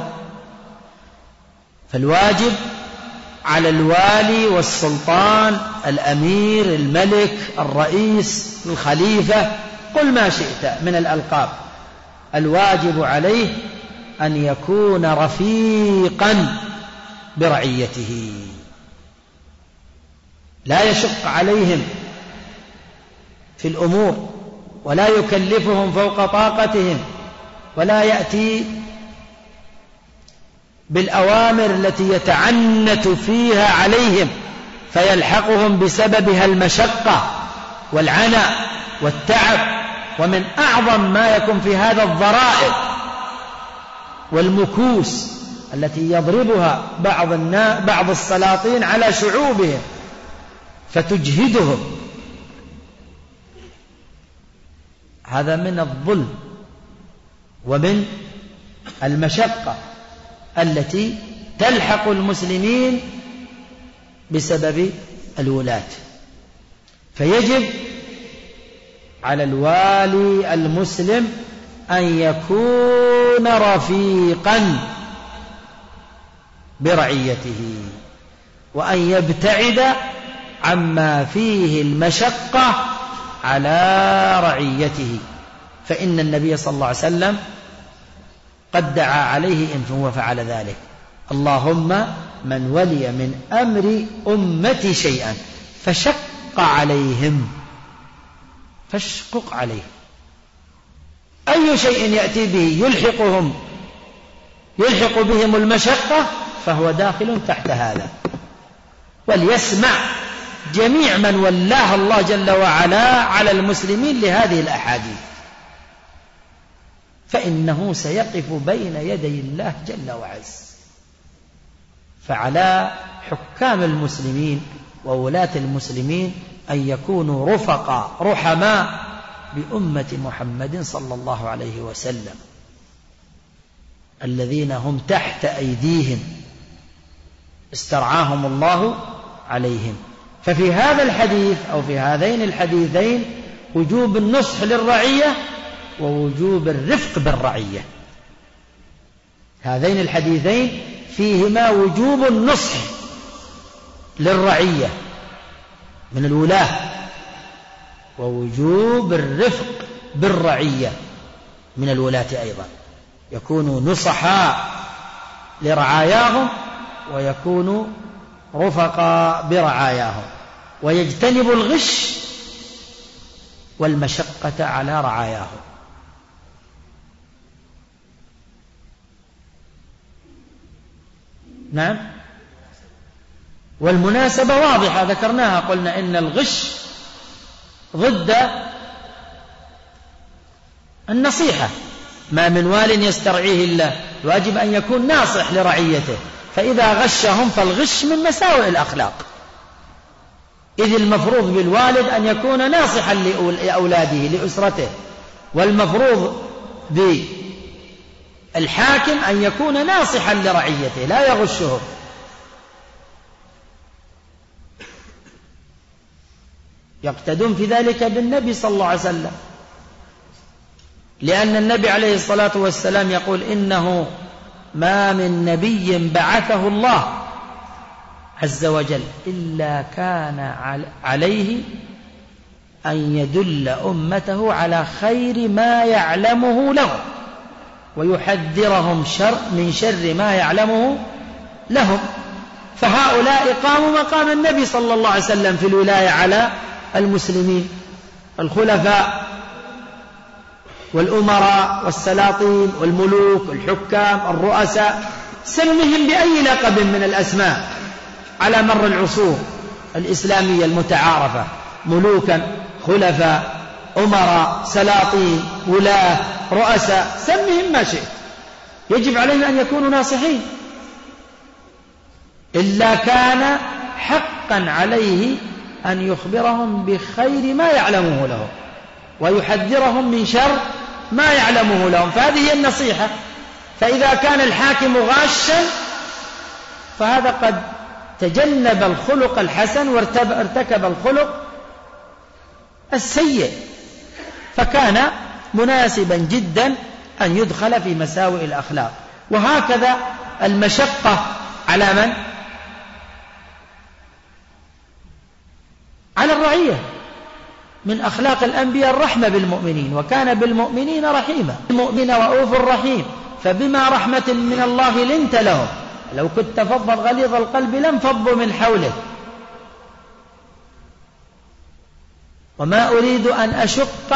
فالواجب على الوالي والسلطان، الأمير، الملك، الرئيس، الخليفة، قل ما شئت من الألقاب، الواجب عليه أن يكون رفيقا برعيته، لا يشق عليهم في الأمور، ولا يكلفهم فوق طاقتهم، ولا يأتي بالأوامر التي يتعنت فيها عليهم فيلحقهم بسببها المشقة والعناء والتعب. ومن أعظم ما يكون في هذا الضرائب والمكوس التي يضربها بعض السلاطين على شعوبهم فتجهدهم. هذا من الظلم ومن المشقة التي تلحق المسلمين بسبب الولاة. فيجب على الوالي المسلم أن يكون رفيقا برعيته، وأن يبتعد عما فيه المشقة على رعيته، فإن النبي صلى الله عليه وسلم قد دعا عليه إن هو فعل ذلك: اللهم من ولي من أمر أمتي شيئا فشق عليهم فاشقق عليه. أي شيء يأتي به يلحق بهم المشقة فهو داخل تحت هذا. وليسمع جميع من ولاه الله جل وعلا على المسلمين لهذه الأحاديث، فإنه سيقف بين يدي الله جل وعز. فعلى حكام المسلمين وولاة المسلمين أن يكونوا رفقاء رحماء بأمة محمد صلى الله عليه وسلم، الذين هم تحت أيديهم استرعاهم الله عليهم. ففي هذا الحديث أو في هذين الحديثين وجوب النصح للرعية ووجوب الرفق بالرعية. هذين الحديثين فيهما وجوب النصح للرعية من الولاة، ووجوب الرفق بالرعية من الولاة أيضا، يكونوا نصحاء لرعاياهم ويكونوا رفقا برعاياهم، ويجتنبوا الغش والمشقة على رعاياهم. نعم، والمناسبة واضحة ذكرناها، قلنا إن الغش ضد النصيحة، ما من وال يسترعيه الله، واجب أن يكون ناصح لرعيته، فإذا غشهم فالغش من مساوئ الأخلاق، إذ المفروض بالوالد أن يكون ناصحا لأولاده لأسرته، والمفروض بالحاكم أن يكون ناصحا لرعيته لا يغشهم. يقتدون في ذلك بالنبي صلى الله عليه وسلم، لأن النبي عليه الصلاة والسلام يقول إنه ما من نبي بعثه الله عز وجل إلا كان عليه أن يدل أمته على خير ما يعلمه له ويحذرهم من شر ما يعلمه لهم. فهؤلاء قاموا مقام النبي صلى الله عليه وسلم في الولاية على المسلمين، الخلفاء والأمراء والسلاطين والملوك والحكام الرؤساء، سمهم بأي لقب من الأسماء على مر العصور الإسلامية المتعارفة، ملوكا، خلفاء، أمراء، سلاطين، ولاة، رؤساء، سمهم ما شئت، يجب عليهم أن يكونوا ناصحين، إلا كان حقا عليه أن يخبرهم بخير ما يعلمه لهم ويحذرهم من شر ما يعلمه لهم، فهذه هي النصيحة. فإذا كان الحاكم غاشا فهذا قد تجنب الخلق الحسن وارتكب الخلق السيء، فكان مناسبا جدا أن يدخل في مساوئ الأخلاق. وهكذا المشقة على من؟ على الرعية. من أخلاق الأنبياء الرحمة بالمؤمنين، وكان بالمؤمنين رحيما، المؤمن رؤوف رحيم، فبما رحمة من الله لنت لهم، لو كنت فظا غليظ القلب لانفضوا من حولك، وما أريد أن أشق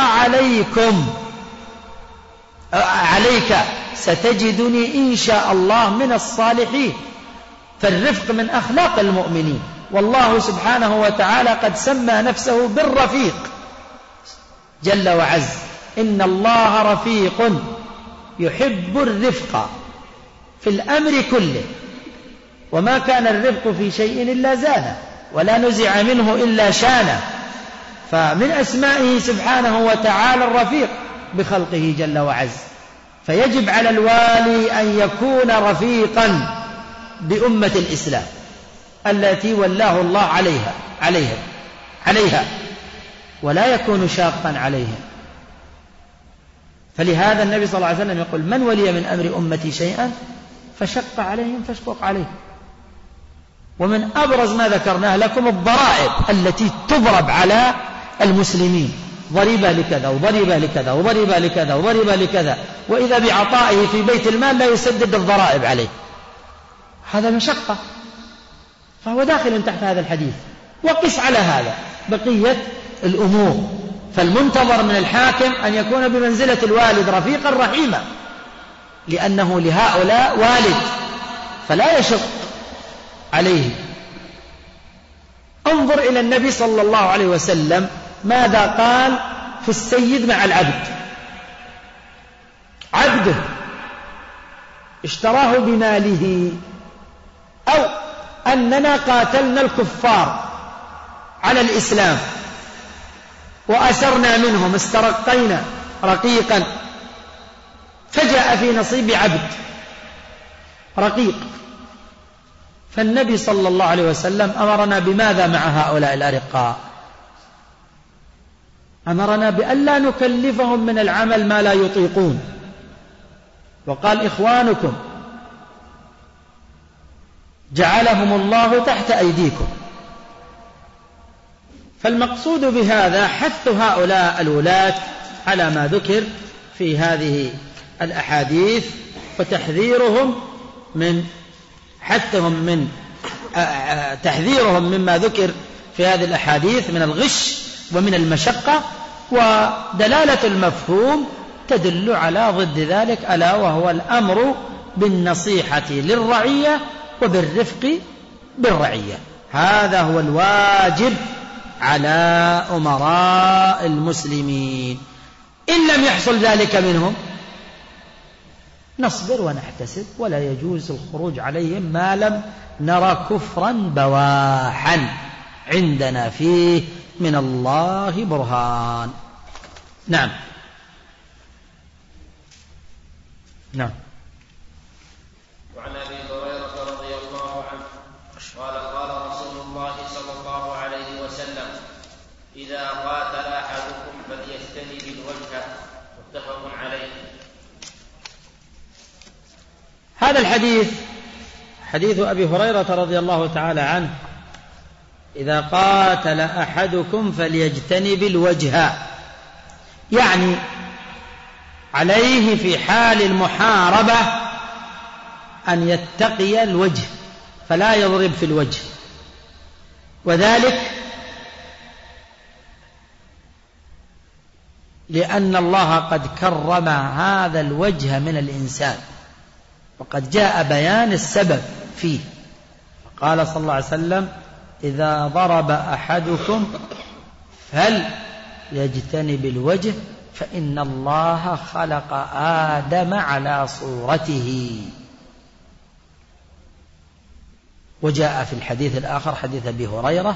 عليك ستجدني إن شاء الله من الصالحين. فالرفق من أخلاق المؤمنين، والله سبحانه وتعالى قد سمى نفسه بالرفيق جل وعز، إن الله رفيق يحب الرفق في الأمر كله، وما كان الرفق في شيء إلا زانه، ولا نزع منه إلا شانه. فمن أسمائه سبحانه وتعالى الرفيق بخلقه جل وعز، فيجب على الوالي أن يكون رفيقا بأمة الإسلام التي ولاه الله عليها، ولا يكون شاقا عليهم. فلهذا النبي صلى الله عليه وسلم يقول: من ولي من أمر أمتي شيئا فشق عليهم فاشقق عليه. ومن أبرز ما ذكرناه لكم الضرائب التي تضرب على المسلمين، ضريبة لكذا وضريبة لكذا وضريبة لكذا وضريبة لكذا، وإذا بعطائه في بيت المال لا يسدد الضرائب عليه، هذا مشقة، فهو داخل تحت هذا الحديث. وقس على هذا بقية الأمور، فالمنتظر من الحاكم أن يكون بمنزلة الوالد رفيقا رحيما، لأنه لهؤلاء والد فلا يشق عليه. انظر إلى النبي صلى الله عليه وسلم ماذا قال في السيد مع العبد. عبده اشتراه بماله، أو أننا قاتلنا الكفار على الإسلام وأسرنا منهم، استرقينا رقيقا، فجاء في نصيب عبد رقيق، فالنبي صلى الله عليه وسلم أمرنا بماذا مع هؤلاء الأرقاء؟ أمرنا بأن لا نكلفهم من العمل ما لا يطيقون، وقال: إخوانكم جعلهم الله تحت أيديكم. فالمقصود بهذا حث هؤلاء الولاة على ما ذكر في هذه الأحاديث، وتحذيرهم من حثهم من تحذيرهم مما ذكر في هذه الأحاديث من الغش ومن المشقة، ودلالة المفهوم تدل على ضد ذلك، ألا وهو الأمر بالنصيحة للرعية وبالرفق بالرعية. هذا هو الواجب على أمراء المسلمين. إن لم يحصل ذلك منهم نصبر ونحتسب، ولا يجوز الخروج عليهم ما لم نرى كفرا بواحا عندنا فيه من الله برهان. نعم. نعم. وعن أبي هريرة رضي الله عنه قال قال رسول الله صلى الله عليه وسلم: إذا قاتل أحدكم فليجتنب الوجه. متفق عليه. هذا الحديث حديث أبي هريرة رضي الله تعالى عنه: إذا قاتل أحدكم فليجتنب الوجه، يعني عليه في حال المحاربة أن يتقي الوجه فلا يضرب في الوجه، وذلك لأن الله قد كرم هذا الوجه من الإنسان، وقد جاء بيان السبب فيه. قال صلى الله عليه وسلم: إذا ضرب أحدكم فليجتنب الوجه فإن الله خلق آدم على صورته. وجاء في الحديث الآخر حديث أبي هريرة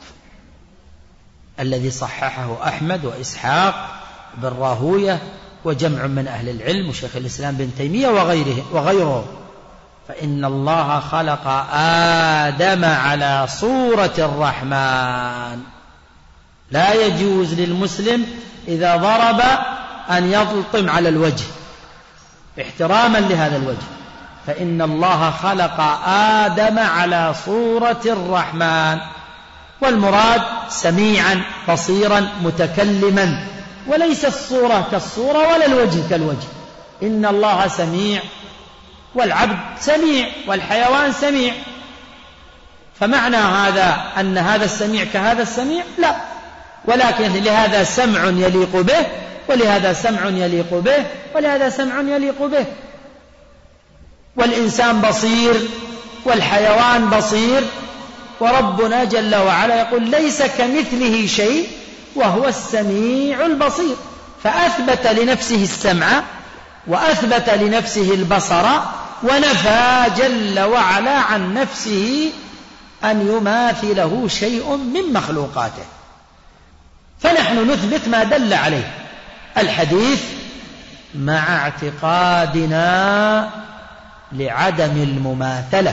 الذي صححه أحمد وإسحاق بن راهوية وجمع من أهل العلم وشيخ الإسلام بن تيمية وغيره، فإن الله خلق آدم على صورة الرحمن. لا يجوز للمسلم إذا ضرب أن يلطم على الوجه احتراما لهذا الوجه، فإن الله خلق آدم على صورة الرحمن، والمراد سميعا بصيرا متكلما، وليس الصورة كالصورة ولا الوجه كالوجه. إن الله سميع والعبد سميع والحيوان سميع، فمعنى هذا أن هذا السميع كهذا السميع؟ لا، ولكن لهذا سمع يليق به، ولهذا سمع يليق به، ولهذا سمع يليق به. والإنسان بصير والحيوان بصير، وربنا جل وعلا يقول: ليس كمثله شيء وهو السميع البصير، فأثبت لنفسه السمع وأثبت لنفسه البصر، ونفى جل وعلا عن نفسه أن يماثله شيء من مخلوقاته. فنحن نثبت ما دل عليه الحديث مع اعتقادنا لعدم المماثلة.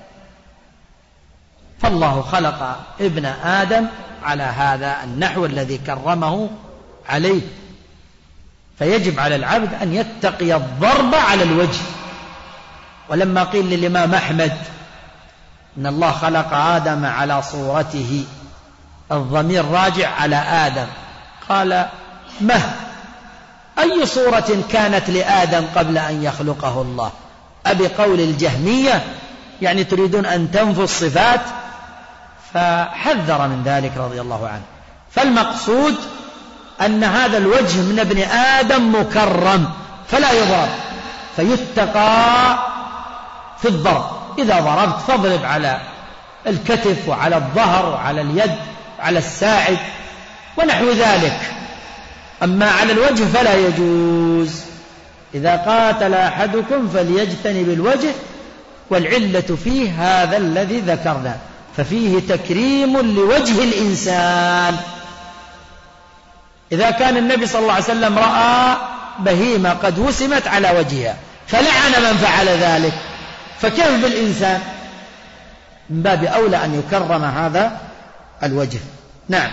فالله خلق ابن آدم على هذا النحو الذي كرمه عليه، فيجب على العبد أن يتقي الضرب على الوجه. ولما قيل للإمام أحمد إن الله خلق آدم على صورته، الضمير راجع على آدم، قال: أي صورة كانت لآدم قبل أن يخلقه الله؟ أبقول الجهمية يعني تريدون أن تنفوا الصفات؟ فحذر من ذلك رضي الله عنه. فالمقصود أن هذا الوجه من ابن آدم مكرم فلا يضرب، فيتقى في الضرب. إذا ضربت فاضرب على الكتف وعلى الظهر وعلى اليد وعلى الساعد ونحو ذلك، أما على الوجه فلا يجوز. إذا قاتل أحدكم فليجتنب الوجه، والعلة فيه هذا الذي ذكرنا، ففيه تكريم لوجه الإنسان. إذا كان النبي صلى الله عليه وسلم رأى بهيمة قد وسمت على وجهها فلعن من فعل ذلك، فكيف بالإنسان؟ من باب أولى أن يكرم هذا الوجه. نعم.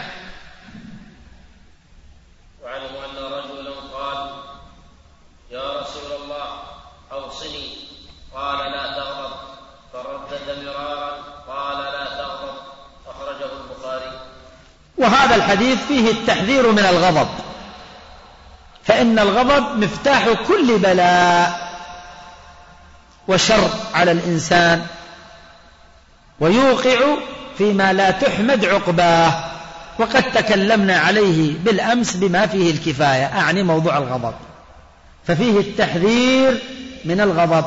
وعنه أن رجلا قال: يا رسول الله أوصني، قال: لا تغضب، فردد مرارا قال: لا تغضب، أخرجه البخاري. وهذا الحديث فيه التحذير من الغضب، فإن الغضب مفتاح كل بلاء وشر على الإنسان، ويوقع فيما لا تحمد عقباه. وقد تكلمنا عليه بالأمس بما فيه الكفاية، أعني موضوع الغضب، ففيه التحذير من الغضب،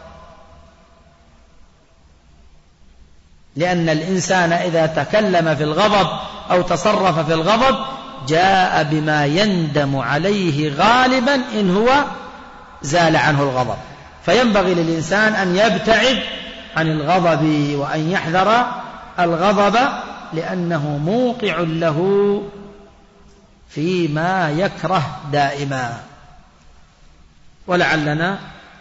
لأن الإنسان إذا تكلم في الغضب أو تصرف في الغضب جاء بما يندم عليه غالبا إن هو زال عنه الغضب. فينبغي للإنسان أن يبتعد عن الغضب وأن يحذر الغضب، لأنه موقع له فيما يكره دائما. ولعلنا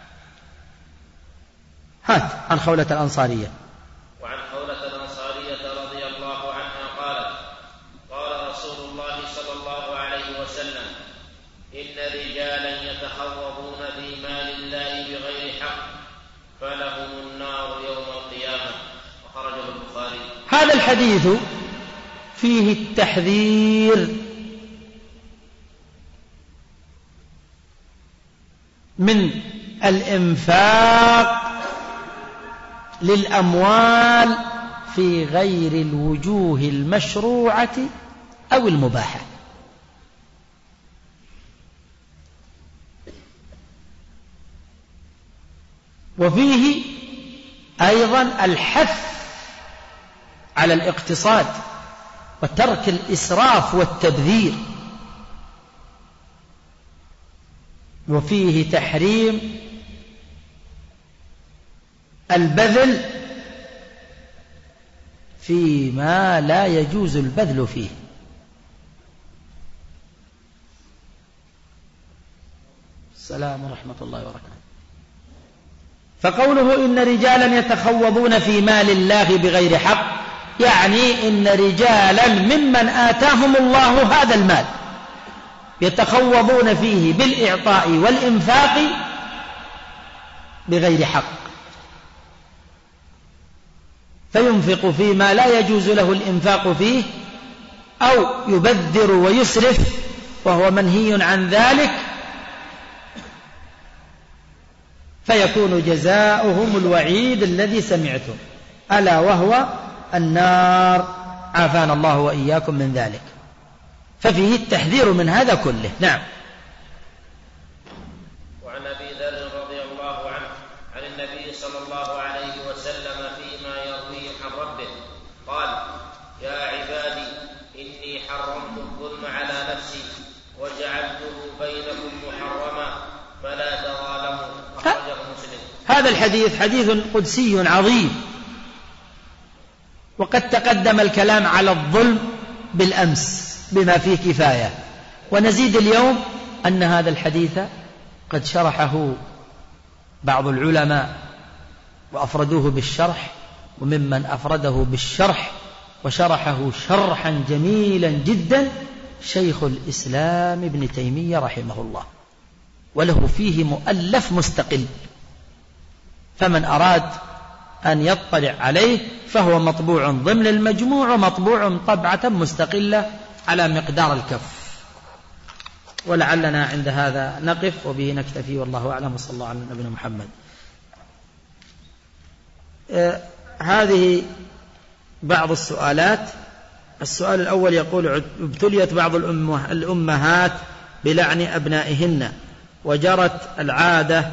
هات عن خولة الأنصارية. وعن خولة الأنصارية رضي الله عنها قالت: قال رسول الله صلى الله عليه وسلم: إن رجالا يتخوضون في مال الله بغير حق فلهم النار يوم القيامة. وخرجه البخاري. هذا الحديث فيه التحذير من الإنفاق للأموال في غير الوجوه المشروعة أو المباحة. وفيه أيضا الحث على الاقتصاد وترك الإسراف والتبذير. وفيه تحريم البذل فيما لا يجوز البذل فيه. السلام ورحمة الله وبركاته. فقوله إن رجالا يتخوضون في مال الله بغير حق، يعني إن رجالا ممن آتاهم الله هذا المال يتخوضون فيه بالإعطاء والإنفاق بغير حق، فينفق فيما لا يجوز له الإنفاق فيه، أو يبذر ويسرف وهو منهي عن ذلك، فيكون جزاؤهم الوعيد الذي سمعتم، ألا وهو النار، عافانا الله وإياكم من ذلك. ففيه التحذير من هذا كله. نعم. وعن أبي ذر رضي الله عنه عن النبي صلى الله عليه وسلم فيما يرويه عن ربه قال: يا عبادي إني حرمت الظلم على نفسي وجعلته بينكم محرما فلا تظالموا. أخرجه مسلم. هذا الحديث حديث قدسي عظيم، وقد تقدم الكلام على الظلم بالأمس بما فيه كفاية، ونزيد اليوم أن هذا الحديث قد شرحه بعض العلماء وأفردوه بالشرح، وممن أفرده بالشرح وشرحه شرحا جميلا جدا شيخ الإسلام ابن تيمية رحمه الله، وله فيه مؤلف مستقل، فمن أراد أن يطلع عليه فهو مطبوع ضمن المجموع ومطبوع طبعة مستقلة على مقدار الكف. ولعلنا عند هذا نقف وبه نكتفي، والله أعلم، وصلى الله على نبينا محمد. هذه بعض السؤالات. السؤال الأول يقول: ابتليت بعض الأمهات بلعن أبنائهن وجرت العادة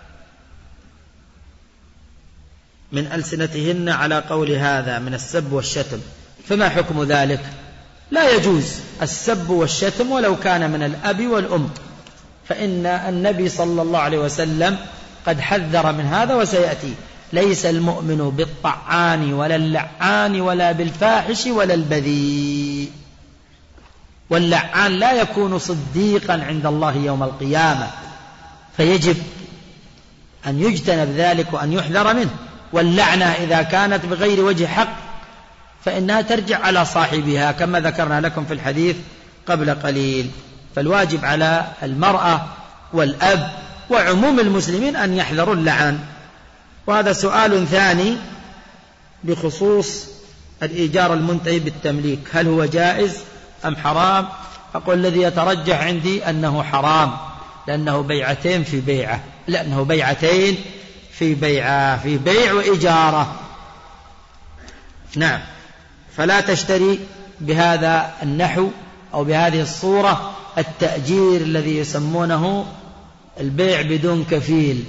من ألسنتهن على قول هذا من السب والشتم، فما حكم ذلك؟ لا يجوز السب والشتم ولو كان من الأب والأم، فإن النبي صلى الله عليه وسلم قد حذر من هذا وسيأتي: ليس المؤمن بالطعان ولا اللعان ولا بالفاحش ولا البذيء. واللعان لا يكون صديقا عند الله يوم القيامة، فيجب أن يجتنب ذلك وأن يحذر منه. واللعنة إذا كانت بغير وجه حق فإنها ترجع على صاحبها كما ذكرنا لكم في الحديث قبل قليل. فالواجب على المرأة والأب وعموم المسلمين أن يحذروا اللعان. وهذا سؤال ثاني بخصوص الإيجار المنتهي بالتمليك، هل هو جائز أم حرام؟ أقول الذي يترجح عندي أنه حرام، لأنه بيعتين في بيعة، لأنه بيعتين في بيعة، في بيع وإجارة. نعم. فلا تشتري بهذا النحو أو بهذه الصورة التأجير الذي يسمونه البيع بدون كفيل،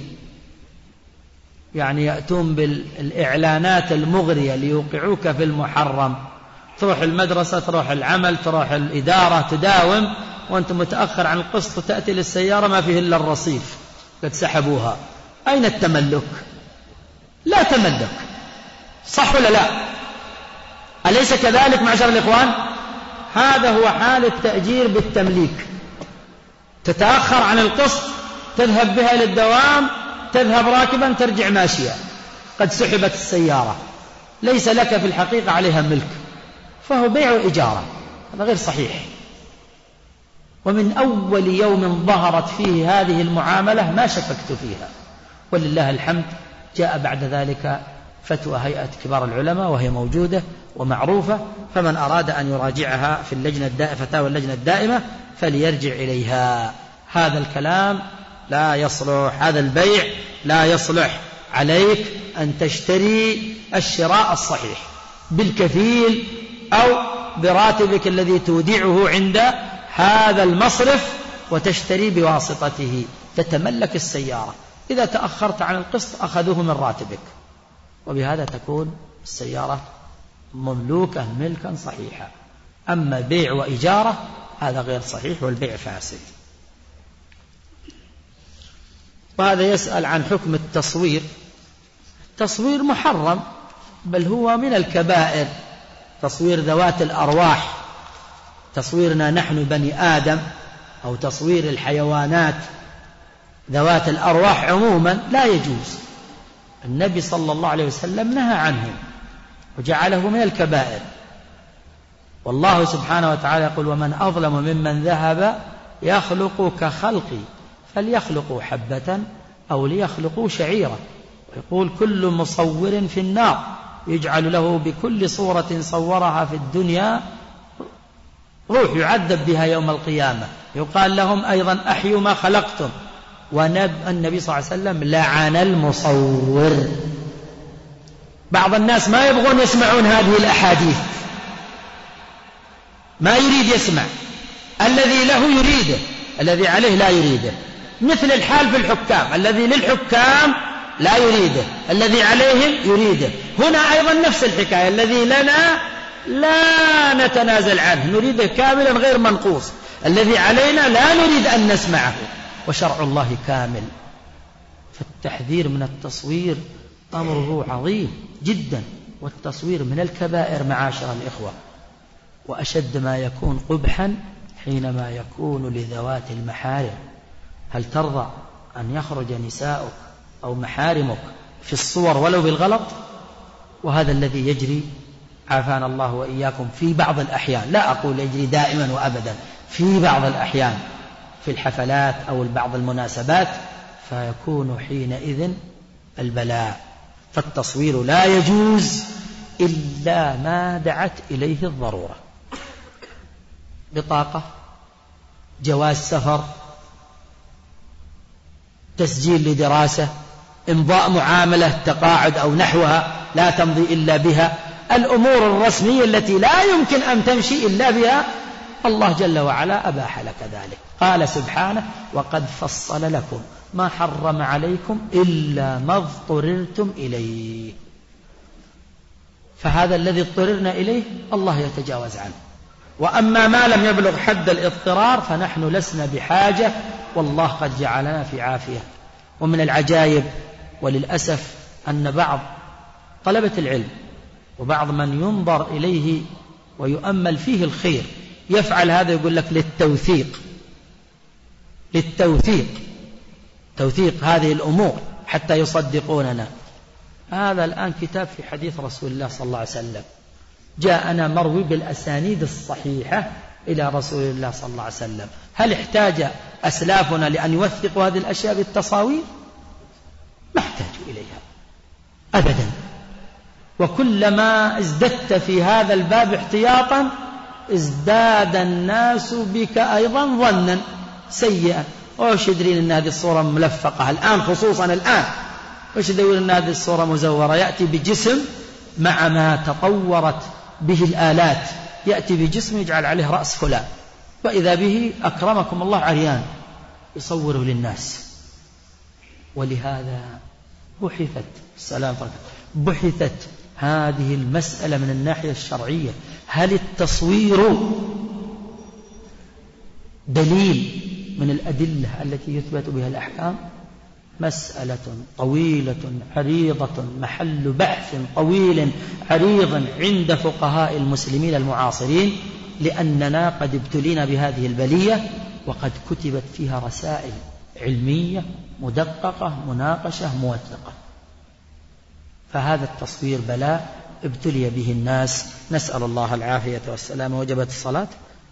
يعني يأتون بالإعلانات المغرية ليوقعوك في المحرم. تروح المدرسة، تروح العمل، تروح الإدارة، تداوم وأنت متأخر عن القسط، وتأتي للسيارة ما فيه إلا الرصيف قد سحبوها. أين التملك؟ لا تملك، صح ولا لا؟ أليس كذلك معشر الإخوان؟ هذا هو حال التأجير بالتمليك. تتأخر عن القسط، تذهب بها إلى الدوام، تذهب راكبا، ترجع ماشيا، قد سحبت السيارة، ليس لك في الحقيقة عليها ملك، فهو بيع وإجارة، هذا غير صحيح. ومن أول يوم ظهرت فيه هذه المعاملة ما شككت فيها، ولله الحمد. جاء بعد ذلك فتوى هيئة كبار العلماء وهي موجودة ومعروفة، فمن أراد أن يراجعها في فتاوى اللجنة الدائمة فليرجع إليها. هذا الكلام لا يصلح، هذا البيع لا يصلح. عليك أن تشتري الشراء الصحيح بالكفيل أو براتبك الذي تودعه عند هذا المصرف، وتشتري بواسطته، تتملك السيارة. إذا تأخرت عن القسط أخذوه من راتبك، وبهذا تكون السيارة مملوكة ملكا صحيحا. أما بيع وإجارة هذا غير صحيح، والبيع فاسد. وهذا يسأل عن حكم التصوير. التصوير محرم، بل هو من الكبائر. تصوير ذوات الأرواح، تصويرنا نحن بني آدم، أو تصوير الحيوانات ذوات الأرواح عموما لا يجوز. النبي صلى الله عليه وسلم نهى عنه وجعله من الكبائر. والله سبحانه وتعالى يقول: ومن أظلم ممن ذهب يخلق كخلقي فليخلقوا حبة أو ليخلقوا شعيرة. ويقول: كل مصور في النار يجعل له بكل صورة صورها في الدنيا روح يعذب بها يوم القيامة. يقال لهم أيضا: أحيوا ما خلقتم. والنبي صلى الله عليه وسلم لعن المصور. بعض الناس ما يبغون يسمعون هذه الأحاديث، ما يريد يسمع، الذي له يريده، الذي عليه لا يريده. مثل الحال في الحكام، الذي للحكام لا يريده، الذي عليهم يريده. هنا أيضا نفس الحكاية، الذي لنا لا نتنازل عنه، نريده كاملا غير منقوص، الذي علينا لا نريد أن نسمعه، وشرع الله كامل. فالتحذير من التصوير أمره عظيم جدا، والتصوير من الكبائر معاشر الإخوة. وأشد ما يكون قبحا حينما يكون لذوات المحارم. هل ترضى أن يخرج نساؤك أو محارمك في الصور ولو بالغلط؟ وهذا الذي يجري، عافانا الله وإياكم، في بعض الأحيان، لا أقول يجري دائما وأبدا، في بعض الأحيان في الحفلات أو بعض المناسبات، فيكون حينئذ البلاء. فالتصوير لا يجوز إلا ما دعت إليه الضرورة: بطاقة، جواز سفر، تسجيل لدراسة، إمضاء معاملة تقاعد أو نحوها لا تمضي إلا بها، الأمور الرسمية التي لا يمكن أن تمشي إلا بها. الله جل وعلا أباح لك ذلك، قال سبحانه: وقد فصل لكم ما حرم عليكم إلا ما اضطررتم إليه. فهذا الذي اضطررنا إليه الله يتجاوز عنه. وأما ما لم يبلغ حد الاضطرار فنحن لسنا بحاجة، والله قد جعلنا في عافية. ومن العجائب وللأسف أن بعض طلبة العلم وبعض من ينظر إليه ويؤمل فيه الخير يفعل هذا، يقول لك توثيق هذه الأمور حتى يصدقوننا. هذا الآن كتاب في حديث رسول الله صلى الله عليه وسلم، جاءنا مروي بالأسانيد الصحيحة إلى رسول الله صلى الله عليه وسلم. هل احتاج أسلافنا لأن يوثقوا هذه الأشياء بالتصاوير؟ ما احتاجوا إليها أبدا. وكلما ازددت في هذا الباب احتياطا ازداد الناس بك أيضا ظنا سيئا. وش يدرين أن هذه الصورة ملفقة الآن، خصوصا الآن، وش يدرين أن هذه الصورة مزورة؟ يأتي بجسم مع ما تطورت به الآلات، يأتي بجسم يجعل عليه رأس فلان، وإذا به أكرمكم الله عريان يصوره للناس. ولهذا بحثت هذه المسألة من الناحية الشرعية، هل التصوير دليل من الأدلة التي يثبت بها الأحكام؟ مسألة طويلة عريضة، محل بحث طويل عريض عند فقهاء المسلمين المعاصرين، لأننا قد ابتلينا بهذه البلية، وقد كتبت فيها رسائل علمية مدققة مناقشة موثقة. فهذا التصوير بلاء ابتلي به الناس، نسأل الله العافية والسلامة. وجبت الصلاة؟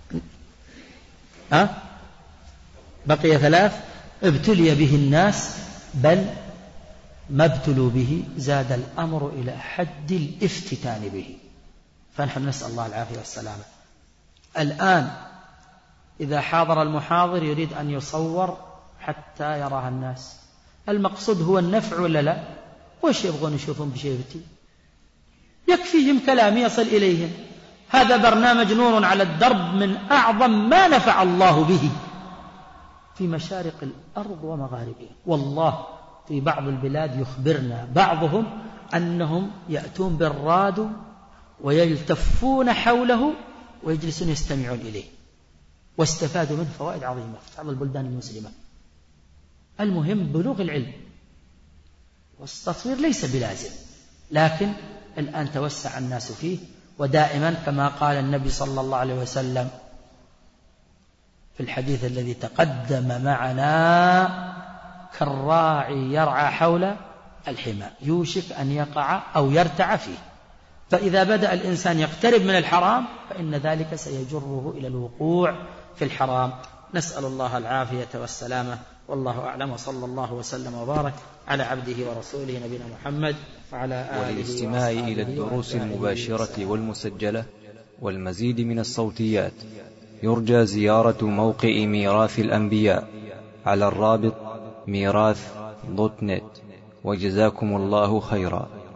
بقي 3. ابتلي به الناس، بل ما ابتلوا به زاد الأمر إلى حد الافتتان به، فنحن نسأل الله العافية والسلامة. الآن إذا حاضر المحاضر يريد أن يصور حتى يراها الناس، المقصود هو النفع ولا لا؟ وش يبغون يشوفون بشيبتي؟ يكفيهم كلامي يصل إليهم. هذا برنامج نور على الدرب من أعظم ما نفع الله به في مشارق الأرض ومغاربها. والله في بعض البلاد يخبرنا بعضهم أنهم يأتون بالراديو ويلتفون حوله ويجلسون يستمعون إليه، واستفادوا منه فوائد عظيمة في بعض البلدان المسلمة. المهم بلوغ العلم، والتصوير ليس بلازم، لكن الآن توسع الناس فيه. ودائما كما قال النبي صلى الله عليه وسلم في الحديث الذي تقدم معنا: كالراعي يرعى حول الحمى يوشك أن يقع أو يرتع فيه. فإذا بدأ الإنسان يقترب من الحرام فإن ذلك سيجره إلى الوقوع في الحرام. نسأل الله العافية والسلامة، والله أعلم، وصلى الله وسلم وبارك على عبده ورسوله نبينا محمد وعلى آله. وللاستماع إلى الدروس المباشرة والمسجلة والمزيد من الصوتيات يرجى زيارة موقع ميراث الأنبياء على الرابط ميراث.net. وجزاكم الله خيرا.